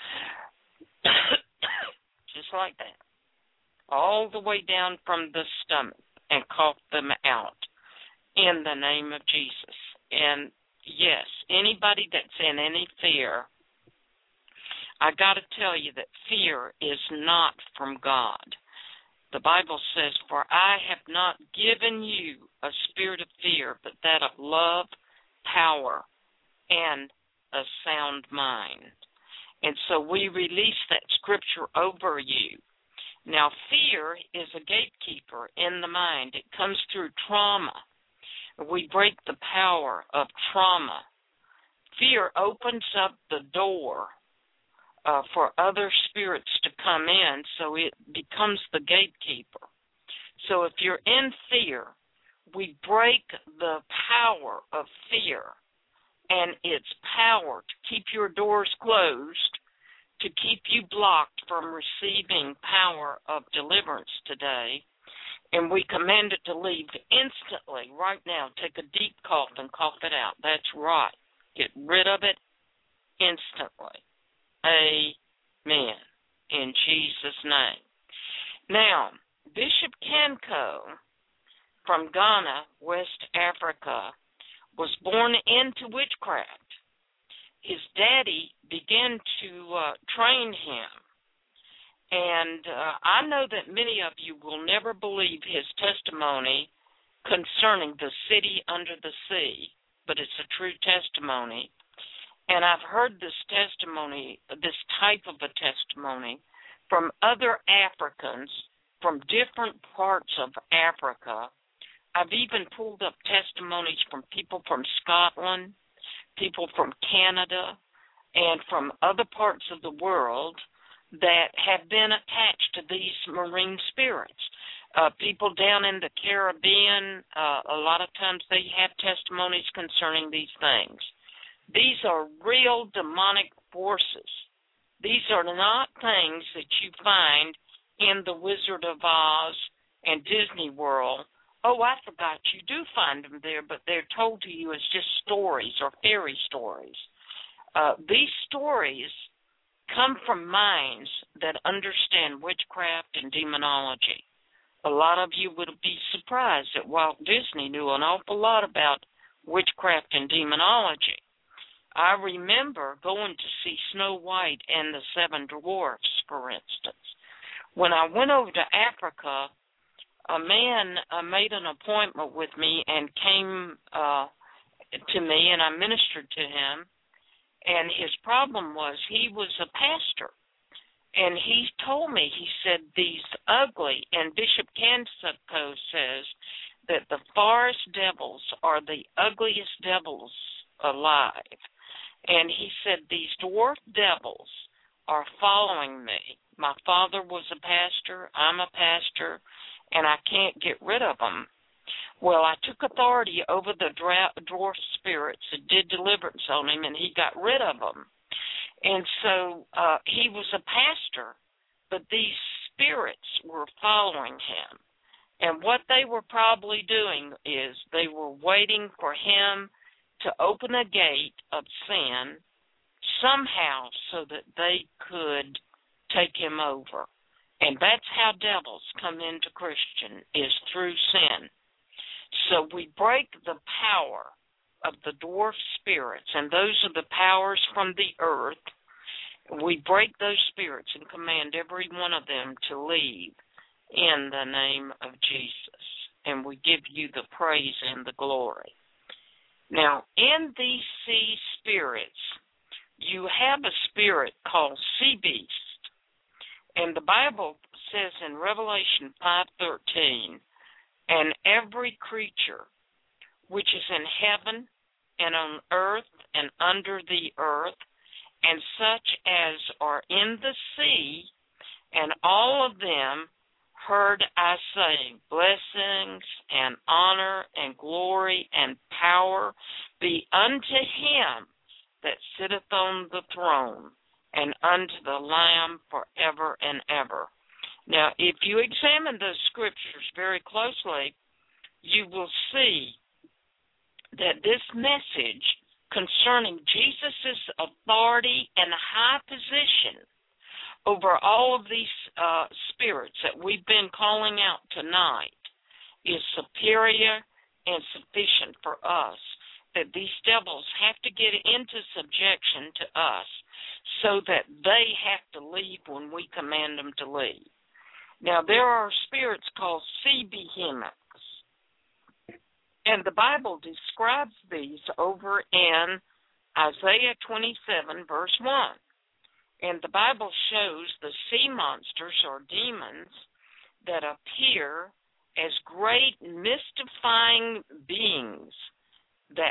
Just like that. All the way down from the stomach and cough them out in the name of Jesus. And yes, anybody that's in any fear, I got to tell you that fear is not from God. The Bible says, for I have not given you a spirit of fear, but that of love, power, and a sound mind. And so we release that scripture over you. Now, fear is a gatekeeper in the mind. It comes through trauma. We break the power of trauma. Fear opens up the door for other spirits to come in, so it becomes the gatekeeper. So if you're in fear, we break the power of fear and its power to keep your doors closed, to keep you blocked from receiving power of deliverance today. And we command it to leave instantly, right now. Take a deep cough and cough it out. That's right. Get rid of it instantly. Amen. In Jesus' name. Now, Bishop Kanko from Ghana, West Africa, was born into witchcraft. His daddy began to train him. And I know that many of you will never believe his testimony concerning the city under the sea, but it's a true testimony. And I've heard this testimony, this type of a testimony, from other Africans from different parts of Africa. I've even pulled up testimonies from people from Scotland, people from Canada, and from other parts of the world that have been attached to these marine spirits. People down in the Caribbean, a lot of times they have testimonies concerning these things. These are real demonic forces. These are not things that you find in the Wizard of Oz and Disney World. Oh, I forgot, you do find them there, but they're told to you as just stories or fairy stories. These stories come from minds that understand witchcraft and demonology. A lot of you would be surprised that Walt Disney knew an awful lot about witchcraft and demonology. I remember going to see Snow White and the Seven Dwarfs, for instance. When I went over to Africa, a man made an appointment with me and came to me, and I ministered to him. And his problem was he was a pastor. And he told me, he said, these ugly, and Bishop Canseco says that the forest devils are the ugliest devils alive. And he said, these dwarf devils are following me. My father was a pastor, I'm a pastor, and I can't get rid of them. Well, I took authority over the dwarf spirits and did deliverance on him, and he got rid of them. And so he was a pastor, but these spirits were following him. And what they were probably doing is they were waiting for him to open a gate of sin somehow so that they could take him over. And that's how devils come into Christian, is through sin. So we break the power of the dwarf spirits, and those are the powers from the earth. We break those spirits and command every one of them to leave in the name of Jesus. And we give you the praise and the glory. Now, in these sea spirits, you have a spirit called sea beast. And the Bible says in Revelation 5:13, and every creature which is in heaven and on earth and under the earth, and such as are in the sea, and all of them heard I say, blessings and honor and glory and power be unto him that sitteth on the throne, and unto the Lamb forever and ever. Now, if you examine those scriptures very closely, you will see that this message concerning Jesus' authority and high position over all of these spirits that we've been calling out tonight is superior and sufficient for us, that these devils have to get into subjection to us so that they have to leave when we command them to leave. Now, there are spirits called sea behemoths, and the Bible describes these over in Isaiah 27, verse 1. And the Bible shows the sea monsters or demons that appear as great mystifying beings that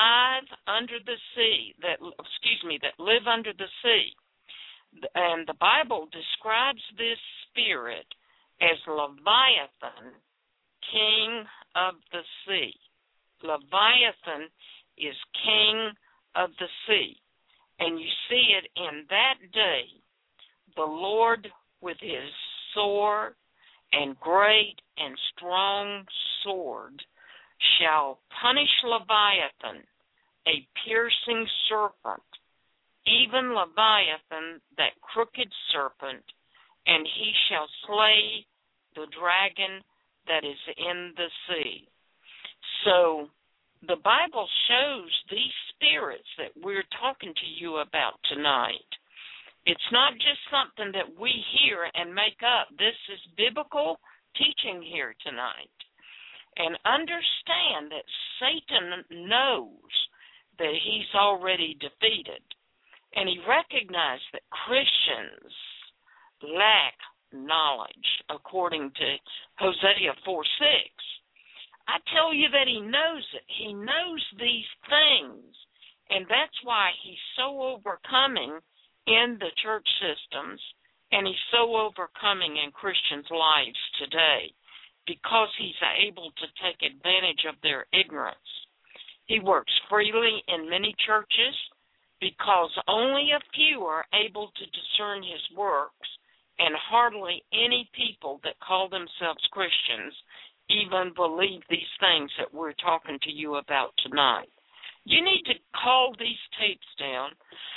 live under the sea. And the Bible describes this spirit as Leviathan, king of the sea. Leviathan is king of the sea. And you see it in that day, the Lord with his sword and great and strong sword shall punish Leviathan, a piercing serpent, even Leviathan, that crooked serpent, and he shall slay the dragon that is in the sea. So the Bible shows these spirits that we're talking to you about tonight. It's not just something that we hear and make up. This is biblical teaching here tonight. and understand that Satan knows that he's already defeated. And he recognized that Christians lack knowledge, according to Hosea 4:6. I tell you that he knows it. He knows these things. And that's why he's so overcoming in the church systems, and he's so overcoming in Christians' lives today, because he's able to take advantage of their ignorance. He works freely in many churches because only a few are able to discern his works, and hardly any people that call themselves Christians even believe these things that we're talking to you about tonight. You need to call these tapes down,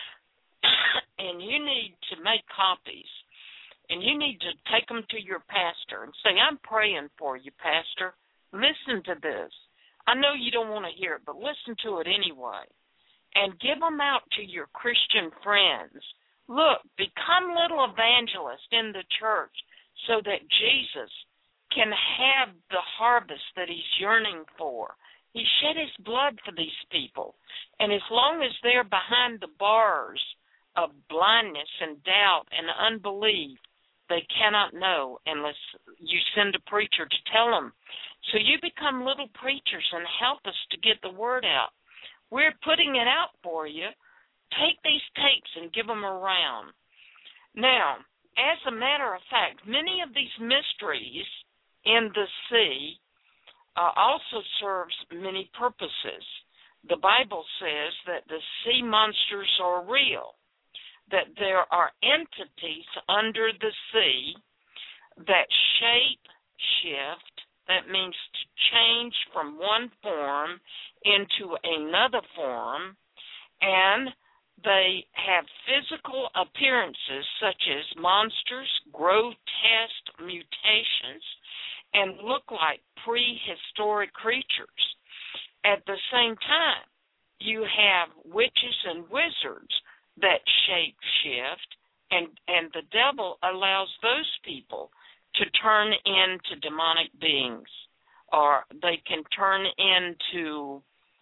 and you need to make copies, and you need to take them to your pastor and say, I'm praying for you, Pastor. Listen to this. I know you don't want to hear it, but listen to it anyway. And give them out to your Christian friends. Look, become little evangelists in the church so that Jesus can have the harvest that he's yearning for. He shed his blood for these people. And as long as they're behind the bars of blindness and doubt and unbelief, they cannot know unless you send a preacher to tell them. So you become little preachers and help us to get the word out. We're putting it out for you. Take these tapes and give them around. Now, as a matter of fact, many of these mysteries in the sea also serves many purposes. The Bible says that the sea monsters are real, that there are entities under the sea that shape shift. That means to change from one form into another form, and they have physical appearances such as monsters, grotesque mutations, and look like prehistoric creatures. At the same time, you have witches and wizards that shape shift, and the devil allows those people to turn into demonic beings, or they can turn into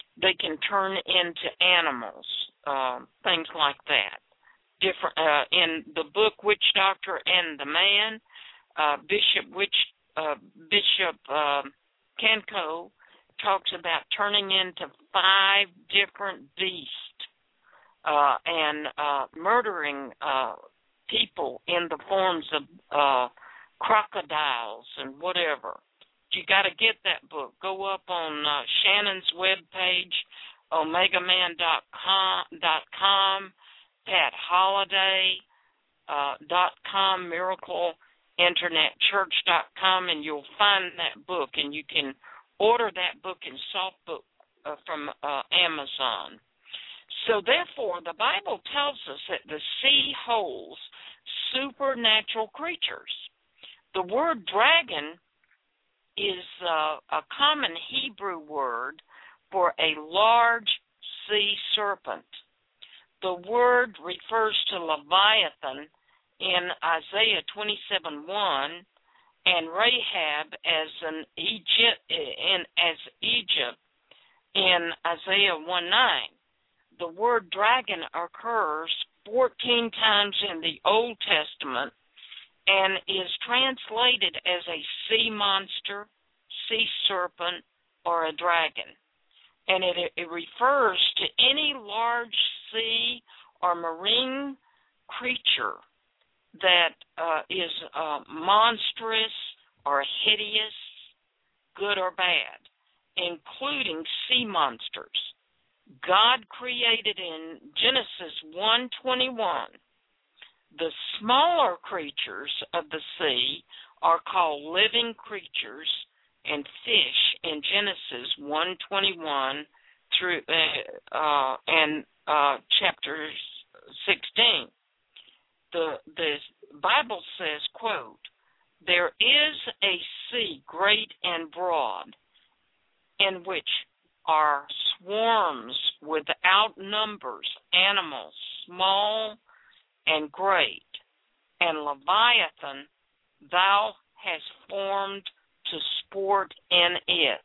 animals, things like that. Different in the book Witch Doctor and the Man, Bishop Kenko talks about turning into 5 different beasts and murdering people in the forms of crocodiles and whatever. You got to get that book. Go up on Shannon's webpage, OmegaMan.com, PatHolliday.com, MiracleInternetChurch.com, and you'll find that book, and you can order that book in soft book from Amazon. So therefore, the Bible tells us that the sea holds supernatural creatures. The word dragon is a common Hebrew word for a large sea serpent. The word refers to Leviathan in Isaiah 27:1 and Rahab as Egypt in Isaiah 1:9. The word dragon occurs 14 times in the Old Testament and is translated as a sea monster, sea serpent, or a dragon. And it refers to any large sea or marine creature that is monstrous or hideous, good or bad, including sea monsters. God created in Genesis 1:21. The smaller creatures of the sea are called living creatures and fish in Genesis 1:21 through and chapter 16. The Bible says, quote, "There is a sea great and broad, in which are swarms without numbers, animals, small and great, and Leviathan thou hast formed to sport in it."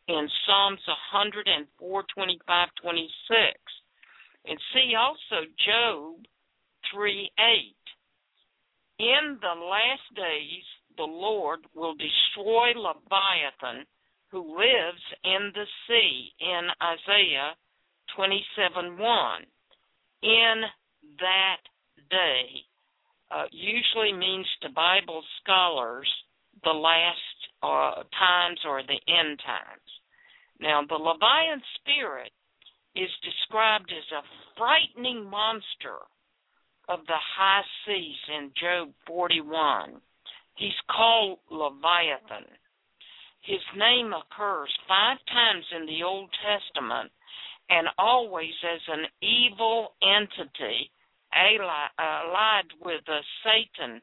in Psalms 104, 25, 26. And see also Job 3:8. In the last days, the Lord will destroy Leviathan, who lives in the sea, in Isaiah 27:1. In that day usually means to Bible scholars the last times or the end times. Now, the Leviathan spirit is described as a frightening monster of the high seas in Job 41. He's called Leviathan. His name occurs 5 times in the Old Testament and always as an evil entity allied with Satan.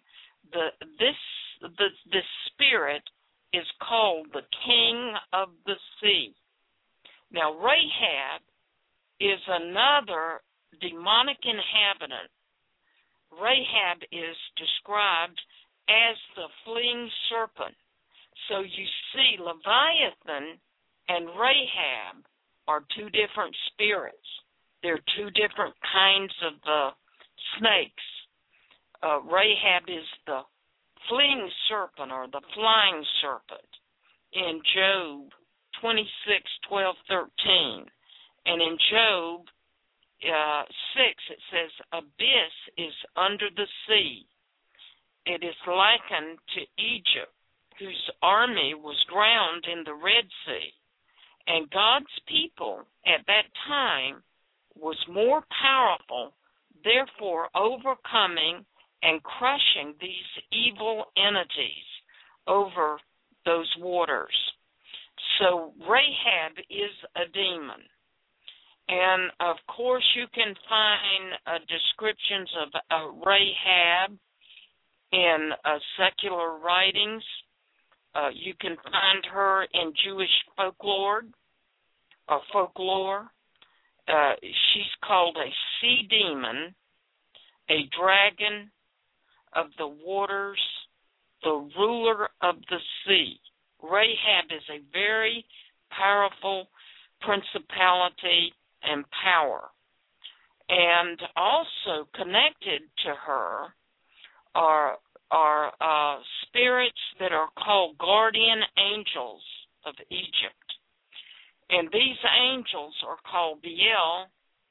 This spirit is called the King of the Sea. Now, Rahab is another demonic inhabitant. Rahab is described as the fleeing serpent. So you see, Leviathan and Rahab are 2 different spirits. They're 2 different kinds of snakes. Rahab is the fleeing serpent or the flying serpent in Job 26:12, 13. And in Job 6, it says, abyss is under the sea. It is likened to Egypt, whose army was drowned in the Red Sea. And God's people at that time was more powerful, therefore overcoming and crushing these evil entities over those waters. So Rahab is a demon. And, of course, you can find descriptions of Rahab in secular writings. You can find her in Jewish folklore. She's called a sea demon, a dragon of the waters, the ruler of the sea. Rahab is a very powerful principality and power. And also connected to her are spirits that are called guardian angels of Egypt. And these angels are called Beel,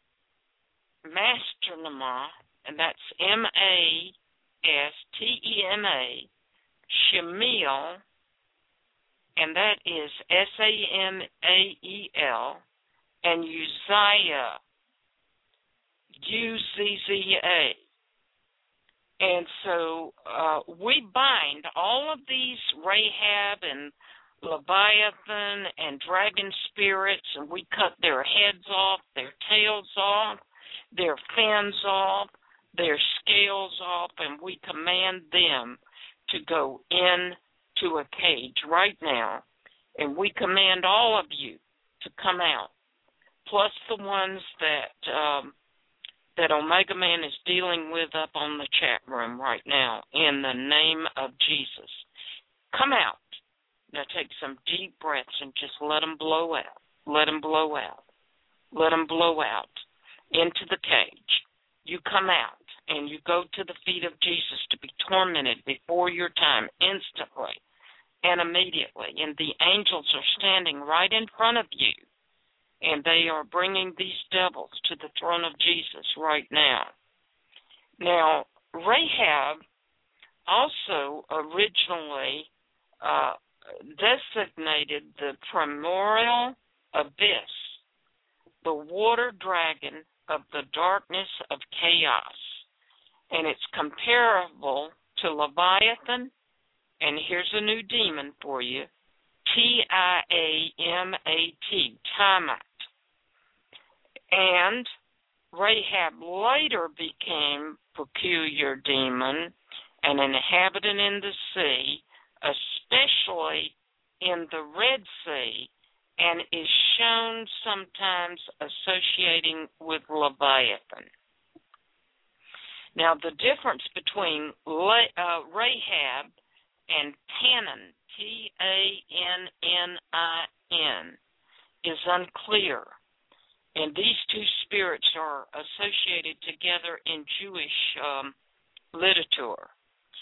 Masternama, and that's Mastema, Shemiel, and that is Samael, and Uzziah, Uzza. And so we bind all of these Rahab and Leviathan and dragon spirits, and we cut their heads off, their tails off, their fins off, their scales off, and we command them to go into a cage right now. And we command all of you to come out, plus the ones that Omega Man is dealing with up on the chat room right now, in the name of Jesus. Come out. Now take some deep breaths and just let them blow out. Let them blow out. Let them blow out into the cage. You come out and you go to the feet of Jesus to be tormented before your time instantly and immediately. And the angels are standing right in front of you. And they are bringing these devils to the throne of Jesus right now. Now, Rahab also originally designated the primordial abyss, the water dragon of the darkness of chaos. And it's comparable to Leviathan, and here's a new demon for you, Tiamat, Tiamat. And Rahab later became peculiar demon, an inhabitant in the sea, especially in the Red Sea, and is shown sometimes associating with Leviathan. Now, the difference between Rahab and Tannin, Tannin, is unclear. And these two spirits are associated together in Jewish literature.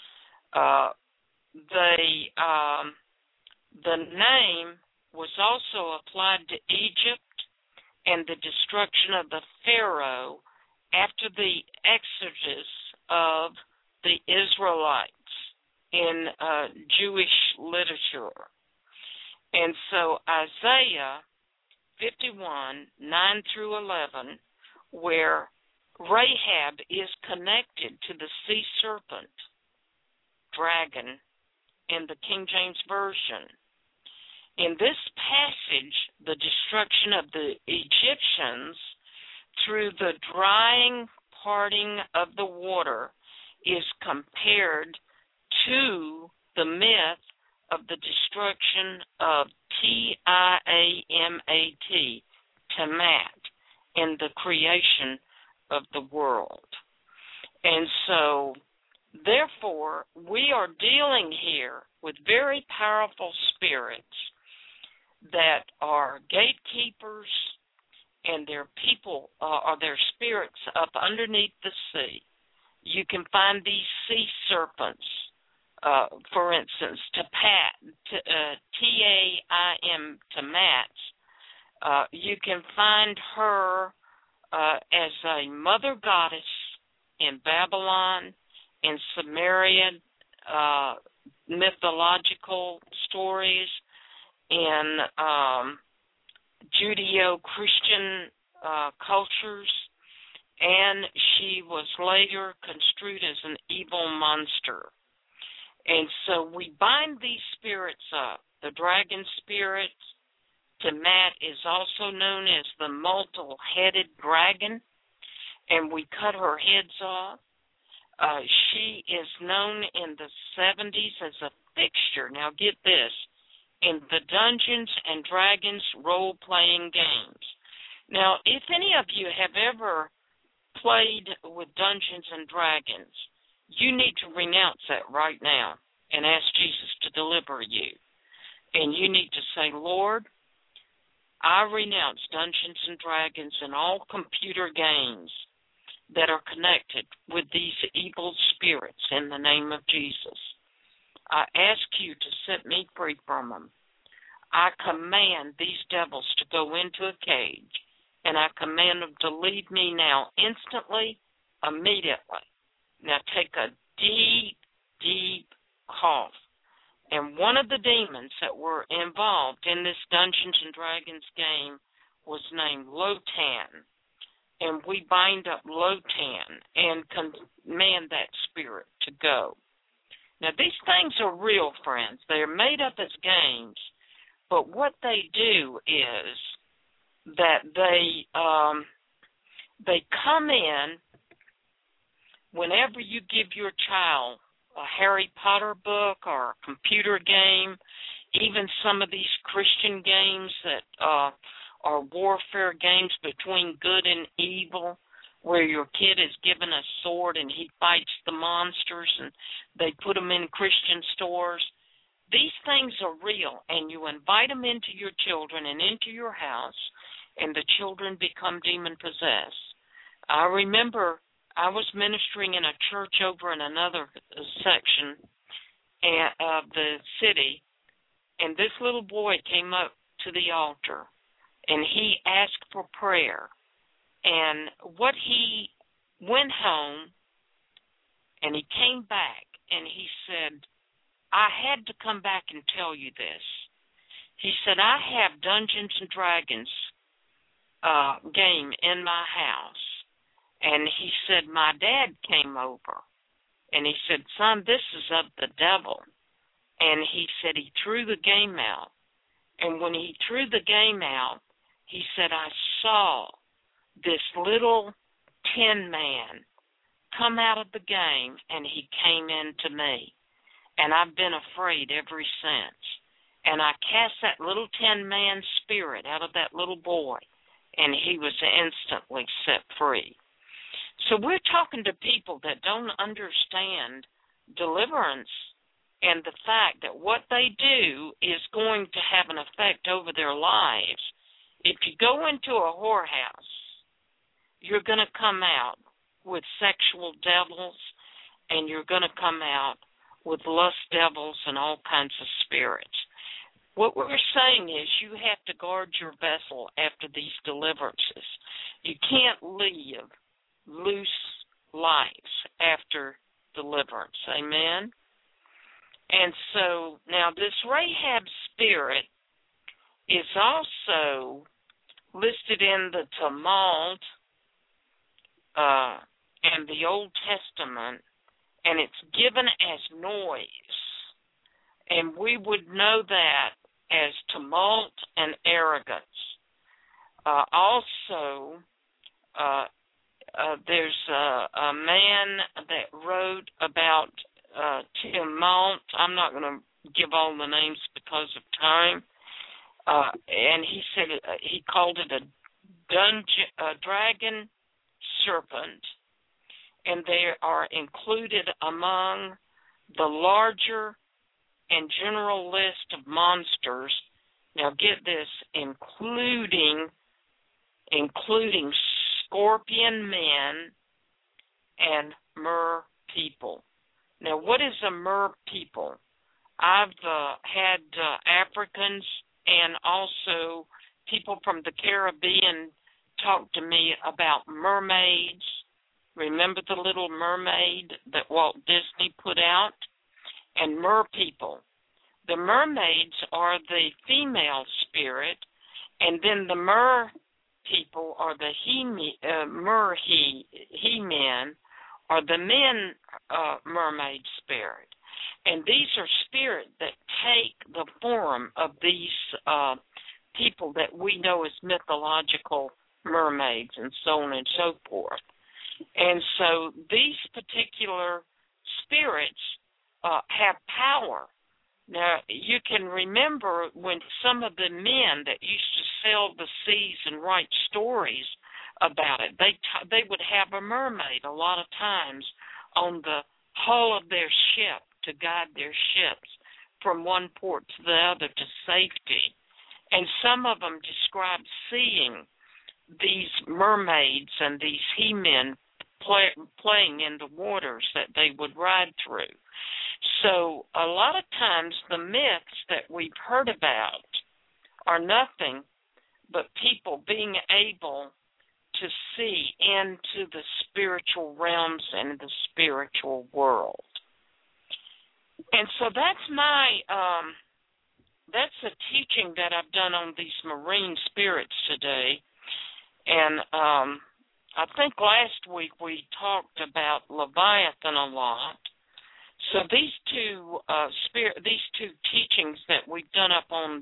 The name was also applied to Egypt and the destruction of the Pharaoh after the exodus of the Israelites in Jewish literature. And so Isaiah 51, 9 through 11, where Rahab is connected to the sea serpent, dragon, in the King James Version. In this passage, the destruction of the Egyptians through the drying, parting of the water is compared to the myth of the destruction of Tiamat, in the creation of the world. And so, therefore, we are dealing here with very powerful spirits that are gatekeepers, and their people are their spirits up underneath the sea. You can find these sea serpents, for instance, Tiamat. You can find her as a mother goddess in Babylon, in Sumerian mythological stories, in Judeo-Christian cultures, and she was later construed as an evil monster. And so we bind these spirits up. The dragon spirit, Tiamat, is also known as the multi-headed dragon, and we cut her heads off. She is known in the 70s as a fixture, now get this, in the Dungeons and Dragons role-playing games. Now, if any of you have ever played with Dungeons and Dragons, you need to renounce that right now and ask Jesus to deliver you. And you need to say, Lord, I renounce Dungeons and Dragons and all computer games that are connected with these evil spirits in the name of Jesus. I ask you to set me free from them. I command these devils to go into a cage, and I command them to leave me now instantly, immediately. Now take a deep, deep cough. And one of the demons that were involved in this Dungeons and Dragons game was named Lotan. And we bind up Lotan and command that spirit to go. Now, these things are real, friends. They're made up as games. But what they do is that they come in whenever you give your child a Harry Potter book or a computer game, even some of these Christian games that are warfare games between good and evil, where your kid is given a sword and he fights the monsters, and they put them in Christian stores. These things are real, and you invite them into your children and into your house, and the children become demon-possessed. I remember I was ministering in a church over in another section of the city, and this little boy came up to the altar, and he asked for prayer. And what he went home, and he came back, and he said, I had to come back and tell you this. He said, I have Dungeons and Dragons game in my house. And he said, my dad came over. And he said, son, this is of the devil. And he said he threw the game out. And when he threw the game out, he said, I saw this little tin man come out of the game, and he came into me. And I've been afraid ever since. And I cast that little tin man spirit out of that little boy, and he was instantly set free. So we're talking to people that don't understand deliverance and the fact that what they do is going to have an effect over their lives. If you go into a whorehouse, you're going to come out with sexual devils, and you're going to come out with lust devils and all kinds of spirits. What we're saying is you have to guard your vessel after these deliverances. You can't live loose lives after deliverance. Amen? And so now this Rahab spirit is also listed in the Talmud and the Old Testament, and it's given as noise. And we would know that as tumult and arrogance. Also, there's a man that wrote about tumult. I'm not going to give all the names because of time. And he said he called it a dragon serpent, and they are included among the larger and general list of monsters. Now get this, including scorpion men and mer people. Now, what is a mer people? I've had Africans and also people from the Caribbean talk to me about mermaids. Remember the Little Mermaid that Walt Disney put out? And mer people. The mermaids are the female spirit, and then the mer people are the he-men are the men mermaid spirit. And these are spirits that take the form of these people that we know as mythological mermaids and so on and so forth. And so these particular spirits have power. Now, you can remember when some of the men that used to sail the seas and write stories about it, they would have a mermaid a lot of times on the hull of their ship to guide their ships from one port to the other to safety. And some of them described seeing these mermaids and these he-men playing in the waters that they would ride through. So a lot of times the myths that we've heard about are nothing but people being able to see into the spiritual realms and the spiritual world. And so that's my that's a teaching that I've done on these marine spirits today. And I think last week we talked about Leviathan a lot. So these two teachings that we've done up on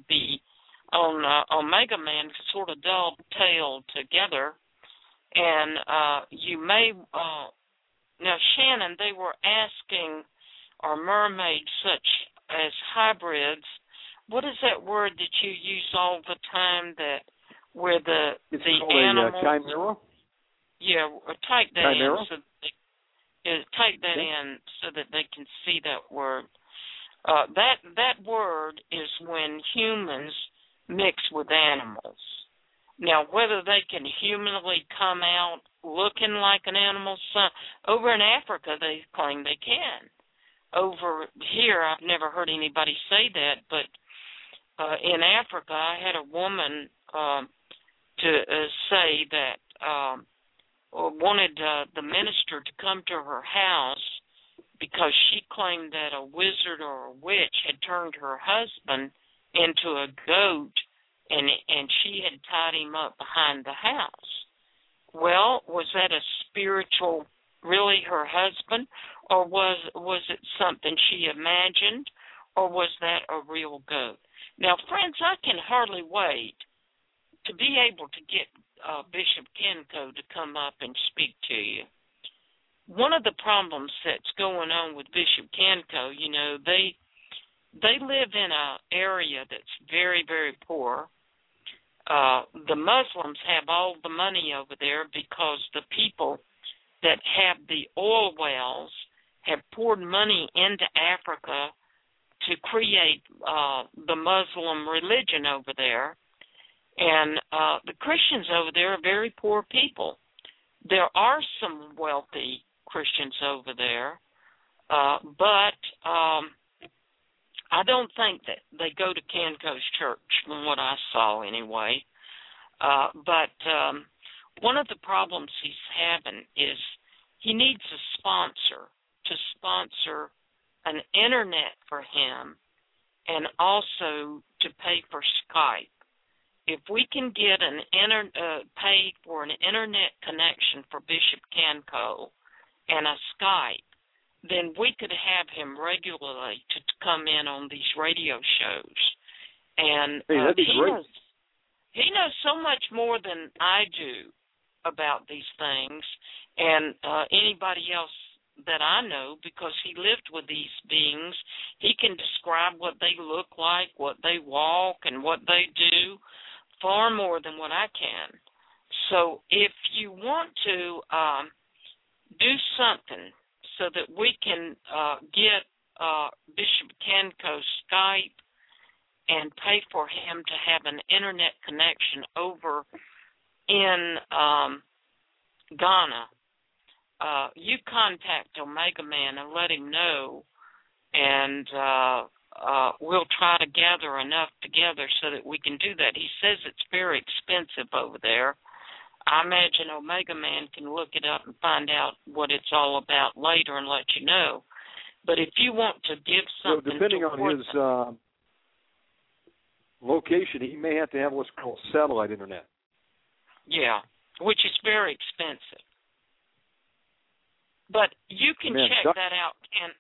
Omega Man sort of dovetail together, and you may now Shannon, they were asking, are mermaids such as hybrids? What is that word that you use all the time that where the animals? Chimera. Yeah, type that Chimera? in. Type that in so that they can see that word. That word is when humans mix with animals. Now, whether they can humanly come out looking like an animal, over in Africa they claim they can. Over here, I've never heard anybody say that, but in Africa, I had a woman to say that wanted the minister to come to her house because she claimed that a wizard or a witch had turned her husband into a goat and she had tied him up behind the house. Well, was that a spiritual, really her husband, or was it something she imagined, or was that a real goat? Now, friends, I can hardly wait to be able to get Bishop Kenko to come up and speak to you. One of the problems that's going on with Bishop Kenko, you know, they live in an area that's very, very poor. The Muslims have all the money over there because the people that have the oil wells have poured money into Africa to create the Muslim religion over there. And the Christians over there are very poor people. There are some wealthy Christians over there, but I don't think that they go to Kenko's church, from what I saw anyway. But one of the problems he's having is he needs a sponsor to sponsor an internet for him and also to pay for Skype. If we can get pay for an internet connection for Bishop Kenko and a Skype, then we could have him regularly to come in on these radio shows. And that'd be great. He knows so much more than I do about these things, and anybody else that I know, because he lived with these beings. He can describe what they look like, what they walk, and what they do far more than what I can. So if you want to do something so that we can get Bishop Kenko Skype and pay for him to have an internet connection over in Ghana, you contact Omega Man and let him know, and we'll try to gather enough together so that we can do that. He says it's very expensive over there. I imagine Omega Man can look it up and find out what it's all about later and let you know. But if you want to give something, depending on his location, he may have to have what's called satellite internet. Yeah, which is very expensive. But you can check that out,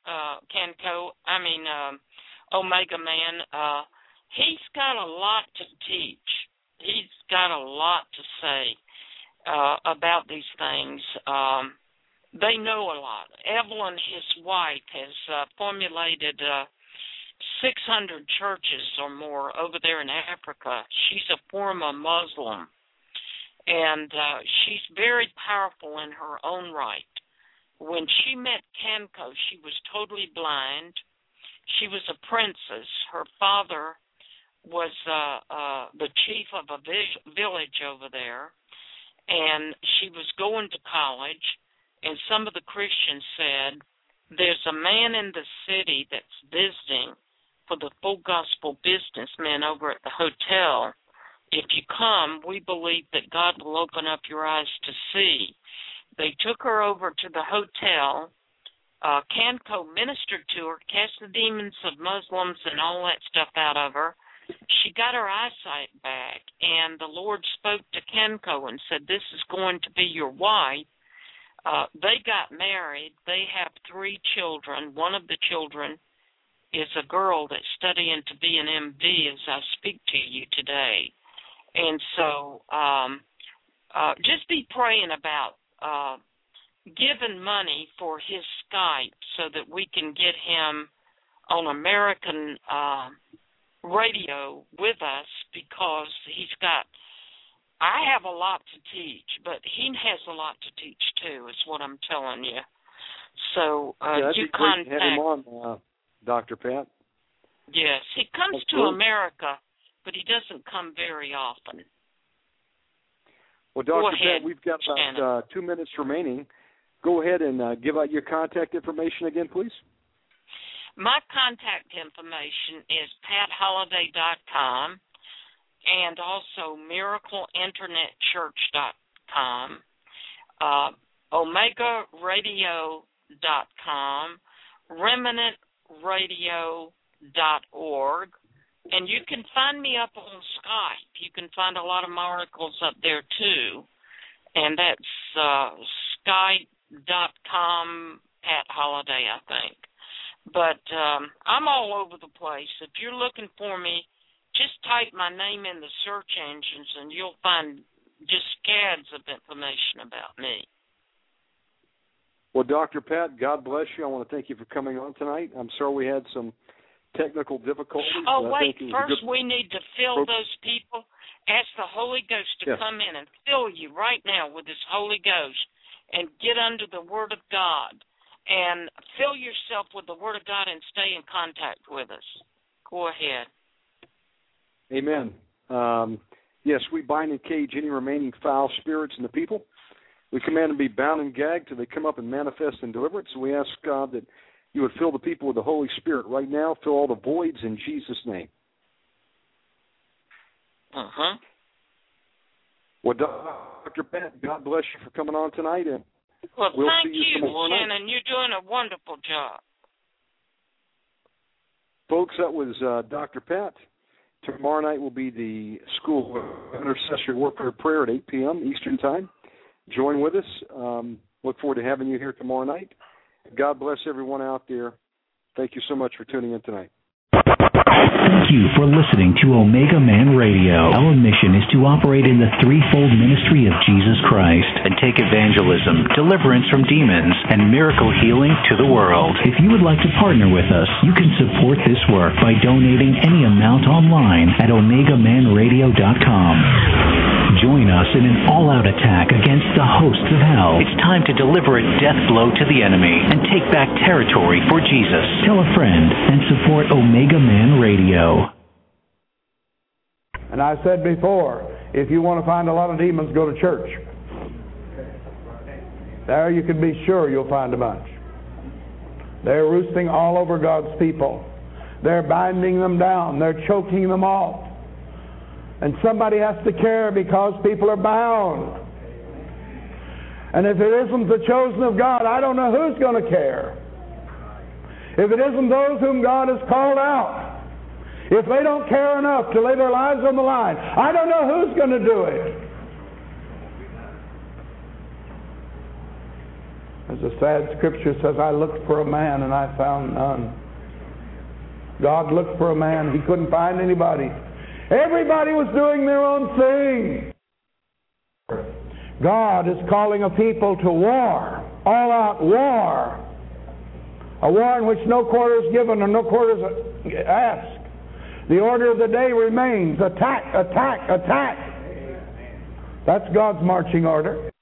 Omega Man. He's got a lot to teach. He's got a lot to say about these things. They know a lot. Evelyn, his wife, has formulated 600 churches or more over there in Africa. She's a former Muslim, and she's very powerful in her own right. When she met Kenko, she was totally blind. She was a princess. Her father was the chief of a village over there, and she was going to college, and some of the Christians said, there's a man in the city that's visiting for the Full Gospel businessmen over at the hotel. If you come, we believe that God will open up your eyes to see. They took her over to the hotel. Kenko ministered to her, cast the demons of Muslims and all that stuff out of her. She got her eyesight back, and the Lord spoke to Kenko and said, this is going to be your wife. They got married. They have 3 children. One of the children is a girl that's studying to be an MD as I speak to you today. And so just be praying about giving money for his Skype so that we can get him on American radio with us, because I have a lot to teach, but he has a lot to teach too, is what I'm telling you. So you contact. Have him on, Dr. Pat. Yes, he comes to America, but he doesn't come very often. Well, Dr. Pat, we've got about 2 minutes remaining. Go ahead and give out your contact information again, please. My contact information is patholiday.com and also miracleinternetchurch.com, omegaradio.com, remnantradio.org, and you can find me up on Skype. You can find a lot of my articles up there, too. And that's Skype.com @holiday, I think. But I'm all over the place. If you're looking for me, just type my name in the search engines, and you'll find just scads of information about me. Well, Dr. Pat, God bless you. I want to thank you for coming on tonight. I'm sorry we had some technical difficulties. Oh, wait. First, we need to fill those people. Ask the Holy Ghost to come in and fill you right now with His Holy Ghost and get under the Word of God and fill yourself with the Word of God and stay in contact with us. Go ahead. Amen. Yes, we bind and cage any remaining foul spirits in the people. We command them to be bound and gagged till they come up and manifest in deliverance. And we ask, God, that you would fill the people with the Holy Spirit right now. Fill all the voids in Jesus' name. Uh-huh. Well, Dr. Pat, God bless you for coming on tonight. And well, we'll thank see you tomorrow night. Shannon. You're doing a wonderful job. Folks, that was Dr. Pat. Tomorrow night will be the School of Intercessory Warfare Prayer at 8 p.m. Eastern Time. Join with us. Look forward to having you here tomorrow night. God bless everyone out there. Thank you so much for tuning in tonight. Thank you for listening to Omega Man Radio. Our mission is to operate in the threefold ministry of Jesus Christ and take evangelism, deliverance from demons, and miracle healing to the world. If you would like to partner with us, you can support this work by donating any amount online at OmegaManRadio.com. Join us in an all-out attack against the hosts of hell. It's time to deliver a death blow to the enemy and take back territory for Jesus. Tell a friend and support Omega Man Radio. And I said before, if you want to find a lot of demons, go to church. There you can be sure you'll find a bunch. They're roosting all over God's people. They're binding them down. They're choking them off. And somebody has to care because people are bound. And if it isn't the chosen of God, I don't know who's going to care. If it isn't those whom God has called out, if they don't care enough to lay their lives on the line, I don't know who's going to do it. As a sad scripture says, I looked for a man and I found none. God looked for a man. He couldn't find anybody. Everybody was doing their own thing. God is calling a people to war, all-out war. A war in which no quarter is given and no quarter is asked. The order of the day remains, attack, attack, attack. That's God's marching order.